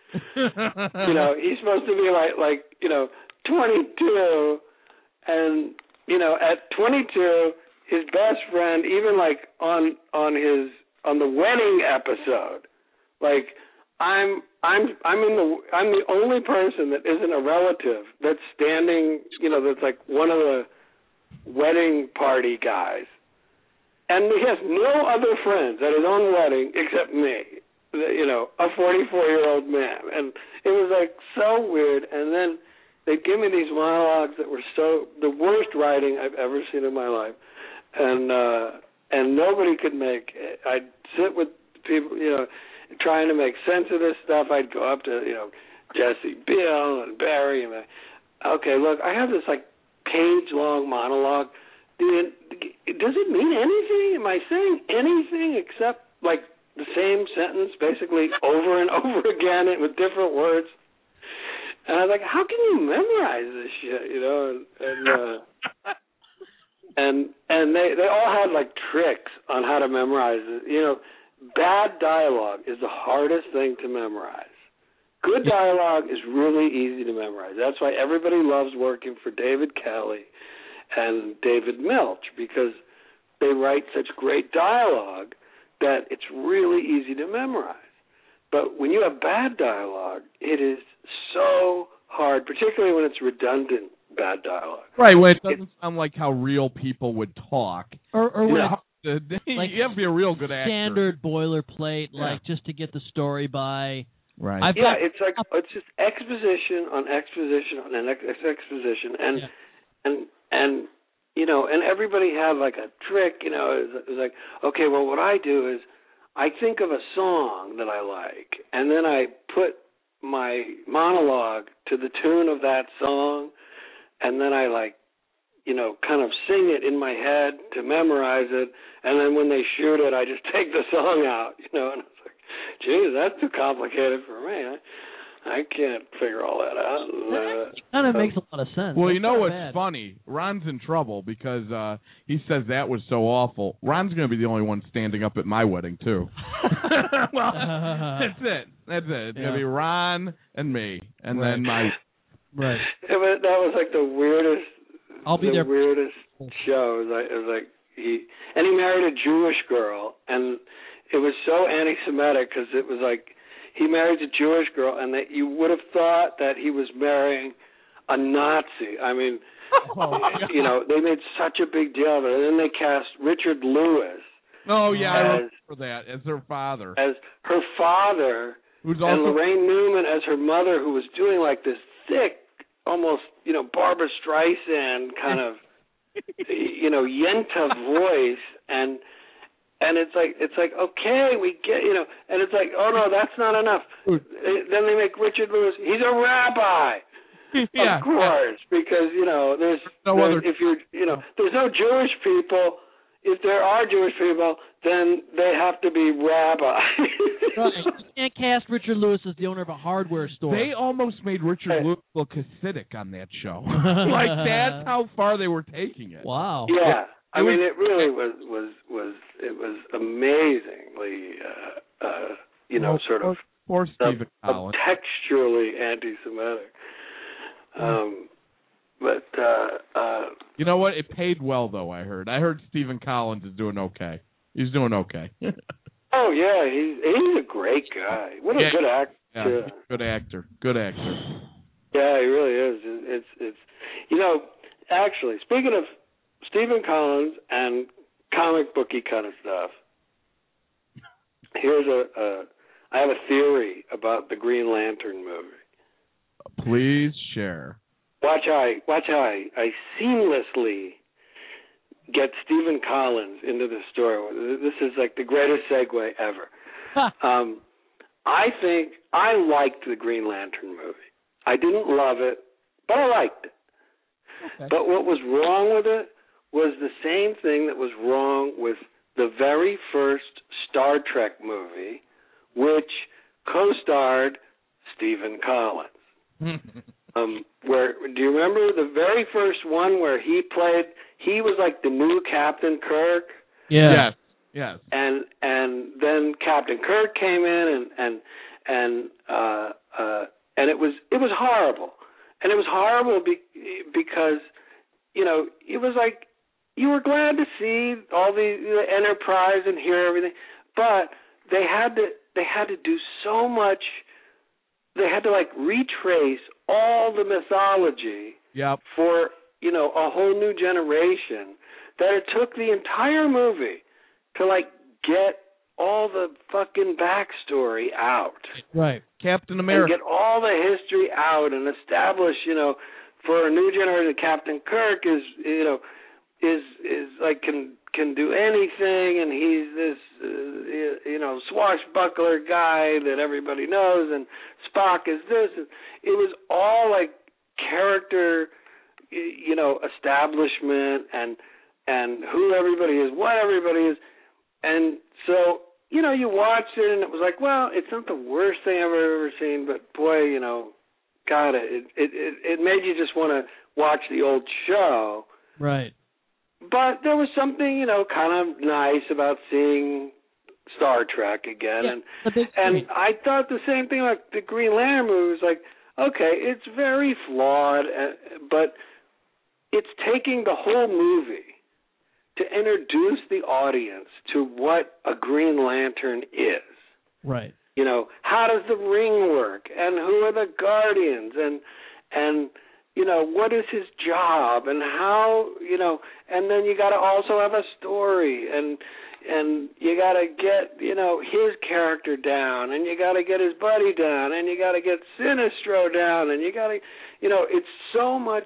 You know, he's supposed to be like like you know twenty-two, and you know at twenty-two, his best friend, even like on on his on the wedding episode, like I'm I'm I'm in the I'm the only person that isn't a relative that's standing, you know, that's like one of the wedding party guys, and he has no other friends at his own wedding except me. You know, a forty-four-year-old man, and it was like so weird. And then they'd give me these monologues that were so the worst writing I've ever seen in my life, and uh, and nobody could make it. I'd sit with people, you know, trying to make sense of this stuff. I'd go up to, you know, Jesse Biel and Barry, and I, okay, look, I have this like page-long monologue. Does it mean anything? Am I saying anything except like the same sentence basically over and over again with different words? And I was like, how can you memorize this shit, you know? And and uh, and, and they, they all had like tricks on how to memorize it. You know, bad dialogue is the hardest thing to memorize. Good dialogue is really easy to memorize. That's why everybody loves working for David Kelly and David Milch, because they write such great dialogue that it's really easy to memorize. But when you have bad dialogue, it is so hard, particularly when it's redundant bad dialogue. Right, when it doesn't it, sound like how real people would talk. Or, or when yeah. it's like you have to be a real good actor. Standard boilerplate, yeah. like just to get the story by. Right. I've yeah, got, it's like it's just exposition on exposition on ex- exposition, and yeah. and and you know, and everybody had like a trick. You know, it was, it was like, okay, well, what I do is I think of a song that I like, and then I put my monologue to the tune of that song, and then I like, you know, kind of sing it in my head to memorize it, and then when they shoot it, I just take the song out. You know, and it's like, geez, that's too complicated for me. I, I can't figure all that out. That uh, kind of makes a lot of sense. Well, that's you know what's bad. funny? Ron's in trouble because uh, he says that was so awful. Ron's going to be the only one standing up at my wedding, too. Well, that's it. That's it. It's yeah. going to be Ron and me, and right. then my... Right. Yeah, but that was like the weirdest... I'll be the there. weirdest show. It was like, it was like he... And he married a Jewish girl, and it was so anti-Semitic because it was like... He married a Jewish girl, and that you would have thought that he was marrying a Nazi. I mean, oh, you know, they made such a big deal of it. And then they cast Richard Lewis. Oh, yeah, as, I remember that, as her father. As her father, Who's and also... Lorraine Newman as her mother, who was doing like this thick, almost, you know, Barbra Streisand kind of, you know, Yenta voice, and... And it's like, it's like, okay, we get, you know, and it's like, oh, no, that's not enough. Then they make Richard Lewis, he's a rabbi. Yeah. Of course, because, you know, there's, no there's other... if you're, you know, there's no Jewish people. If there are Jewish people, then they have to be rabbis. Right. You can't cast Richard Lewis as the owner of a hardware store. They almost made Richard Lewis look Hasidic on that show. Like, that's how far they were taking it. Wow. Yeah. I mean, it really was was was it was amazingly, uh, uh, you know, sort of Poor Stephen Collins. Texturally anti-Semitic. Um, but uh, uh, you know what? It paid well, though. I heard. I heard Stephen Collins is doing okay. He's doing okay. oh yeah, he's he's a great guy. What a yeah, good actor. Yeah, good actor. Good actor. Yeah, he really is. It's it's you know, actually, speaking of Stephen Collins and comic booky kind of stuff, here's a, a I have a theory about the Green Lantern movie. Please share. Watch how I watch how I, I seamlessly get Stephen Collins into the story. This is like the greatest segue ever. um, I think I liked the Green Lantern movie. I didn't love it, but I liked it. Okay. But what was wrong with it was the same thing that was wrong with the very first Star Trek movie, which co-starred Stephen Collins. um, where do you remember the very first one where he played? He was like the new Captain Kirk. Yeah. Yes. Yes. And and then Captain Kirk came in and and and uh, uh, and it was it was horrible, and it was horrible be, because you know it was like you were glad to see all the, the Enterprise and hear everything, but they had to they had to do so much. They had to like retrace all the mythology yep. for you know a whole new generation that it took the entire movie to like get all the fucking backstory out. Right. Captain America. And get all the history out and establish, you know, for a new generation, Captain Kirk is, you know, is is like can can do anything, and he's this, uh, you know, swashbuckler guy that everybody knows, and Spock is this. And it was all like character, you know, establishment and and who everybody is, what everybody is. And so, you know, you watched it, and it was like, well, it's not the worst thing I've ever seen, but boy, you know, God, it it it, it made you just want to watch the old show. Right. But there was something, you know, kind of nice about seeing Star Trek again, yeah, and and I thought the same thing like the Green Lantern movie. Was like, okay, it's very flawed, but it's taking the whole movie to introduce the audience to what a Green Lantern is. Right. You know, how does the ring work, and who are the Guardians, and and you know, what is his job, and how, you know, and then you got to also have a story, and and you got to get, you know, his character down, and you got to get his buddy down, and you got to get Sinestro down, and you got to, you know, it's so much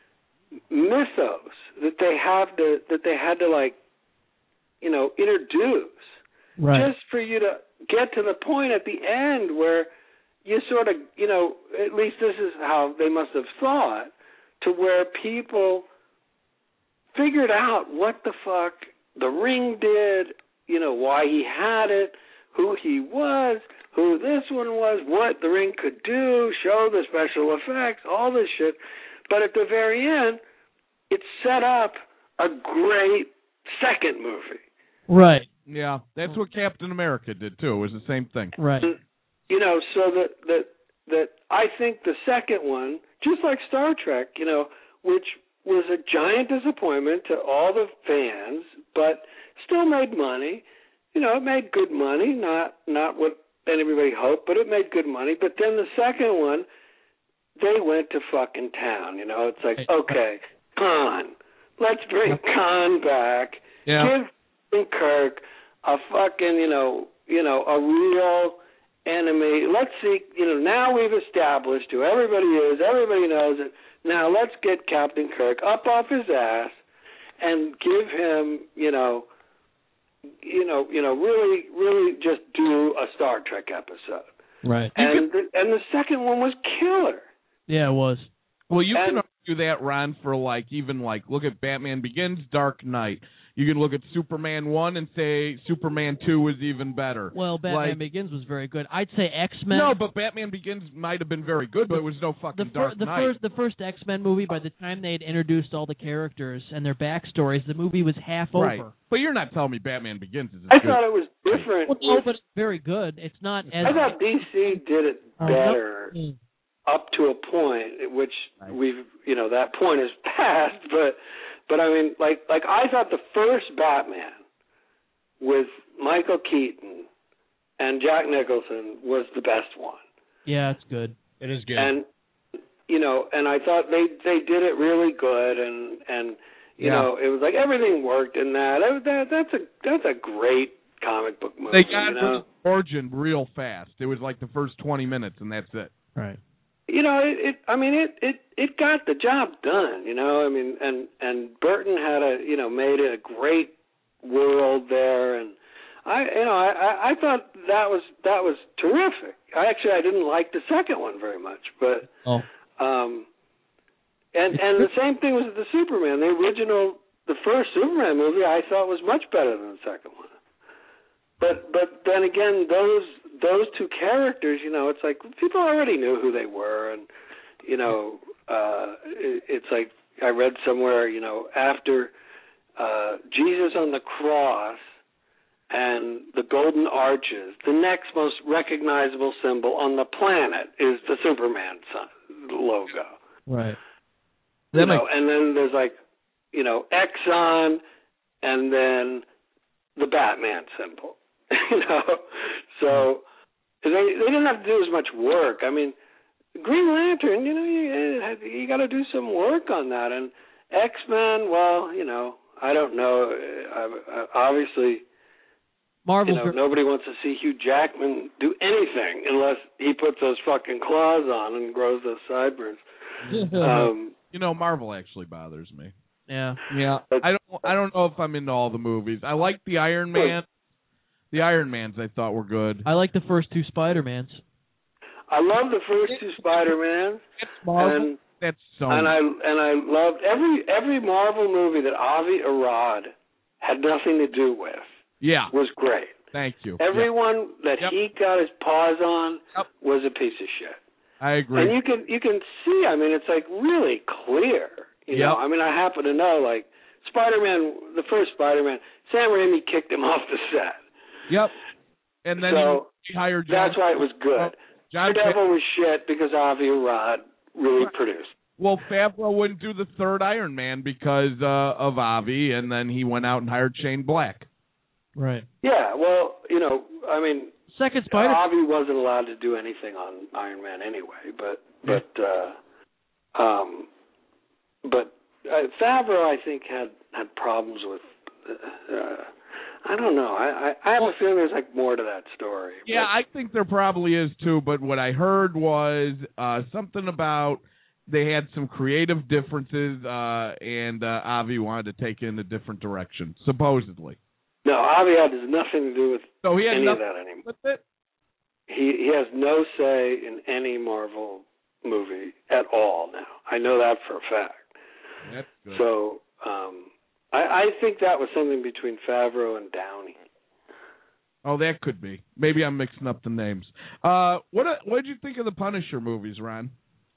mythos that they have to that they had to like, you know, introduce, right, just for you to get to the point at the end where you sort of, you know, at least this is how they must have thought, to where people figured out what the fuck the ring did, you know, why he had it, who he was, who this one was, what the ring could do, show the special effects, all this shit. But at the very end, it set up a great second movie. Right. Yeah, that's what Captain America did, too. It was the same thing. Right. You know, so that that that I think the second one, just like Star Trek, you know, which was a giant disappointment to all the fans, but still made money. You know, it made good money, not not what anybody hoped, but it made good money. But then the second one, they went to fucking town. You know, it's like, okay, Khan, let's bring Khan back. Yeah. Give Kirk a fucking, you know, you know, a real enemy. Let's see, you know, now we've established who everybody is. Everybody knows it. Now let's get Captain Kirk up off his ass and give him, you know, you know, you know, really, really just do a Star Trek episode. Right. And the, and the second one was killer. Yeah, it was. Well, you and, can do that, Ron, for like even like look at Batman Begins, Dark Knight. You can look at Superman one and say Superman two was even better. Well, Batman like, Begins was very good. I'd say X-Men. No, but Batman Begins might have been very good, but it was no fucking the fir- Dark the Knight. first the first X-Men movie, by the time they'd introduced all the characters and their backstories, the movie was half right. over. But you're not telling me Batman Begins is as I good. thought it was different. Well, no, but it's very good. It's not as I thought D C did it Uh, better no. up to a point, at which Right. we've, you know, that point is past. But, but I mean, like, like I thought the first Batman with Michael Keaton and Jack Nicholson was the best one. Yeah, it's good. It is good. And you know, and I thought they they did it really good, and and you Yeah. know, it was like everything worked in that. That, that that's a that's a great comic book movie. They got you know? the origin real fast. It was like the first twenty minutes, and that's it. Right. You know, it, it. I mean, it, it. It got the job done. You know, I mean, and and Burton had a, you know, made it a great world there, and I, you know, I, I, I thought that was that was terrific. I actually I didn't like the second one very much, but Oh. um, and and the same thing was with the Superman. The original, the first Superman movie, I thought was much better than the second one. But but then again, those those two characters, you know, it's like people already knew who they were, and you know, uh, it, it's like I read somewhere, you know, after uh, Jesus on the cross and the golden arches, the next most recognizable symbol on the planet is the Superman sign, logo. Right. You That know, makes- and then there's like, you know, Exxon, and then the Batman symbol. You know, so they they didn't have to do as much work. I mean, Green Lantern, you know, you you got to do some work on that. And X-Men, well, you know, I don't know. I, I, obviously, Marvel. you know, nobody wants to see Hugh Jackman do anything unless he puts those fucking claws on and grows those sideburns. Um, You know, Marvel actually bothers me. yeah. Yeah, But- I don't. I don't know if I'm into all the movies. I like the Iron Man. The Iron Mans I thought were good. I like the first two Spider-Mans. I love the first two Spider-Mans, Marvel. and That's so. and I and I loved every every Marvel movie that Avi Arad had nothing to do with yeah. was great. Thank you. Everyone that Yep. he got his paws on Yep. was a piece of shit. I agree. And you can you can see, I mean, it's like really clear. You know, Yep. I mean, I happen to know, like Spider-Man, the first Spider-Man, Sam Raimi kicked him off the set. Yep. And then So, he hired John. That's why it was good. John Daredevil was shit because Avi Arad really produced. Well, Favreau wouldn't do the third Iron Man because uh, of Avi, and then he went out and hired Shane Black. Right. Yeah, well, you know, I mean, Second Spider. Avi wasn't allowed to do anything on Iron Man anyway, but but uh, um, but uh, Favreau, I think, had had problems with. Uh, I don't know. I, I I have a feeling there's like more to that story. Yeah, but, I think there probably is too, but what I heard was uh, something about they had some creative differences, uh, and uh, Avi wanted to take it in a different direction, supposedly. no, Avi had nothing to do with So he had any of nothing that anymore. with it. He he has no say in any Marvel movie at all now. I know that for a fact. That's good. So um, I, I think that was something between Favreau and Downey. Oh, that could be. Maybe I'm mixing up the names. Uh, what what did you think of the Punisher movies, Ron?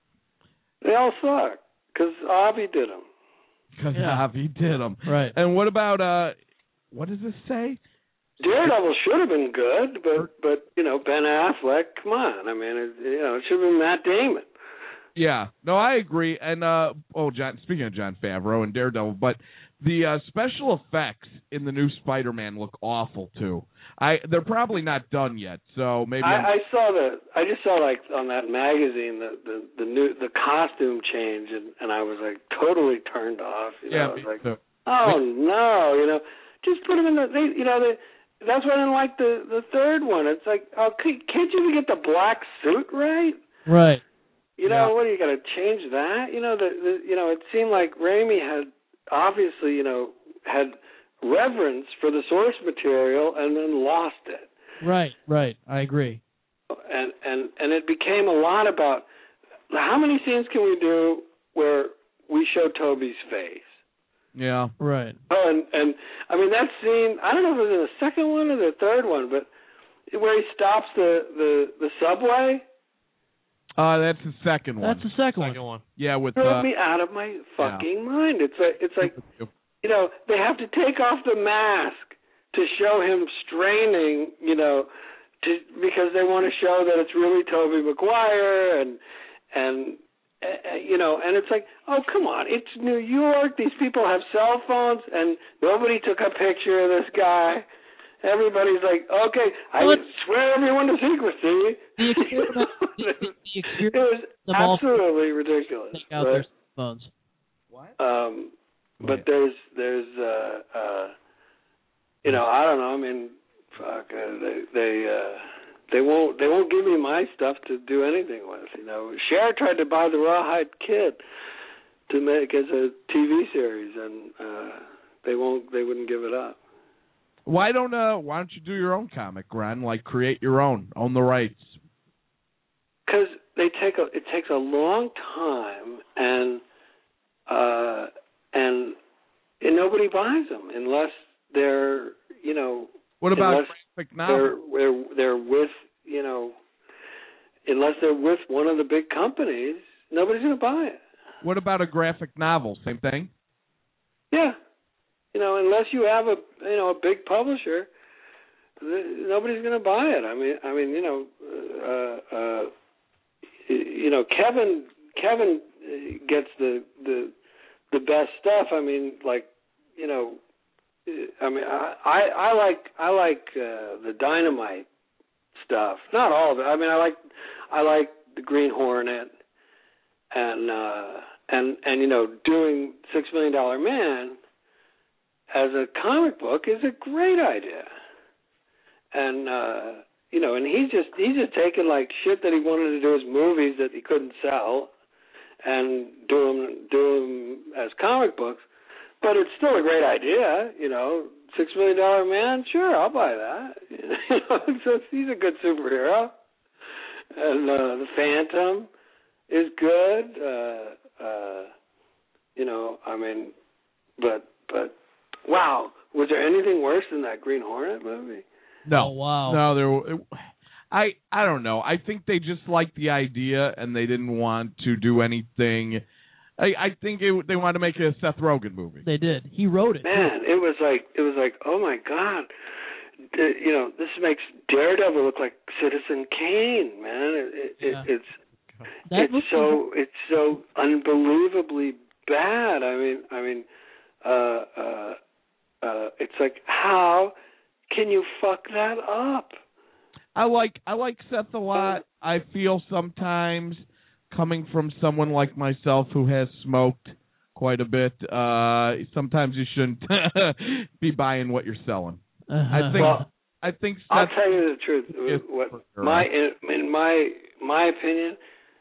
They all suck because Avi did them. Because Yeah. Avi did them. Right. And what about uh, what does this say? Daredevil should have been good, but but you know Ben Affleck, come on. I mean, it, you know, it should have been Matt Damon. Yeah, no, I agree. And uh, oh, John. Speaking of Jon Favreau and Daredevil, but the uh, special effects in the new Spider-Man look awful too. I they're probably not done yet, so maybe I'm- I, I saw the. I just saw like on that magazine the the, the new the costume change, and, and I was like totally turned off. You know, yeah. I was like, so- oh no, you know, just put them in the. They, you know, they, that's why I didn't like the the third one. It's like, oh, can't you even get the black suit right? Right. You know, Yeah. what are you going to change that? You know, the, the you know, it seemed like Raimi had obviously, you know, had reverence for the source material and then lost it. Right. Right. I agree. And and and it became a lot about how many scenes can we do where we show Toby's face. Yeah. Right. Oh, and, and I mean that scene, I don't know if it was in the second one or the third one, but where he stops the, the, the subway. Uh, that's the second one. That's the second, Second one. Yeah, with It drove uh, me out of my fucking mind. It's like, it's like, you know, they have to take off the mask to show him straining, you know, to, because they want to show that it's really Tobey Maguire and, and, uh, you know, and it's like, oh, come on, it's New York. These people have cell phones, and nobody took a picture of this guy. Everybody's like, okay, I well, swear everyone to secrecy. The experiment, the, the, the experiment, it was absolutely ridiculous. Take out but, their phones. What? Um, but there's, there's, uh, uh, you know, I don't know. I mean, fuck, uh, they, they, uh, they won't, they won't give me my stuff to do anything with. You know, Cher tried to buy the Rawhide Kid to make as a T V series, and uh, they won't, they wouldn't give it up. Why don't uh Why don't you do your own comic, Ron? Like create your own, own the rights. Because they take a, it takes a long time, and uh, and and nobody buys them unless they're, you know. What about unless graphic novels? They're, they're they're with, you know, unless they're with one of the big companies, nobody's going to buy it. What about a graphic novel? Same thing. Yeah. You know, unless you have a, you know, a big publisher, nobody's going to buy it. I mean, I mean, you know, uh, uh, you know, Kevin, Kevin gets the the the best stuff. I mean, like, you know, I mean, I I, I like I like uh, the Dynamite stuff. Not all of it. I mean, I like I like the Green Hornet, and uh, and and you know, doing Six Million Dollar Man as a comic book is a great idea. And, uh, you know, and he's just, he's just taking like shit that he wanted to do as movies that he couldn't sell and do them, do them as comic books. But it's still a great idea, you know. Six Million Dollar Man, sure, I'll buy that. You know, so he's a good superhero. And uh, the Phantom is good. Uh, uh, you know, I mean, but, but, wow, was there anything worse than that Green Hornet movie? No, oh, wow. no, there. It, I I don't know. I think they just liked the idea and they didn't want to do anything. I I think it, they wanted to make a Seth Rogen movie. They did. He wrote it. Man, it was like it was like, oh my God, the, you know, this makes Daredevil look like Citizen Kane, man. It, it, Yeah. it, it's That it's was- so it's so unbelievably bad. I mean, I mean, uh, uh, uh, it's like, how can you fuck that up? I like I like Seth a lot. I feel sometimes, coming from someone like myself who has smoked quite a bit, uh, sometimes you shouldn't be buying what you're selling. Uh-huh. I think Well, I think Seth, I'll tell you the truth. is What for sure. my in my my opinion,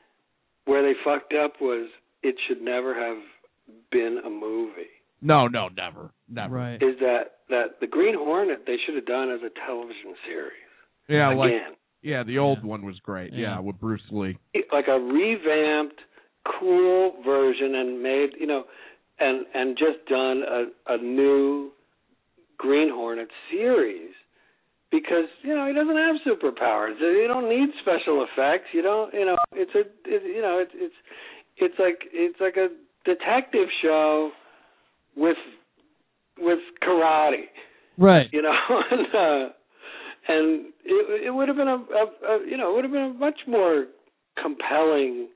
where they fucked up was it should never have been a movie. no, no, never, never. Right. Is that that the Green Hornet they should have done as a television series Yeah, like again, yeah, the old one was great. Yeah. Yeah, with Bruce Lee. like a revamped, cool version, and made you know, and and just done a, a new Green Hornet series. Because, you know, he doesn't have superpowers. You don't need special effects. You don't, you know, it's a, it, you know, it's it's it's like it's like a detective show with with karate. Right. You know, and uh, and it it would have been a, a, a you know it would have been a much more compelling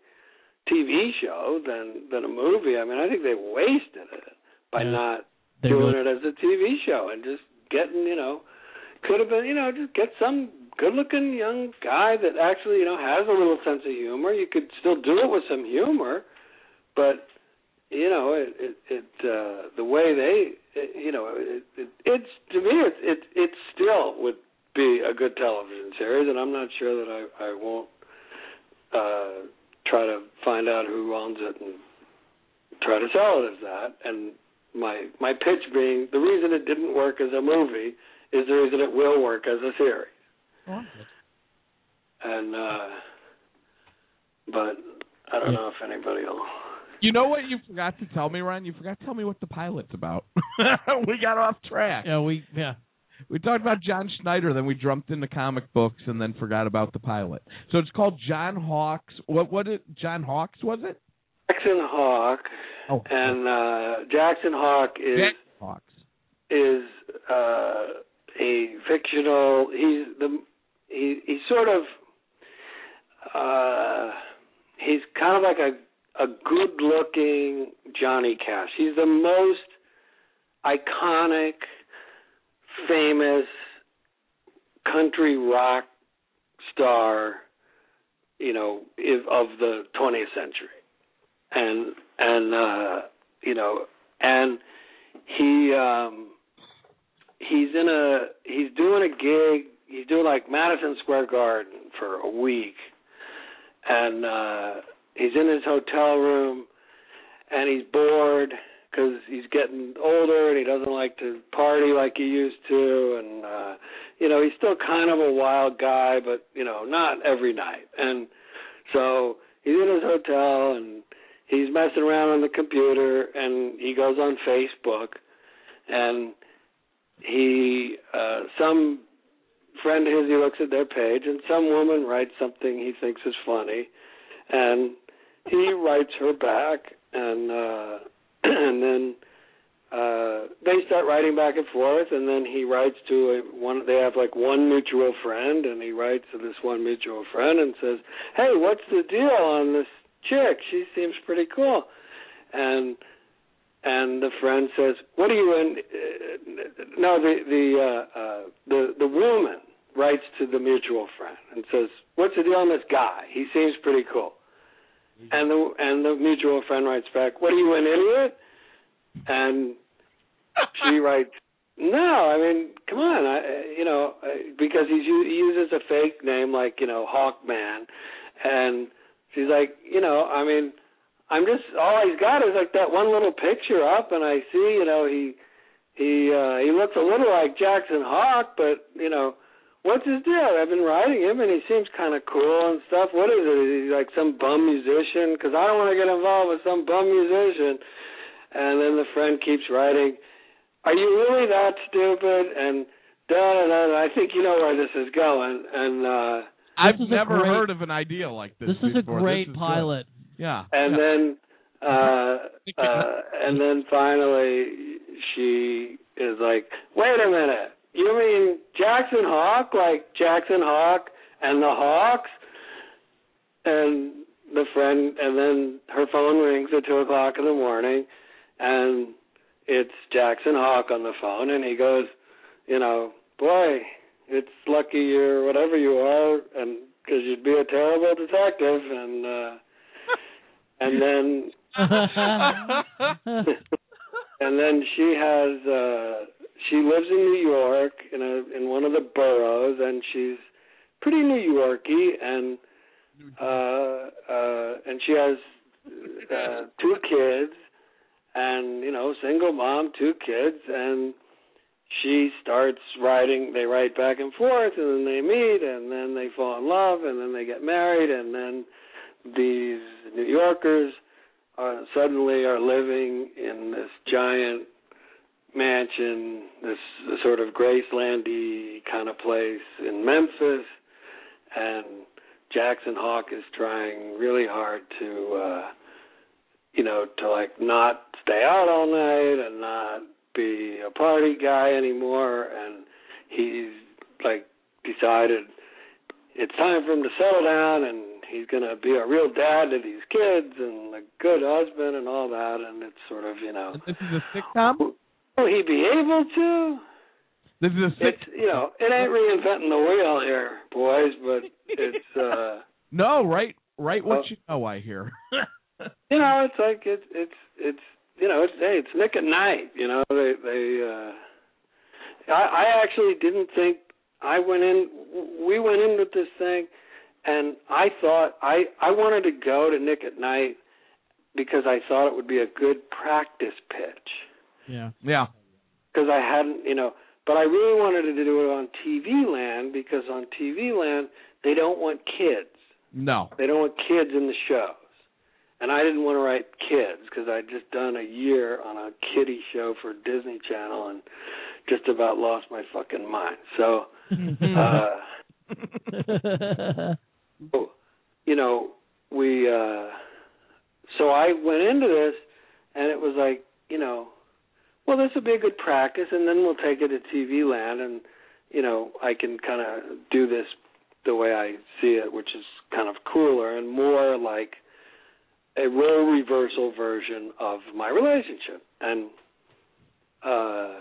T V show than than a movie. I mean, I think they wasted it by Yeah. not They doing really- it as a T V show and just getting, you know. Could have been, you know, just get some good-looking young guy that actually, you know, has a little sense of humor. You could still do it with some humor, but, you know, it, it, it uh, the way they, it, you know, it, it, it's to me, it, it, it still would be a good television series, and I'm not sure that I, I won't uh, try to find out who owns it and try to sell it as that. And my my pitch being the reason it didn't work as a movie is the reason it will work as a series. Oh, And, uh, but I don't know if anybody will You know what you forgot to tell me, Ron? You forgot to tell me what the pilot's about. We got off track. Yeah, we yeah. We talked about John Schneider, then we jumped into comic books, and then forgot about the pilot. So it's called John Hawkes. What? What? It, John Hawkes was it? Jackson Hawk, Oh, and uh, Jackson Hawk is Jack Hawkes. is uh, a fictional. He's the he he's sort of uh, he's kind of like a a good looking Johnny Cash. He's the most iconic, famous country rock star, you know, if, of the twentieth century. And and uh, you know, and he um, he's in a he's doing a gig. He's doing like Madison Square Garden for a week, and uh, he's in his hotel room, and he's bored because he's getting older and he doesn't like to party like he used to, and uh, you know, he's still kind of a wild guy, but you know, not every night. And so he's in his hotel and he's messing around on the computer, and he goes on Facebook, and he, uh, some friend of his, he looks at their page, and some woman writes something he thinks is funny, and he writes her back, and uh, and then uh, they start writing back and forth, and then he writes to a, one. They have like one mutual friend, and he writes to this one mutual friend and says, "Hey, what's the deal on this chick? She seems pretty cool." And and the friend says, "What are you in?" Uh, no, the the uh, uh, the the woman writes to the mutual friend and says, "What's the deal on this guy? He seems pretty cool." And the and the mutual friend writes back, "What are you, an idiot?" And she writes, "No, I mean, come on, I, you know, because he's, he uses a fake name like, you know, Hawkman." And she's like, "You know, I mean, I'm just, all he's got is like that one little picture up, and I see, you know, he he uh, he looks a little like Jackson Hawk, but, you know, what's his deal? I've been writing him, and he seems kind of cool and stuff. What is it? Is he like some bum musician? Because I don't want to get involved with some bum musician." And then the friend keeps writing, "Are you really that stupid?" And da da da. I think you know where this is going. And uh, I've is never great, heard of an idea like this. This is before. a great is pilot. Good. Yeah. And yeah. then, uh, uh, and then finally, she is like, "Wait a minute. You mean Jackson Hawk, like Jackson Hawk and the Hawks?" And the friend, and then her phone rings at two o'clock in the morning, and it's Jackson Hawk on the phone, and he goes, "You know, boy, it's lucky you're whatever you are, and because you'd be a terrible detective." And uh, and then and then she has uh, she lives in New York in a in one of the boroughs, and she's pretty New Yorky, and uh, uh, and she has uh, two kids. And, you know, single mom, two kids, and she starts writing, they write back and forth, and then they meet, and then they fall in love, and then they get married, and then these New Yorkers are, suddenly are living in this giant mansion, this sort of Graceland-y kind of place in Memphis, and Jackson Hawk is trying really hard to... Uh, you know, to like not stay out all night and not be a party guy anymore. And he's like decided it's time for him to settle down, and he's going to be a real dad to these kids and a good husband and all that. And it's sort of, you know. And this is a sitcom? Will he be able to? This is a sitcom. It's, you know, it ain't reinventing the wheel here, boys, but it's. uh No, right, right what well, you know, I hear. You know, it's like it's it's it's you know it's hey it's Nick at Night. You know they they. Uh, I I actually didn't think I went in. We went in with this thing, and I thought I I wanted to go to Nick at Night because I thought it would be a good practice pitch. Yeah. Yeah. Because I hadn't, you know, but I really wanted to do it on T V Land because on T V Land they don't want kids. No. They don't want kids in the shows. and I didn't want to write kids because I'd just done a year on a kiddie show for Disney Channel and just about lost my fucking mind. So, uh, you know, we, uh, so I went into this, and it was like, you know, well, this would be a good practice, and then we'll take it to T V land, and, you know, I can kind of do this the way I see it, which is kind of cooler and more like a role reversal version of my relationship. And uh,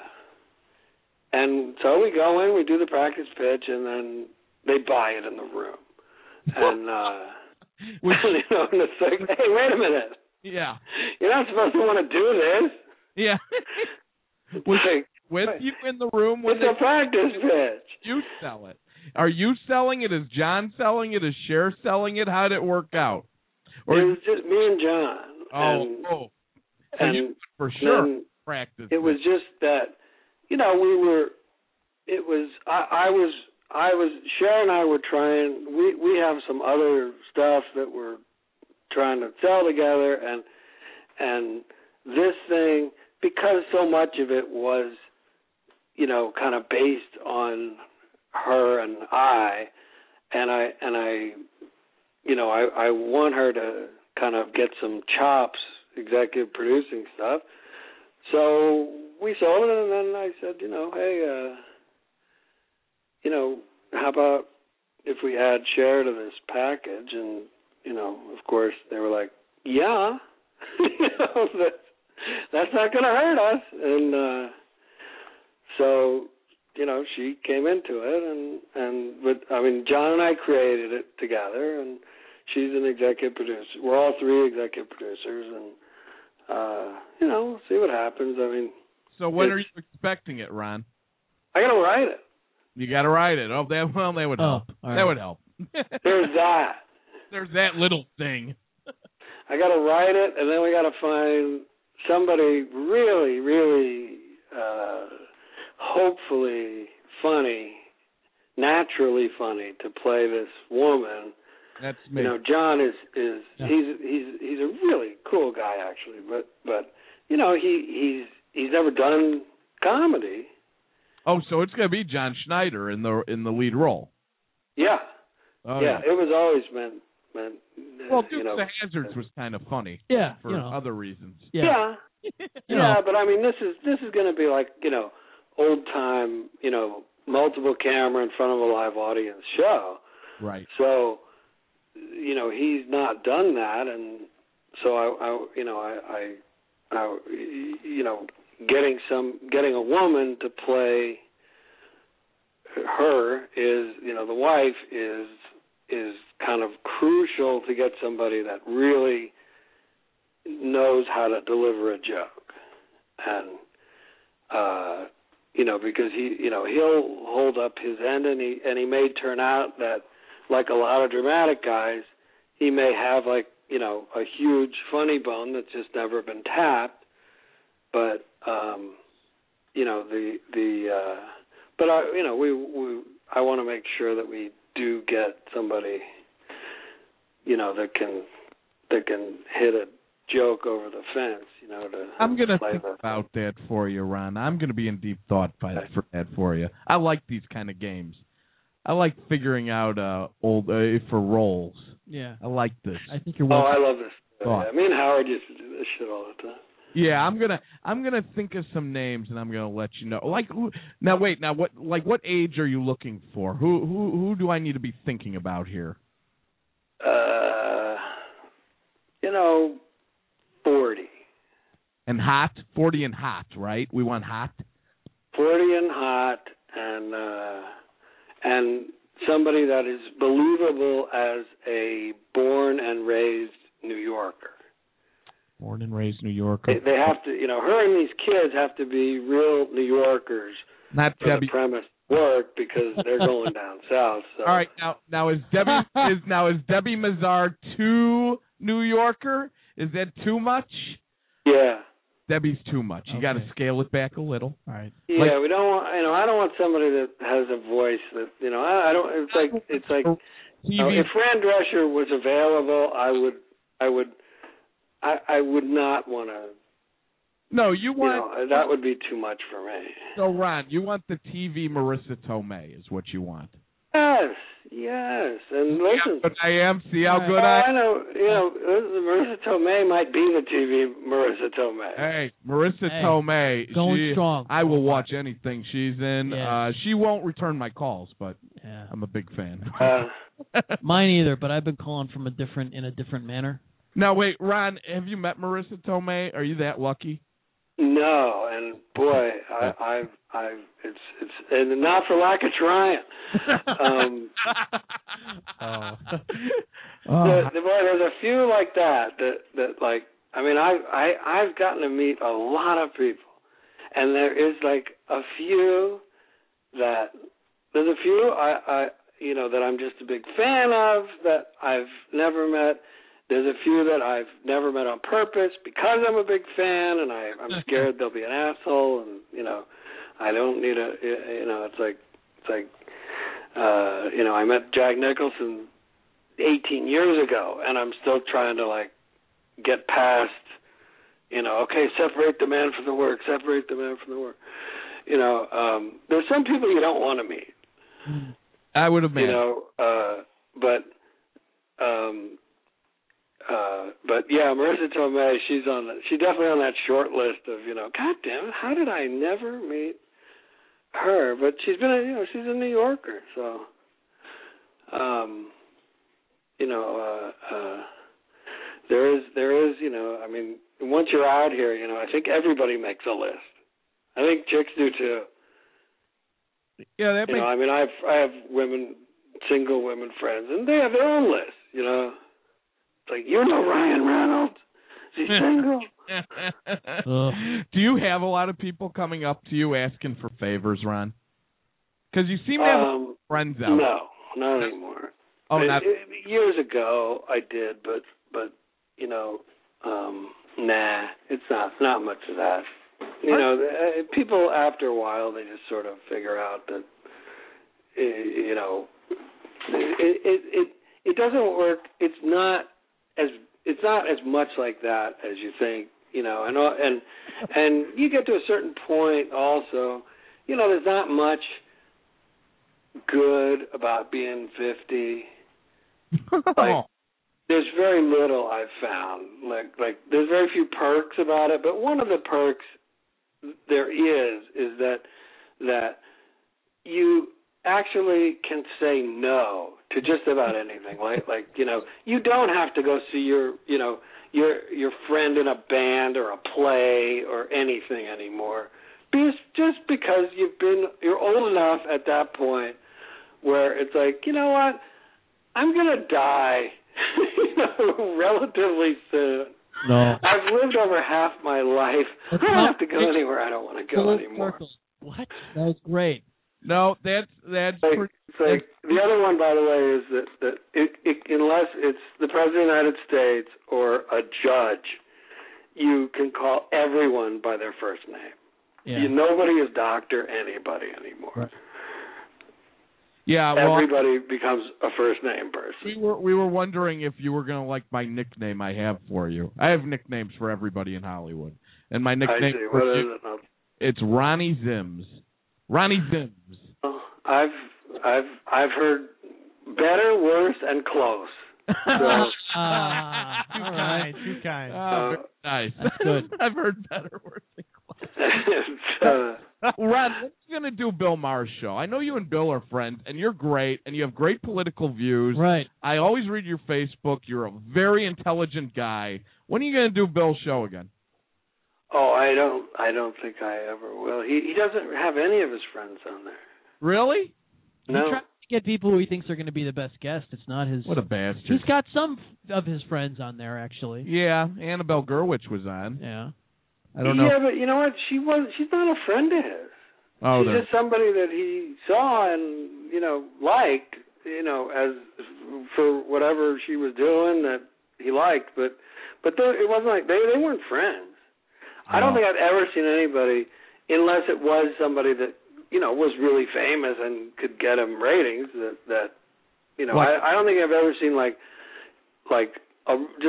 and so we go in, we do the practice pitch, and then they buy it in the room. And, uh, Which, you know, and it's like, hey, wait a minute. Yeah. You're not supposed to want to do this. Yeah. Was like, with you in the room when it's a practice pitch. You sell it. Are you selling it? Is John selling it? Is Cher selling it? How did it work out? Or it was just me and John. Oh, and, oh. So and you for sure then practice. It was just that, you know, we were. It was. I, I was. I was. Cher and I were trying. We we have some other stuff that we're trying to sell together, and and this thing, because so much of it was, you know, kind of based on her and I, and I and I, you know, I, I want her to kind of get some chops, executive producing stuff. So we sold it, and then I said, you know, hey, uh, you know, how about if we add Cher to this package? And, you know, of course, they were like, yeah, you know, that, that's not going to hurt us. And uh, so, you know, she came into it, and, and but, I mean, John and I created it together, and she's an executive producer. We're all three executive producers, and, uh, you know, we'll see what happens. I mean. So when are you expecting it, Ron? I got to write it. You got to write it. Oh, that, well, that would help. Oh, right. That would help. There's that. There's that little thing. I got to write it, and then we got to find somebody really, really, uh, hopefully funny, naturally funny to play this woman. That's me. You know, John is is yeah. he's he's he's a really cool guy actually, but but you know he he's he's never done comedy. Oh, so it's going to be John Schneider in the in the lead role. Yeah, oh, yeah, yeah. It was always meant meant. Uh, Well, Dukes you know, of Hazzards was kind of funny. Yeah, for you know. other reasons. Yeah, yeah, you yeah know. but I mean, this is this is going to be like you know old time you know multiple camera in front of a live audience show. Right. So, you know, he's not done that, and so I, I you know, I, I, I, you know, getting some, getting a woman to play her is, you know, the wife is is kind of crucial to get somebody that really knows how to deliver a joke, and uh, you know, because he, you know, he'll hold up his end, and he and he may turn out that. Like a lot of dramatic guys, he may have like, you know, a huge funny bone that's just never been tapped. But, um, you know, the, the, uh, but I, you know, we, we, I want to make sure that we do get somebody, you know, that can, that can hit a joke over the fence, you know, to I'm going to play think the, about that for you, Ron. I'm going to be in deep thought by that, for that for you. I like these kind of games. I like figuring out uh, old uh, for roles. Yeah. I like this. I think you're oh, welcome. I love this. Oh. Yeah, me and Howard used to do this shit all the time. Yeah, I'm gonna I'm gonna think of some names and I'm gonna let you know. Like who, now, wait, now what? Like what age are you looking for? Who who who do I need to be thinking about here? Uh, you know, forty. And hot, forty and hot, right? We want hot. Forty and hot, and uh, and somebody that is believable as a born and raised New Yorker. Born and raised New Yorker. They, they have to, you know, her and these kids have to be real New Yorkers. Not for Debbie. the premise work because they're going down south. So. All right, now now is Debbie is now is Debbie Mazar too New Yorker? Is that too much? Yeah. Debbie's too much. You Okay. got to scale it back a little. All right. Yeah, Like- we don't want. You know, I don't want somebody that has a voice that you know. I, I don't. It's like it's like. T V. You know, if Fran Drescher was available, I would I would I, I would not want to. No, you You want know, that would be too much for me. so Ron. You want the T V Marissa Tomei is what you want. Yes, yes, and listen. But I am. See how All good I, I. I know. You know, Marissa Tomei might be the T V Marissa Tomei. Hey, Marissa Hey, Tomei. going she, strong. I will watch anything she's in. Yeah. Uh, she won't return my calls, but Yeah. I'm a big fan. Uh, Mine either, but I've been calling from a different in a different manner. Now wait, Ron, have you met Marissa Tomei? Are you that lucky? no, and boy, I, I've, I've, it's, it's, and not for lack of trying. Um, Oh. Oh. the, the, boy, there's a few like that that that like. I mean, I, I, I've gotten to meet a lot of people, and there is like a few that there's a few I, I, you know, that I'm just a big fan of that I've never met. There's a few that I've never met on purpose because I'm a big fan, and I, I'm scared they'll be an asshole, and you know, I don't need a, you know, it's like, it's like, uh, you know, I met Jack Nicholson eighteen years ago, and I'm still trying to like get past, you know, okay, separate the man from the work, separate the man from the work. You know, um, there's some people you don't want to meet. I would have been. You know, uh, but. Um, Uh, but yeah, Marissa Tomei, she's on. The, she's definitely on that short list of, you know. God damn it, how did I never meet her? But she's been, a, you know, she's a New Yorker, so, um, you know, uh, uh, there is, there is, you know, I mean, once you're out here, you know, I think everybody makes a list. I think chicks do too. Yeah, that You makes. know, I mean, I've I have women, single women friends, and they have their own list. You know. Like, you know Ryan Reynolds? Is he single? Do you have a lot of people coming up to you asking for favors, Ron? Because you seem to have Um, friends out. no, not anymore. Oh, It- not. it- years ago I did, but but you know, um, nah, it's not not much of that. You know, uh, people after a while they just sort of figure out that uh, you know, it it it it doesn't work. It's not as it's not as much like that as you think, you know, and and and you get to a certain point also, you know, there's not much good about being fifty. Like, there's very little I've found. Like like there's very few perks about it, but one of the perks there is is that that you actually can say no to just about anything. Like, like you know, you don't have to go see your, you know, your your friend in a band or a play or anything anymore. Because just because you've been, you're old enough at that point where it's like, you know what, I'm gonna die, you know, relatively soon. No. I've lived over half my life. That's I don't not- have to go anywhere I don't want to go Full anymore. circle. What? That was great. No, that's that's. Like, pretty, it's like the other one, by the way, is that that it, it, unless it's the President of the United States or a judge, you can call everyone by their first name. Yeah. You, nobody is Doctor anybody anymore. Right. yeah, well, Everybody becomes a first name person. we were we were wondering if you were gonna like my nickname I have for you. I have nicknames for everybody in Hollywood, and my I nickname see. for What you, is it? it's Ronnie Zims. Ronnie Zims. Well, I've I've I've heard better, worse, and close. So, Ah, Too all kind, right. too kind. Oh, Uh, very nice. That's good. I've heard better words than close. it's, uh, Ron, what's you gonna do Bill Maher's show? I know you and Bill are friends, and you're great, and you have great political views. Right. I always read your Facebook. You're a very intelligent guy. When are you gonna do Bill's show again? oh, I don't I don't think I ever will. He he doesn't have any of his friends on there. Really? No. He tries to get people who he thinks are going to be the best guest. It's not his. What a bastard. He's got some of his friends on there, actually. Yeah, Annabelle Gurwitch was on. Yeah. I don't know. Yeah, but you know what? She was. She's not a friend of his. Oh, She's there. just somebody that he saw and you know liked. You know, as for whatever she was doing that he liked, but but there, it wasn't like they they weren't friends. I don't No. think I've ever seen anybody, unless it was somebody that you know was really famous and could get him ratings. That that you know, Like- I, I don't think I've ever seen like like a, just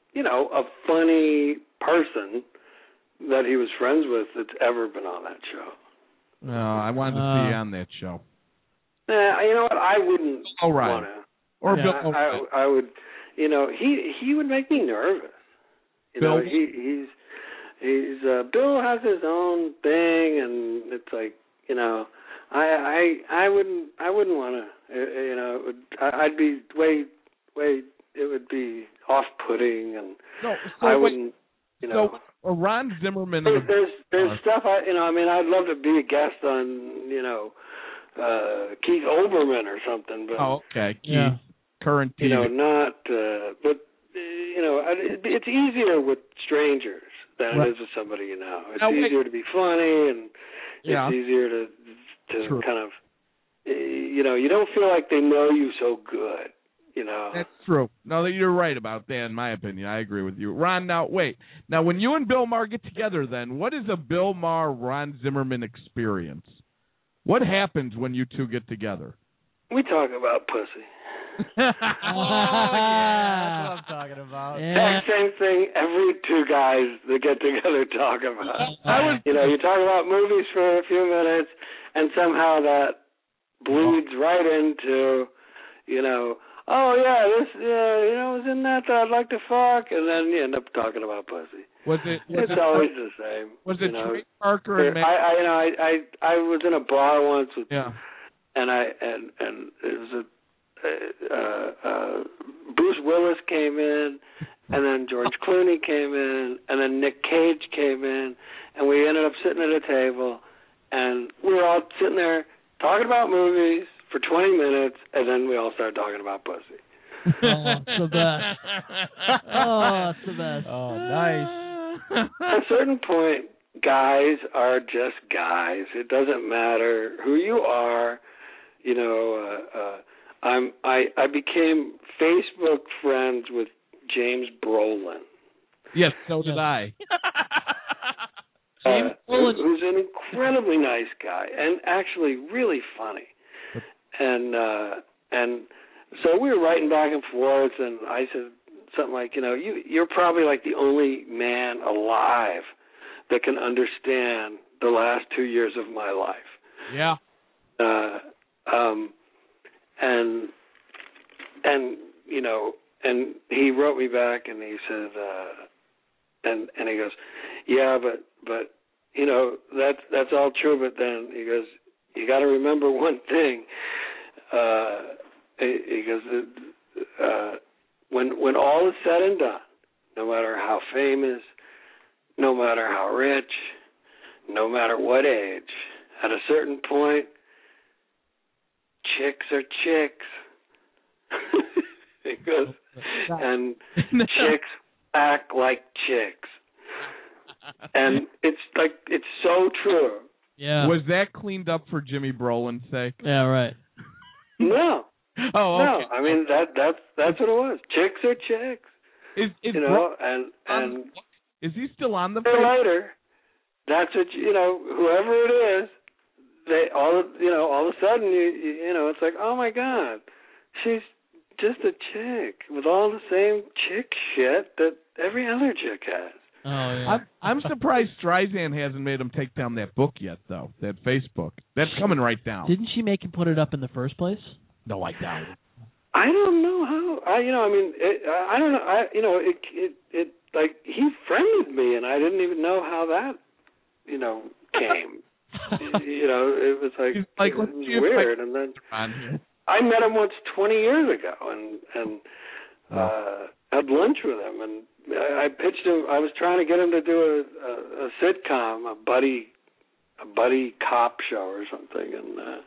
you know, a funny person that he was friends with that's ever been on that show. No, I wanted to Uh, see you on that show. Nah, you know what? I wouldn't Oh, right. want to. Or Yeah. Bill. I, O'Reilly. I, I would, you know, he he would make me nervous. You Bill? know, he he's he's uh, Bill has his own thing, and it's like, you know, I I I wouldn't I wouldn't want to. You know, it would, I, I'd be way way. It would be off-putting, and No, so I wait, wouldn't. You know, so uh, Ron Zimmerman. there's there's, there's Uh, stuff I you know. I mean, I'd love to be a guest on you know uh, Keith Olbermann or something, but oh, okay. Keith, Yeah. current T V. you know, not. Uh, but uh, you know, it, it's easier with strangers than Right. it is with somebody you know. It's Now, wait. easier to be funny, and Yeah. it's easier to to True. kind of, uh, you know, you don't feel like they know you so good. You know. That's true. No, you're right about that, in my opinion. I agree with you. Ron, now, wait. Now, when you and Bill Maher get together, then, what is a Bill Maher, Ron Zimmerman experience? What happens when you two get together? We talk about pussy. Oh, yeah, that's what I'm talking about. Yeah. Exact same thing every two guys that get together talk about. I was- You know, you talk about movies for a few minutes, and somehow that bleeds right into, you know, oh yeah, this, yeah, you know, I was in that, that I'd like to fuck, and then you end up talking about pussy. Was it? Was It's it, always the same. Was you it know. Trey Parker and I, Matt? I, you know, I, I, I was in a bar once with, Yeah. and I, and and it was a, uh, uh, Bruce Willis came in, and then George Clooney came in, and then Nick Cage came in, and we ended up sitting at a table, and we were all sitting there talking about movies for twenty minutes, and then we all started talking about pussy. Oh, it's the best. Oh, it's the best. Oh, nice. At a certain point, guys are just guys. It doesn't matter who you are. You know, uh, uh, I'm I I became Facebook friends with James Brolin. Yes, so did I. Uh, Brolin- who's an incredibly nice guy and actually really funny. And uh, and so we were writing back and forth, and I said something like, you know, you you're probably like the only man alive that can understand the last two years of my life. Yeah. Uh, um, and and you know, and he wrote me back, and he said, uh, and and he goes, yeah, but but you know, that's that's all true, but then he goes, you got to remember one thing. Uh, he, he goes, uh, when when all is said and done, no matter how famous, no matter how rich, no matter what age, at a certain point, chicks are chicks. He goes, and chicks act like chicks. And it's like, it's so true. Yeah. Was that cleaned up for Jimmy Brolin's sake? Yeah, right. No. Oh, No, okay. I mean, that that's that's what it was. Chicks are chicks. Is, is, You know, and and Bro- is he still on the later, Facebook? later, that's what you, you know. Whoever it is, they all you know. All of a sudden, you you, you know, it's like, oh my God, she's just a chick with all the same chick shit that every other chick has. Oh, yeah. I'm, I'm surprised Streisand hasn't made him take down that book yet, though. That Facebook. That's coming right down. Didn't she make him put it up in the first place? No, I doubt it. I don't know how. I you know. I mean, it, I don't know. I you know. It it it like he friended me, and I didn't even know how that you know came. You know, it was like, He's like, it let's was see if weird, and then On here. I met him once twenty years ago, and and uh, had lunch with him, and I, I pitched him. I was trying to get him to do a, a, a sitcom, a buddy, a buddy cop show or something, and uh,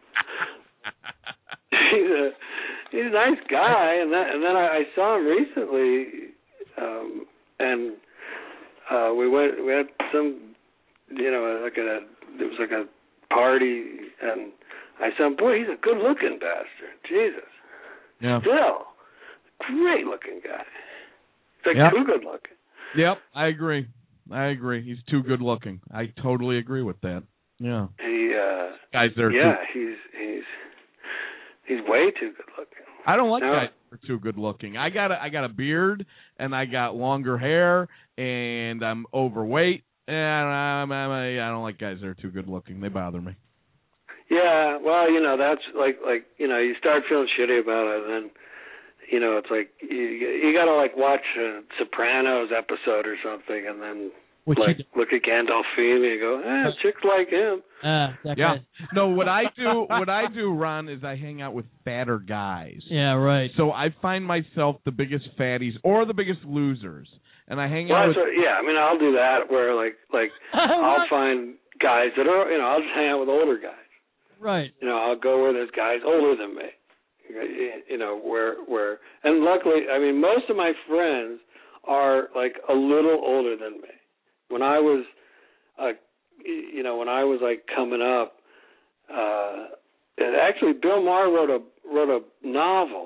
he's a he's a nice guy. And that, and then I, I saw him recently, um, and uh, we went. We had some, you know, like a it was like a party, and I saw him. Boy, he's a good-looking bastard. Jesus. Yeah. Still, great-looking guy. It's like Yep. too good-looking. Yep, I agree. I agree. He's too good looking. I totally agree with that. Yeah. He, uh, Guys there yeah, too. he's he's he's way too good-looking. I don't like No. guys that are too good looking. I got a, I got a beard and I got longer hair and I'm overweight and I'm, I'm a, I don't like guys that are too good looking. They bother me. Yeah, well, you know, that's like like you know, you start feeling shitty about it, and then you know, it's like you you gotta like watch a Sopranos episode or something, and then Which like you, look at Gandolfini and go, eh, chicks like him. uh, that Yeah. guy. No, what I do, what I do, Ron, is I hang out with fatter guys. Yeah, right. So I find myself the biggest fatties or the biggest losers, and I hang Well, out with. that's what, yeah, I mean, I'll do that where like like I'll find guys that are, you know, I'll just hang out with older guys. Right. You know, I'll go where there's guys older than me. You know, where where and luckily, I mean, most of my friends are like a little older than me. When I was, uh, you know, when I was like coming up, uh, and actually, Bill Maher wrote a wrote a novel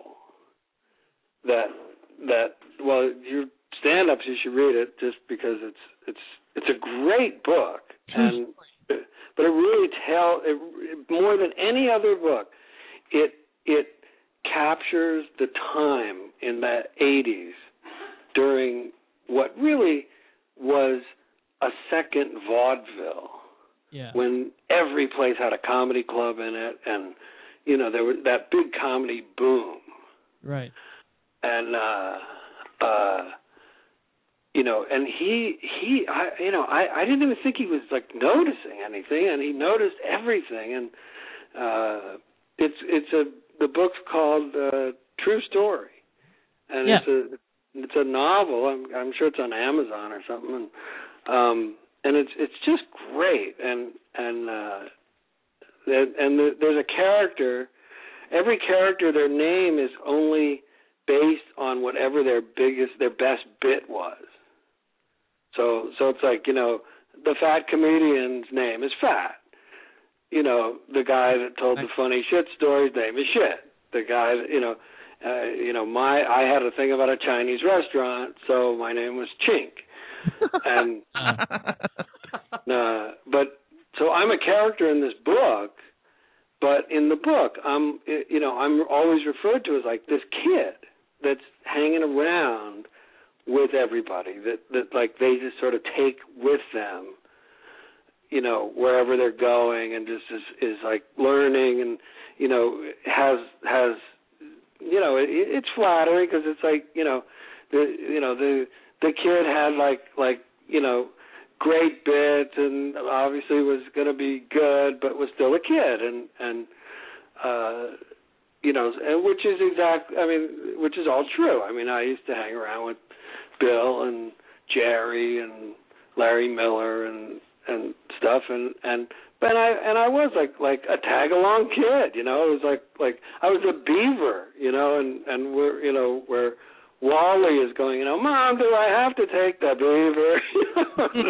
that that well, your stand-ups, you should read it just because it's it's it's a great book, and but it really tell it, more than any other book, it it captures the time in the eighties during what really was a second vaudeville. Yeah. When every place had a comedy club in it, and you know there was that big comedy boom. Right. And uh, uh, you know, and he he, I, you know, I, I didn't even think he was like noticing anything, and he noticed everything. And uh, it's it's a the book's called uh, True Story, and yeah. it's a it's a novel. I'm I'm sure it's on Amazon or something. And, um, and it's it's just great, and and uh, and the, there's a character. Every character, their name is only based on whatever their biggest, their best bit was. So so it's like, you know, the fat comedian's name is Fat. You know, the guy that told the funny shit story's name is Shit. The guy that, you know, uh, you know, my I had a thing about a Chinese restaurant, so my name was Chink. And uh, but so I'm a character in this book, but in the book I'm you know I'm always referred to as like this kid that's hanging around with everybody that that like they just sort of take with them, you know, wherever they're going, and just is, is like learning, and you know has has you know it, it's flattering because it's like you know the you know the the kid had like like you know great bits and obviously was going to be good, but was still a kid, and and uh, you know and which is exact I mean which is all true. I mean I used to hang around with Bill and Jerry and Larry Miller and and stuff, and and but I and I was like like a tag along kid, you know. It was like like I was a beaver, you know, and and we're you know where Wally is going, you know, Mom, do I have to take the beaver?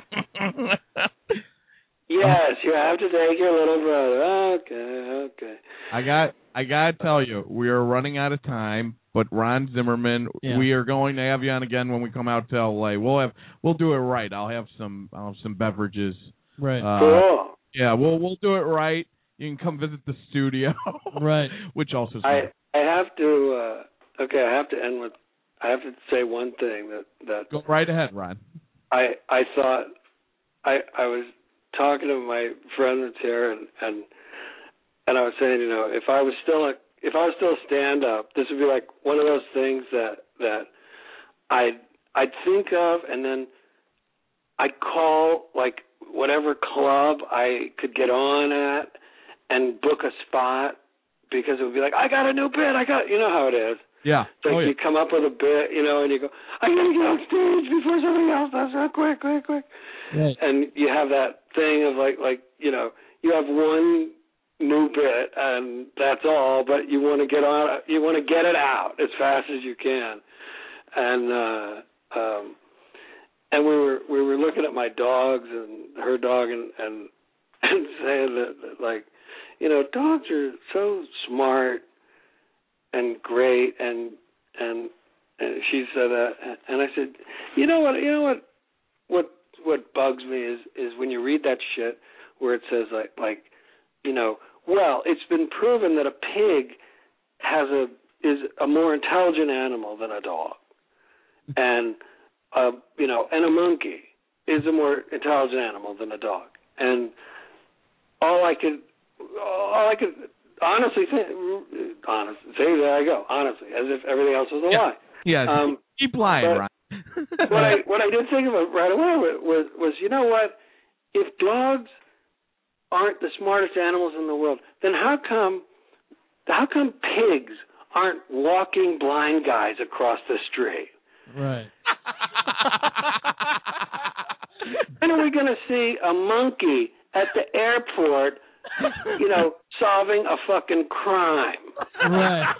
Yes, you have to take your little brother. Okay, okay. I got I gotta tell you, we are running out of time. But Ron Zimmerman, yeah. we are going to have you on again when we come out to L A. We'll have we'll do it right. I'll have some I'll have some beverages. Right. Uh, cool. Yeah, we'll we'll do it right. You can come visit the studio. Right. Which also. Is I I have to. Uh, okay, I have to end with. I have to say one thing that that. Go right ahead, Ron. I I thought I I was talking to my friend that's here, and and and I was saying, you know, if I was still a If I was still a stand-up, this would be like one of those things that that I'd I'd think of, and then I'd call like whatever club I could get on at and book a spot, because it would be like, I got a new bit, I got, you know how it is. Yeah. It's like oh, yeah. you come up with a bit, you know, and you go, I gotta get on stage before somebody else does that, quick, quick, quick. Right. And you have that thing of like like you know you have one new bit and that's all, but you want to get on you want to get it out as fast as you can. And uh um and we were we were looking at my dogs and her dog and and, and saying that, that like you know dogs are so smart and great, and and and she said that, and I said, you know what you know what what what bugs me is is when you read that shit where it says like like you know, well, it's been proven that a pig has a is a more intelligent animal than a dog, and uh, you know, and a monkey is a more intelligent animal than a dog. And all I could, all I could honestly say, honestly, say there I go, honestly, as if everything else was a yeah. lie. Yeah, um, keep lying, Ron. what I what I did think about right away was was you know what? If dogs aren't the smartest animals in the world, then how come how come pigs aren't walking blind guys across the street? Right. When are we going to see a monkey at the airport, you know, solving a fucking crime? Right.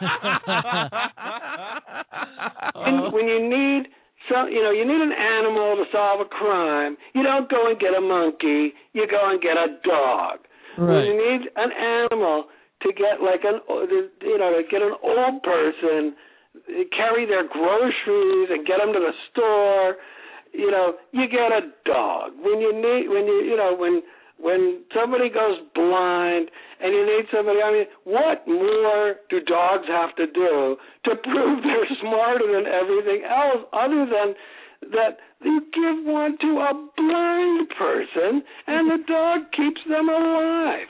And when you need some, you know, you need an animal to solve a crime, you don't go and get a monkey, you go and get a dog. Right. When you need an animal to get like an, you know, to get an old person, carry their groceries and get them to the store, you know, you get a dog. When you need, when you, you know, when when somebody goes blind and you need somebody, I mean, what more do dogs have to do to prove they're smarter than everything else other than that you give one to a blind person and the dog keeps them alive?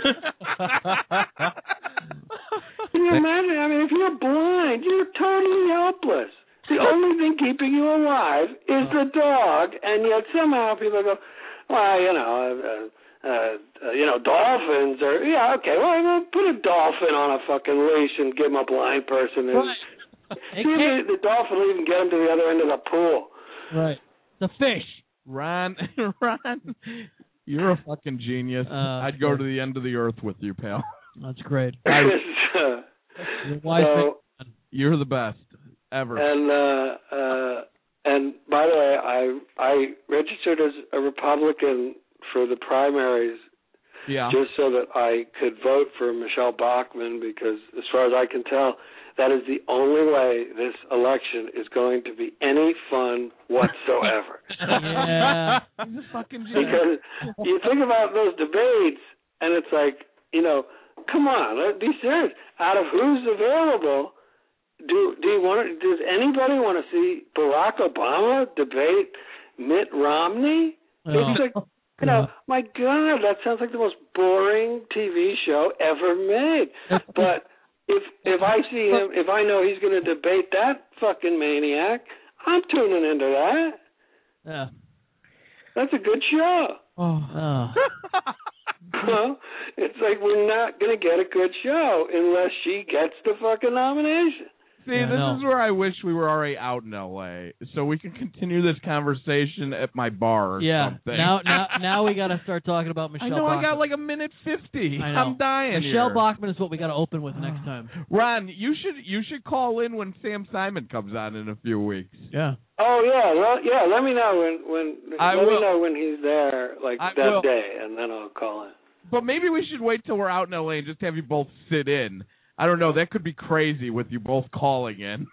Can you imagine? I mean, if you're blind, you're totally helpless. The only thing keeping you alive is the dog, and yet somehow people go, well, you know, uh, uh, uh, you know, dolphins are, yeah, okay, well, well, put a dolphin on a fucking leash and give him a blind person. And see if the, the dolphin will even get him to the other end of the pool. Right. The fish. Ron, Ron, you're a fucking genius. Uh, I'd go to the end of the earth with you, pal. That's great. I, You're wise so, man. You're the best ever. And uh, uh, and by the way, I I registered as a Republican for the primaries, yeah. just so that I could vote for Michelle Bachmann, because as far as I can tell, that is the only way this election is going to be any fun whatsoever. Yeah. He's a fucking genius. Because you think about those debates, and it's like, you know, come on, let's be serious. Out of who's available, do do you want to, does anybody want to see Barack Obama debate Mitt Romney? Oh. It's like, you know, my God, that sounds like the most boring T V show ever made. But if if I see him, if I know he's going to debate that fucking maniac, I'm tuning into that. Yeah. That's a good show. Oh. oh. Well, it's like we're not going to get a good show unless she gets the fucking nomination. See, yeah, this no. is where I wish we were already out in L A, so we can continue this conversation at my bar or yeah. something. Now, now, now we got to start talking about Michelle. I know Bachmann. I got like a minute fifty. I know. I'm dying Michelle here. Bachmann is what we got to open with next time. Ron, you should you should call in when Sam Simon comes on in a few weeks. Yeah. Oh yeah, well, yeah. Let me know when when I let will. me know when he's there, like I that will. day, and then I'll call in. But maybe we should wait till we're out in L A and just have you both sit in. I don't know. That could be crazy with you both calling in.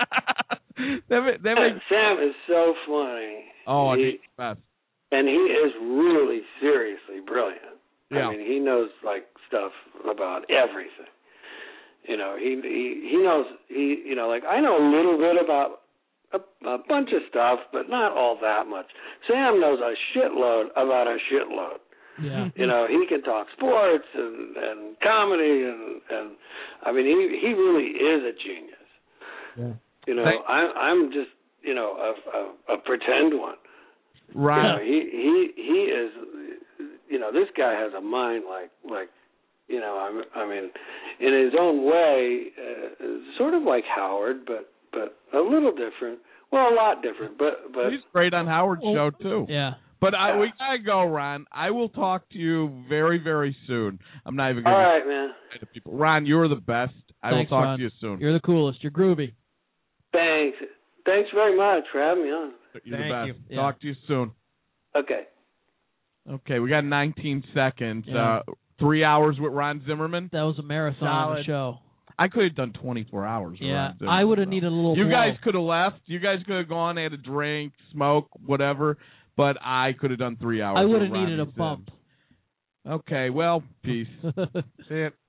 that, that makes... Sam is so funny. Oh, he, he's the best. And he is really seriously brilliant. Yeah. I mean, he knows like stuff about everything. You know, he he he knows he you know like I know a little bit about a, a bunch of stuff, but not all that much. Sam knows a shitload about a shitload. Yeah. You know, he can talk sports and, and comedy and, and I mean, he he really is a genius. Yeah. You know, Thank- I'm I'm just you know a a, a pretend one. Ron, You know, he he he is. You know, this guy has a mind like like. You know, I, I mean, in his own way, uh, sort of like Howard, but but a little different. Well, a lot different, but but he's great on Howard's show too. Yeah. But I, we gotta go, Ron. I will talk to you very, very soon. I'm not even going all right, man. to people. Ron, you're the best. I Thanks, will talk Ron. to you soon. You're the coolest. You're groovy. Thanks. Thanks very much for having me on. You're Thank the best. you. Yeah. Talk to you soon. Okay. Okay, we got nineteen seconds. Yeah. Uh, three hours with Ron Zimmerman. That was a marathon on the Solid. show. I could have done twenty-four hours. with Yeah. Ron Zimmerman, I would have though. needed a little You blow. guys could have left. You guys could have gone, had a drink, smoke, whatever. But I could have done three hours. I would with have Ronnie needed a Sim. bump. Okay, well, peace. See it.